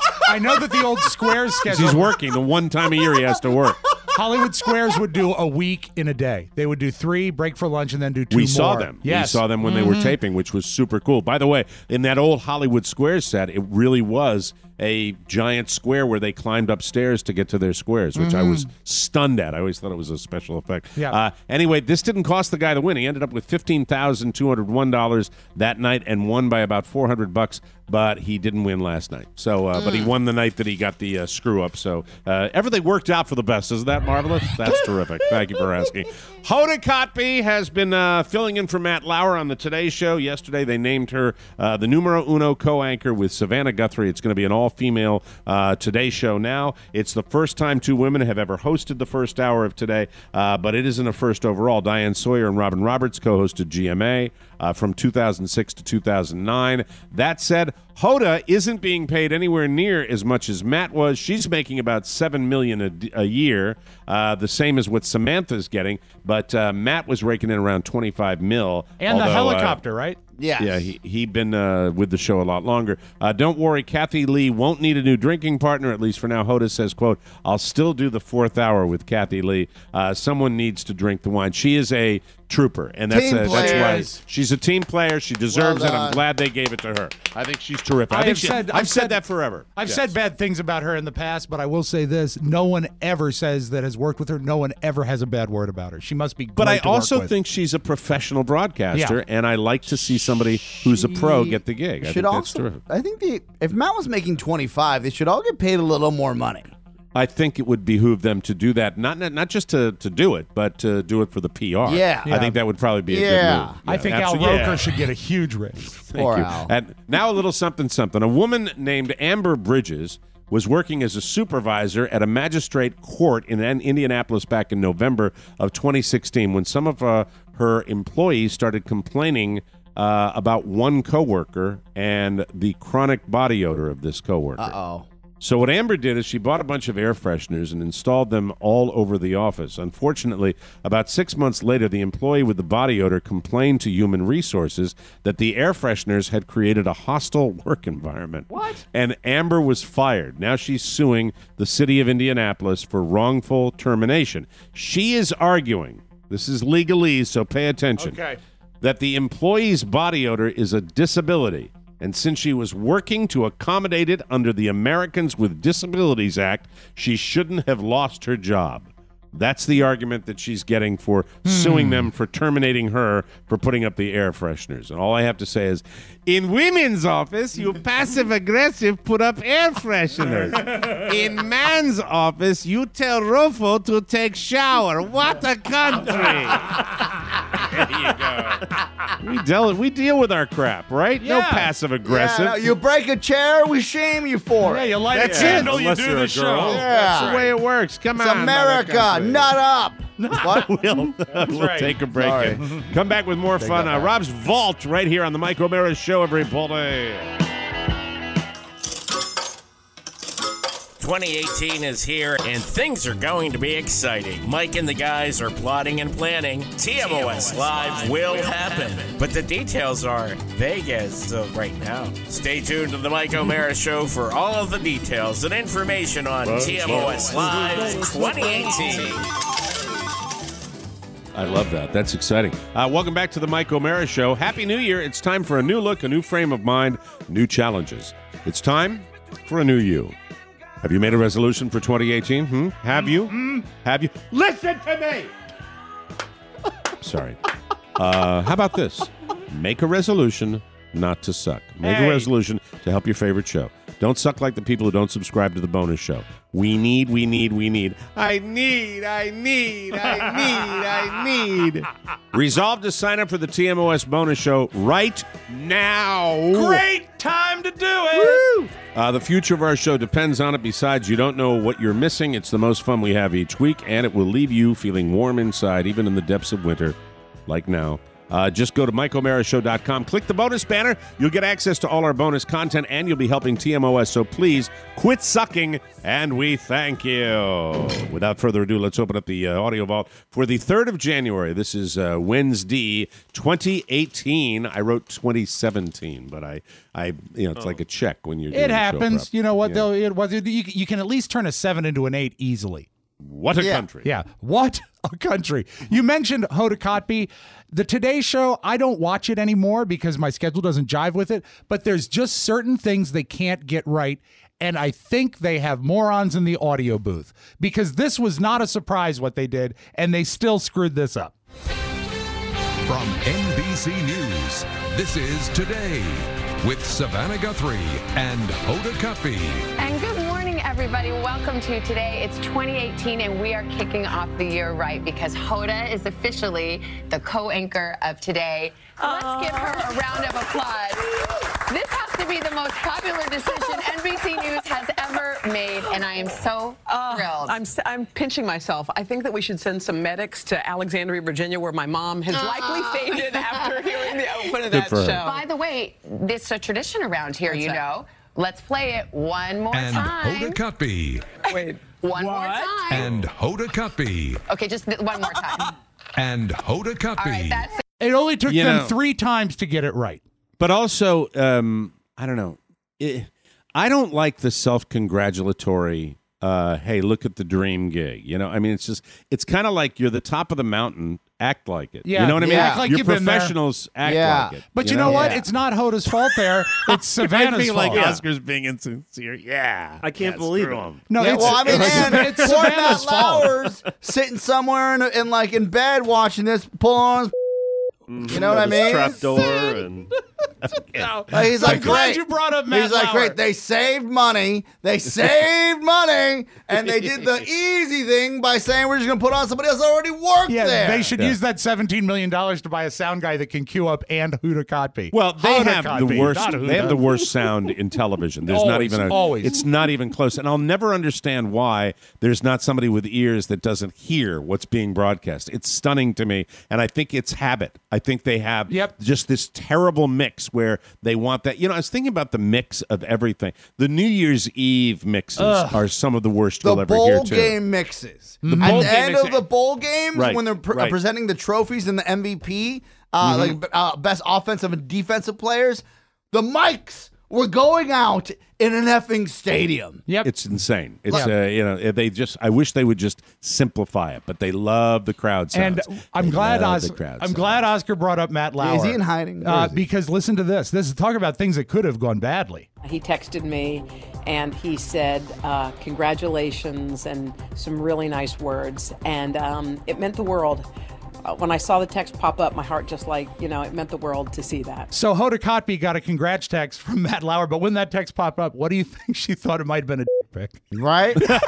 Speaker 3: I know that the old Squares
Speaker 18: 'Cause
Speaker 3: schedule.
Speaker 18: he's working the one time a year he has to work.
Speaker 3: Hollywood Squares would do a week in a day. They would do three, break for lunch, and then do two
Speaker 18: we
Speaker 3: more.
Speaker 18: saw them.
Speaker 3: Yes.
Speaker 18: We saw them when they were
Speaker 3: Mhm.
Speaker 18: taping, which was super cool. By the way, in that old Hollywood Squares set, it really was a giant square where they climbed upstairs to get to their squares, which I was stunned at. I always thought it was a special effect.
Speaker 3: Yeah.
Speaker 18: Uh, anyway, this didn't cost the guy the win. He ended up with fifteen thousand two hundred one dollars that night and won by about four hundred bucks, but he didn't win last night. So, uh, but he won the night that he got the uh, screw up. So uh, everything worked out for the best. Isn't that marvelous? That's terrific. Thank you for asking. Hoda Kotb has been uh, filling in for Matt Lauer on the Today Show. Yesterday, they named her uh, the numero uno co-anchor with Savannah Guthrie. It's going to be an all-female uh, Today Show now. It's the first time two women have ever hosted the first hour of Today, uh, but it isn't a first overall. Diane Sawyer and Robin Roberts co-hosted G M A uh, from two thousand six to two thousand nine. That said, Hoda isn't being paid anywhere near as much as Matt was. She's making about seven million dollars a, a year, uh, the same as what Samantha's getting. But uh, Matt was raking in around twenty-five mil.
Speaker 3: And the
Speaker 18: although, uh,
Speaker 3: helicopter, right?
Speaker 4: Yes.
Speaker 18: Yeah, he, he'd been uh, with the show a lot longer. Uh, don't worry, Kathy Lee won't need a new drinking partner, at least for now. Hoda says, quote, I'll still do the fourth hour with Kathy Lee. Uh, someone needs to drink the wine. She is a trooper, and that's,
Speaker 4: Team
Speaker 18: uh, that's why
Speaker 4: players.
Speaker 18: she's a team player. She deserves
Speaker 4: Well
Speaker 18: it. I'm
Speaker 4: done.
Speaker 18: glad they gave it to her. I think she's terrific. I
Speaker 3: I've
Speaker 18: think she,
Speaker 3: said-
Speaker 18: I've,
Speaker 3: I've
Speaker 18: said,
Speaker 3: said-
Speaker 18: that forever.
Speaker 3: I've
Speaker 18: Yes.
Speaker 3: said bad things about her in the past, but I will say this: no one ever says that has worked with her. No one ever has a bad word about her. She must be.
Speaker 18: But
Speaker 3: great
Speaker 18: I
Speaker 3: to work
Speaker 18: also
Speaker 3: with.
Speaker 18: think she's a professional broadcaster,
Speaker 3: Yeah.
Speaker 18: and I like to see somebody who's a pro get the gig. I
Speaker 4: Should
Speaker 18: think that's
Speaker 4: also.
Speaker 18: terrific.
Speaker 4: I think the if Matt was making twenty-five, they should all get paid a little more money.
Speaker 18: I think it would behoove them to do that, not not, not just to, to do it, but to do it for the P R.
Speaker 4: Yeah.
Speaker 18: I think that would probably be a
Speaker 4: Yeah.
Speaker 18: good move.
Speaker 3: I think Al
Speaker 18: absolutely.
Speaker 3: Roker
Speaker 18: Yeah.
Speaker 3: should get a huge raise.
Speaker 18: Thank
Speaker 4: Poor
Speaker 18: you.
Speaker 4: Al.
Speaker 18: And now a little something something. A woman named Amber Bridges was working as a supervisor at a magistrate court in An- Indianapolis back in November of twenty sixteen when some of uh, her employees started complaining uh, about one coworker and the chronic body odor of this coworker.
Speaker 4: Uh-oh.
Speaker 18: So what Amber did is she bought a bunch of air fresheners and installed them all over the office. Unfortunately, about six months later, the employee with the body odor complained to Human Resources that the air fresheners had created a hostile work environment. What? And Amber was fired. Now she's suing the city of Indianapolis for wrongful termination. She is arguing, this is legalese, so pay attention,
Speaker 3: Okay.
Speaker 18: that the employee's body odor is a disability. And since she was working to accommodate it under the Americans with Disabilities Act, she shouldn't have lost her job. That's the argument that she's getting for suing them for terminating her for putting up the air fresheners. And all I have to say is, in women's office, you passive-aggressive put up air fresheners. In man's office, you tell Rufo to take shower. What a country! There you go. We deal we deal with our crap, right? No
Speaker 4: Yeah.
Speaker 18: passive aggressive.
Speaker 4: Yeah, no, you break a chair, we shame you for it.
Speaker 3: Yeah, you light
Speaker 18: That's
Speaker 3: a
Speaker 18: it.
Speaker 3: candle, you
Speaker 18: Unless
Speaker 3: do
Speaker 18: you're
Speaker 3: the
Speaker 18: a
Speaker 3: show.
Speaker 18: girl.
Speaker 4: Yeah.
Speaker 18: That's the way it works. Come
Speaker 4: It's
Speaker 18: on,
Speaker 4: America,
Speaker 18: Mother
Speaker 4: nut up. What?
Speaker 18: we'll we'll
Speaker 3: right.
Speaker 18: take a break.
Speaker 4: Sorry.
Speaker 18: and come back with more
Speaker 4: Take
Speaker 18: fun.
Speaker 4: that
Speaker 18: Uh,
Speaker 4: back.
Speaker 18: Rob's Vault right here on the Mike O'Mara Show, everybody.
Speaker 5: twenty eighteen is here, and things are going to be exciting. Mike and the guys are plotting and planning. T M O S Live will happen, but the details are vague as of right now. Stay tuned to the Mike O'Mara Show for all of the details and information on T M O S Live twenty eighteen.
Speaker 18: I love that. That's exciting. Uh, welcome back to the Mike O'Mara Show. Happy New Year. It's time for a new look, a new frame of mind, new challenges. It's time for a new you. Have you made a resolution for twenty eighteen? Hmm? Have you?
Speaker 2: Mm-hmm.
Speaker 18: Have you?
Speaker 2: Listen to me.
Speaker 18: Sorry. Uh, how about this? Make a resolution not to suck. Make
Speaker 2: Hey.
Speaker 18: a resolution to help your favorite show. Don't suck like the people who don't subscribe to the bonus show. We need, we need, we need. I need, I need, I need, I need. Resolve to sign up for the T M O S bonus show right now.
Speaker 3: Great time to do it.
Speaker 18: Uh, the future of our show depends on it. Besides, you don't know what you're missing. It's the most fun we have each week, and it will leave you feeling warm inside, even in the depths of winter, like now. Uh, just go to Mike O'Mara Show dot com. Click the bonus banner. You'll get access to all our bonus content, and you'll be helping T M O S. So please quit sucking, and we thank you. Without further ado, let's open up the uh, audio vault for the third of January. This is uh, Wednesday, twenty eighteen. I wrote twenty seventeen, but I, I, you know, it's like a check when you're. doing
Speaker 3: It
Speaker 18: show
Speaker 3: happens.
Speaker 18: prep.
Speaker 3: You know what,
Speaker 18: Yeah.
Speaker 3: though? It was. You, you can at least turn a seven into an eight easily.
Speaker 18: What a
Speaker 4: Yeah.
Speaker 18: country.
Speaker 3: Yeah. What a country. You mentioned Hoda Kotb. The Today Show, I don't watch it anymore because my schedule doesn't jive with it, but there's just certain things they can't get right. And I think they have morons in the audio booth because this was not a surprise what they did, and they still screwed this up.
Speaker 6: From N B C News, this is Today with Savannah Guthrie and Hoda Kotb.
Speaker 23: And good morning, everybody. Welcome to Today. It's twenty eighteen, and we are kicking off the year right because Hoda is officially the co-anchor of Today. Let's give her a round of applause. This has to be the most popular decision N B C News has ever made, and I am so thrilled.
Speaker 24: I'm s- I'm pinching myself. I think that we should send some medics to Alexandria, Virginia, where my mom has likely fainted after hearing the open of that show.
Speaker 23: By the way, this is a tradition around here,
Speaker 24: What's
Speaker 23: you
Speaker 24: that?
Speaker 23: know. Let's play it one more
Speaker 6: And
Speaker 23: time.
Speaker 6: Hoda Kotb.
Speaker 24: Wait,
Speaker 23: one more time.
Speaker 6: And Hoda Kotb.
Speaker 23: Okay, just th- one more time.
Speaker 6: And Hoda Kotb.
Speaker 23: All right, that's it.
Speaker 3: It only took
Speaker 18: You
Speaker 3: them
Speaker 18: know-
Speaker 3: three times to get it right.
Speaker 18: But also, um, I don't know. It, I don't like the self-congratulatory, uh, hey, look at the dream gig. You know, I mean, it's just, it's kind of like you're the top of the mountain, act like it.
Speaker 3: Yeah,
Speaker 18: you know what I mean?
Speaker 3: yeah. Act like
Speaker 18: Your
Speaker 3: you've been there.
Speaker 18: professionals act
Speaker 4: Yeah.
Speaker 18: like it.
Speaker 3: But you, know,
Speaker 18: know
Speaker 3: what? It's not Hoda's fault there. It's Savannah's
Speaker 18: I feel
Speaker 3: fault.
Speaker 18: like Oscar's being insincere. Yeah.
Speaker 19: I can't
Speaker 18: Yeah,
Speaker 19: believe
Speaker 18: screw
Speaker 19: it.
Speaker 18: him.
Speaker 3: No,
Speaker 4: Yeah,
Speaker 3: it's,
Speaker 4: well, I mean,
Speaker 3: it's,
Speaker 4: and
Speaker 3: it's
Speaker 4: poor
Speaker 3: Savannah's
Speaker 4: Matt
Speaker 3: fault.
Speaker 4: Lauer's sitting somewhere in, in like in bed watching this, pull on his. You know what I mean?
Speaker 19: Trap door and
Speaker 4: Uh, he's
Speaker 3: I'm
Speaker 4: like,
Speaker 3: glad
Speaker 4: great.
Speaker 3: you brought up Matt
Speaker 4: He's like,
Speaker 3: Lauer.
Speaker 4: great. They saved money. They saved money, and they did the easy thing by saying we're just going to put on somebody else that already worked
Speaker 3: Yeah,
Speaker 4: there.
Speaker 3: they should use that seventeen million dollars to buy a sound guy that can cue up and Hoda Kotb.
Speaker 18: Well, they
Speaker 3: Hoda
Speaker 18: have
Speaker 3: Kotb,
Speaker 18: the worst.
Speaker 3: not Hoda.
Speaker 18: They have the worst sound in television. There's not
Speaker 3: Always,
Speaker 18: even a.
Speaker 3: always.
Speaker 18: It's not even close. And I'll never understand why there's not somebody with ears that doesn't hear what's being broadcast. It's stunning to me, and I think it's habit. I think they have
Speaker 3: Yep.
Speaker 18: just this terrible mix where they want that. You know, I was thinking about the mix of everything. The New Year's Eve mixes
Speaker 4: Ugh.
Speaker 18: are some of the worst
Speaker 4: the
Speaker 18: you'll ever hear
Speaker 4: bowl
Speaker 18: too.
Speaker 4: game mixes.
Speaker 18: The
Speaker 4: At
Speaker 18: bowl
Speaker 4: the
Speaker 18: game
Speaker 4: end
Speaker 18: mix-
Speaker 4: of the bowl games,
Speaker 18: Right,
Speaker 4: when they're pr-
Speaker 18: right.
Speaker 4: presenting the trophies and the M V P, uh,
Speaker 18: Mhm.
Speaker 4: like uh, best offensive and defensive players, the mics were going out in an effing stadium.
Speaker 3: Yep.
Speaker 18: It's insane. It's
Speaker 3: Yeah.
Speaker 18: uh, you know they just. I wish they would just simplify it, but they love the crowd
Speaker 3: And
Speaker 18: sounds.
Speaker 3: I'm
Speaker 18: They
Speaker 3: glad
Speaker 18: love
Speaker 3: Os-
Speaker 18: the crowd
Speaker 3: I'm
Speaker 18: sounds.
Speaker 3: glad Oscar brought up Matt Lauer.
Speaker 4: Is he in hiding? Where
Speaker 3: Uh,
Speaker 4: is he?
Speaker 3: because listen to this. This is talk about things that could have gone badly.
Speaker 24: he texted me and he said, uh, congratulations, and some really nice words. And um, it meant the world. Uh, when I saw the text pop up, my heart just like, you know, it meant the world to see that.
Speaker 3: So Hoda Kotb got a congrats text from Matt Lauer, but when that text popped up, what do you think she thought it might have been a dick pic.
Speaker 4: Right? Like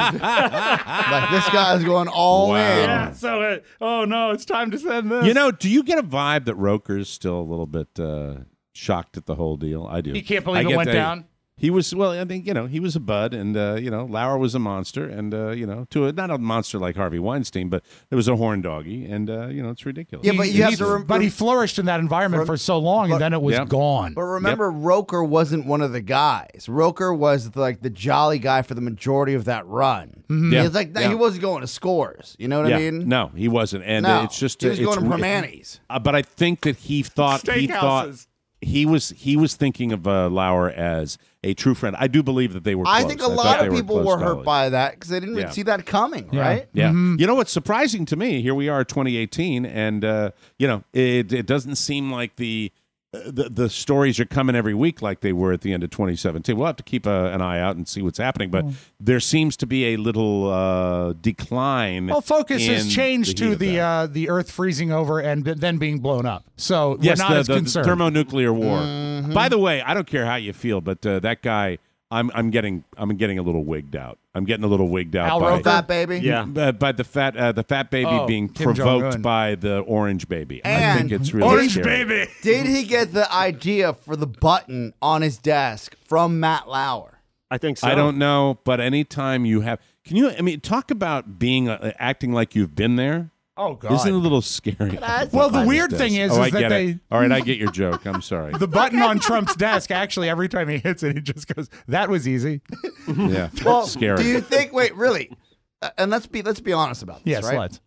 Speaker 4: this guy's going all
Speaker 18: Wow.
Speaker 4: in.
Speaker 3: Yeah. So, uh, oh no, it's time to send this.
Speaker 18: You know, do you get a vibe that Roker's still a little bit uh, shocked at the whole deal? I do.
Speaker 3: You can't believe
Speaker 18: I
Speaker 3: it
Speaker 18: get
Speaker 3: went
Speaker 18: that-
Speaker 3: down?
Speaker 18: He was, well, I think, you know, he was a bud, and, uh, you know, Lauer was a monster, and, uh, you know, to a, not a monster like Harvey Weinstein, but there was a horn doggy, and, uh, you know, it's ridiculous.
Speaker 4: Yeah, but you have to rem-
Speaker 3: But he flourished in that environment for so long, and then it was
Speaker 18: Yep.
Speaker 3: gone.
Speaker 4: But remember, Roker wasn't one of the guys. Roker was like the jolly guy for the majority of that run.
Speaker 18: Mhm. Yeah.
Speaker 4: He's like
Speaker 18: Yeah.
Speaker 4: he wasn't going to scores. You know what
Speaker 18: yeah.
Speaker 4: I mean?
Speaker 18: No, he wasn't, and
Speaker 4: No,
Speaker 18: it's just
Speaker 4: he was
Speaker 18: it's
Speaker 4: going to
Speaker 18: re-
Speaker 4: Permanis.
Speaker 18: Uh, but I think that he thought he thought
Speaker 3: Steakhouses.
Speaker 18: he was he was thinking of uh, Lauer as a true friend. I do believe that they were.
Speaker 4: I
Speaker 18: close.
Speaker 4: think a
Speaker 18: thought
Speaker 4: lot
Speaker 18: they
Speaker 4: of people
Speaker 18: close
Speaker 4: were hurt
Speaker 18: colleagues.
Speaker 4: by that because they didn't
Speaker 18: Yeah.
Speaker 4: see that coming, right?
Speaker 18: Yeah.
Speaker 3: Mm-hmm.
Speaker 18: You know what's surprising to me? Here we are, twenty eighteen, and uh, you know it, it doesn't seem like the, uh, the the stories are coming every week like they were at the end of twenty seventeen. We'll have to keep a, an eye out and see what's happening, but there seems to be a little uh, decline.
Speaker 3: Well, focus has
Speaker 18: in
Speaker 3: changed
Speaker 18: the heat
Speaker 3: to
Speaker 18: of
Speaker 3: the
Speaker 18: that.
Speaker 3: uh, the Earth freezing over and b- then being blown up. So
Speaker 18: yes,
Speaker 3: we're not
Speaker 18: the,
Speaker 3: as
Speaker 18: the, the
Speaker 3: concerned.
Speaker 18: thermonuclear war.
Speaker 3: Mhm.
Speaker 18: By the way, I don't care how you feel, but uh, that guy. I'm I'm getting I'm getting a little wigged out. I'm getting a little wigged out
Speaker 4: Al
Speaker 18: by
Speaker 4: Roker? Fat baby?
Speaker 18: Yeah, by, by the fat uh, the fat baby
Speaker 4: Oh,
Speaker 18: being
Speaker 4: Kim
Speaker 18: provoked
Speaker 4: Jong-un.
Speaker 18: by the orange baby. I
Speaker 4: And
Speaker 18: think it's really scary.
Speaker 3: baby.
Speaker 4: Did he get the idea for the button on his desk from Matt Lauer?
Speaker 19: I think so.
Speaker 18: I don't know, but anytime you have, can you? I mean, talk about being uh, acting like you've been there.
Speaker 3: Oh God,
Speaker 18: isn't it a little scary?
Speaker 3: Well, the weird thing is,
Speaker 18: oh,
Speaker 3: is
Speaker 18: I
Speaker 3: that
Speaker 18: get
Speaker 3: they
Speaker 18: it. All right, I get your joke. I'm sorry.
Speaker 3: the button on Trump's desk. Actually, every time he hits it, he just goes, "That was easy."
Speaker 18: Yeah,
Speaker 4: Well,
Speaker 18: scary.
Speaker 4: do you think? Wait, really? Uh, and let's be let's be honest about this,
Speaker 3: Yes,
Speaker 4: right?
Speaker 3: let's.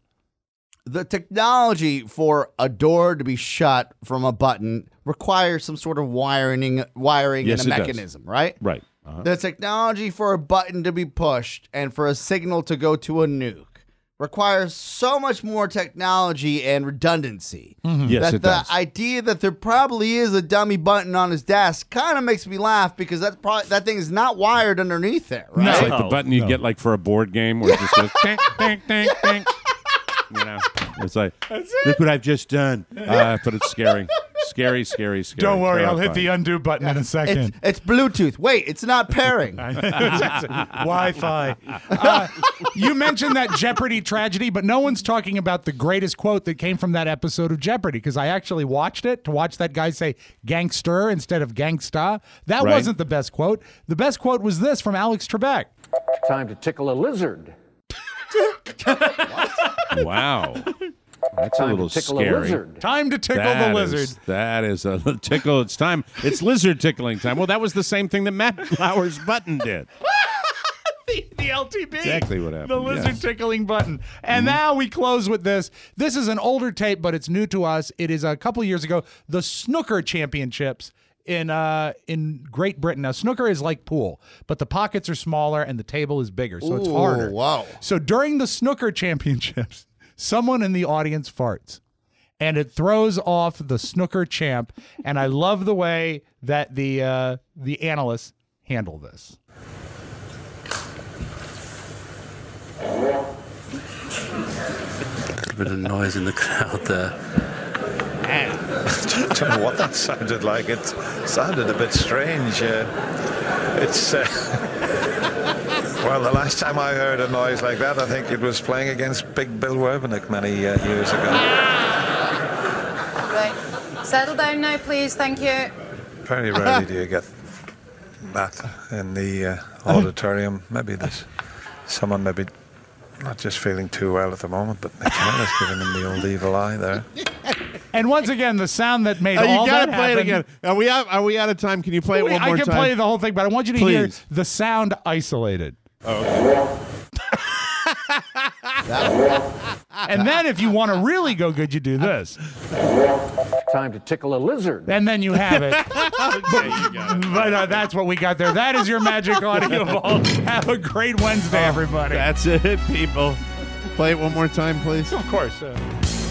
Speaker 4: The technology for a door to be shut from a button requires some sort of wiring, wiring
Speaker 18: Yes,
Speaker 4: and a
Speaker 18: it does.
Speaker 4: mechanism, right?
Speaker 18: Right. Uh-huh.
Speaker 4: The technology for a button to be pushed and for a signal to go to a nuke requires so much more technology and redundancy.
Speaker 18: Mhm. Yes,
Speaker 4: that
Speaker 18: it
Speaker 4: the
Speaker 18: does.
Speaker 4: idea that there probably is a dummy button on his desk kind of makes me laugh because that's probably that thing is not wired underneath there, right?
Speaker 18: It's like the button you get like for a board game where it just goes ding, ding, ding, ding. You know, it's like, look what I've just done. Uh, but it's scary. Scary, scary, scary.
Speaker 3: Don't worry, I'll hit
Speaker 18: Terrifying.
Speaker 3: the undo button in a second.
Speaker 4: It's, it's Bluetooth. Wait, it's not pairing.
Speaker 3: Wi-Fi. Uh, you mentioned that Jeopardy tragedy, but no one's talking about the greatest quote that came from that episode of Jeopardy because I actually watched it to watch that guy say gangster instead of gangsta. That
Speaker 1: Right.
Speaker 3: wasn't the best quote. The best quote was this from Alex Trebek.
Speaker 1: Time to tickle a lizard.
Speaker 18: Wow. That's a
Speaker 1: Time to
Speaker 18: little
Speaker 1: tickle a
Speaker 18: scary.
Speaker 1: lizard.
Speaker 3: Time to tickle
Speaker 18: That
Speaker 3: the
Speaker 18: is-
Speaker 3: lizard.
Speaker 18: that is a tickle. It's time. It's lizard tickling time. Well, that was the same thing that Matt Lauer's button did.
Speaker 3: the, the L T B.
Speaker 18: Exactly what happened.
Speaker 3: The lizard
Speaker 18: yes.
Speaker 3: tickling button. And now we close with this. This is an older tape, but it's new to us. It is a couple years ago. The Snooker Championships in uh in Great Britain. Now snooker is like pool, but the pockets are smaller and the table is bigger, so it's
Speaker 4: Ooh,
Speaker 3: harder.
Speaker 4: wow.
Speaker 3: So during the Snooker Championships, someone in the audience farts. And it throws off the snooker champ, and I love the way that the uh, the analysts handle this.
Speaker 8: A bit of noise in the crowd there.
Speaker 11: I don't know what that sounded like. It sounded a bit strange. Uh, it's uh, well, the last time I heard a noise like that, I think it was playing against Big Bill Werbenick many uh, years ago.
Speaker 12: Right. Settle down now, please. Thank you.
Speaker 11: Very rarely do you get that in the uh, auditorium. Maybe there's someone maybe not just feeling too well at the moment, but Nick Kelly's giving him the old evil eye there.
Speaker 3: And once again, the sound that made
Speaker 18: Oh, you
Speaker 3: all
Speaker 18: gotta
Speaker 3: that
Speaker 18: play
Speaker 3: happen.
Speaker 18: it again. Are we out? Are we out of time? Can you play it one
Speaker 3: I
Speaker 18: more
Speaker 3: can
Speaker 18: time?
Speaker 3: play the whole thing, but I want you to hear
Speaker 18: Please.
Speaker 3: the sound isolated.
Speaker 18: Oh,
Speaker 3: And then if you want to really go good, you do this.
Speaker 1: Time to tickle a lizard.
Speaker 3: And then you have it.
Speaker 18: okay, you got it.
Speaker 3: But uh, that's what we got there. That is your magic audio ball. Have a great Wednesday, everybody.
Speaker 18: That's it, people. Play it one more time, please.
Speaker 3: Of course. Uh,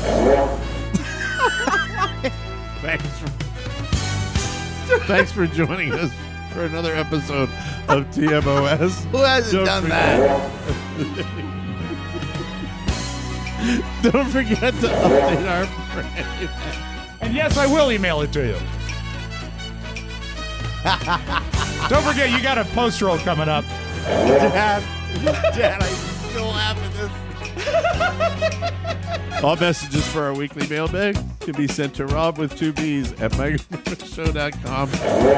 Speaker 18: Thanks for, thanks for joining us for another episode of T M O S.
Speaker 4: Who hasn't
Speaker 18: Don't
Speaker 4: done
Speaker 18: forget- Don't forget to update our friend.
Speaker 3: and yes, I will email it to you. Don't forget, you got a post roll coming up.
Speaker 2: Dad, Dad, I still laugh at this. All messages for our weekly mailbag can be sent to Rob with two B's at mike show dot com.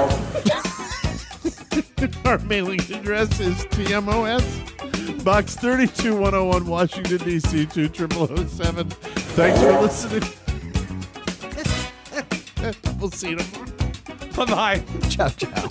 Speaker 2: Our mailing address is T M O S, Box thirty-two one oh one, Washington, D C two zero zero zero seven. Thanks for listening. We'll see you tomorrow. Bye-bye.
Speaker 4: Ciao, ciao.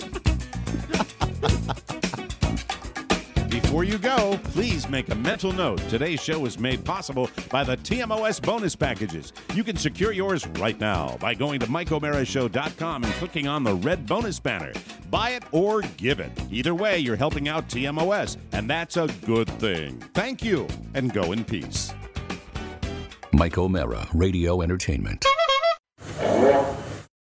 Speaker 18: Before you go, please make a mental note. Today's show is made possible by the T M O S bonus packages. You can secure yours right now by going to mike o'mara show dot com and clicking on the red bonus banner. Buy it or give it. Either way, you're helping out T M O S, and that's a good thing. Thank you, and go in peace.
Speaker 6: Mike O'Mara, Radio Entertainment.
Speaker 21: Yeah.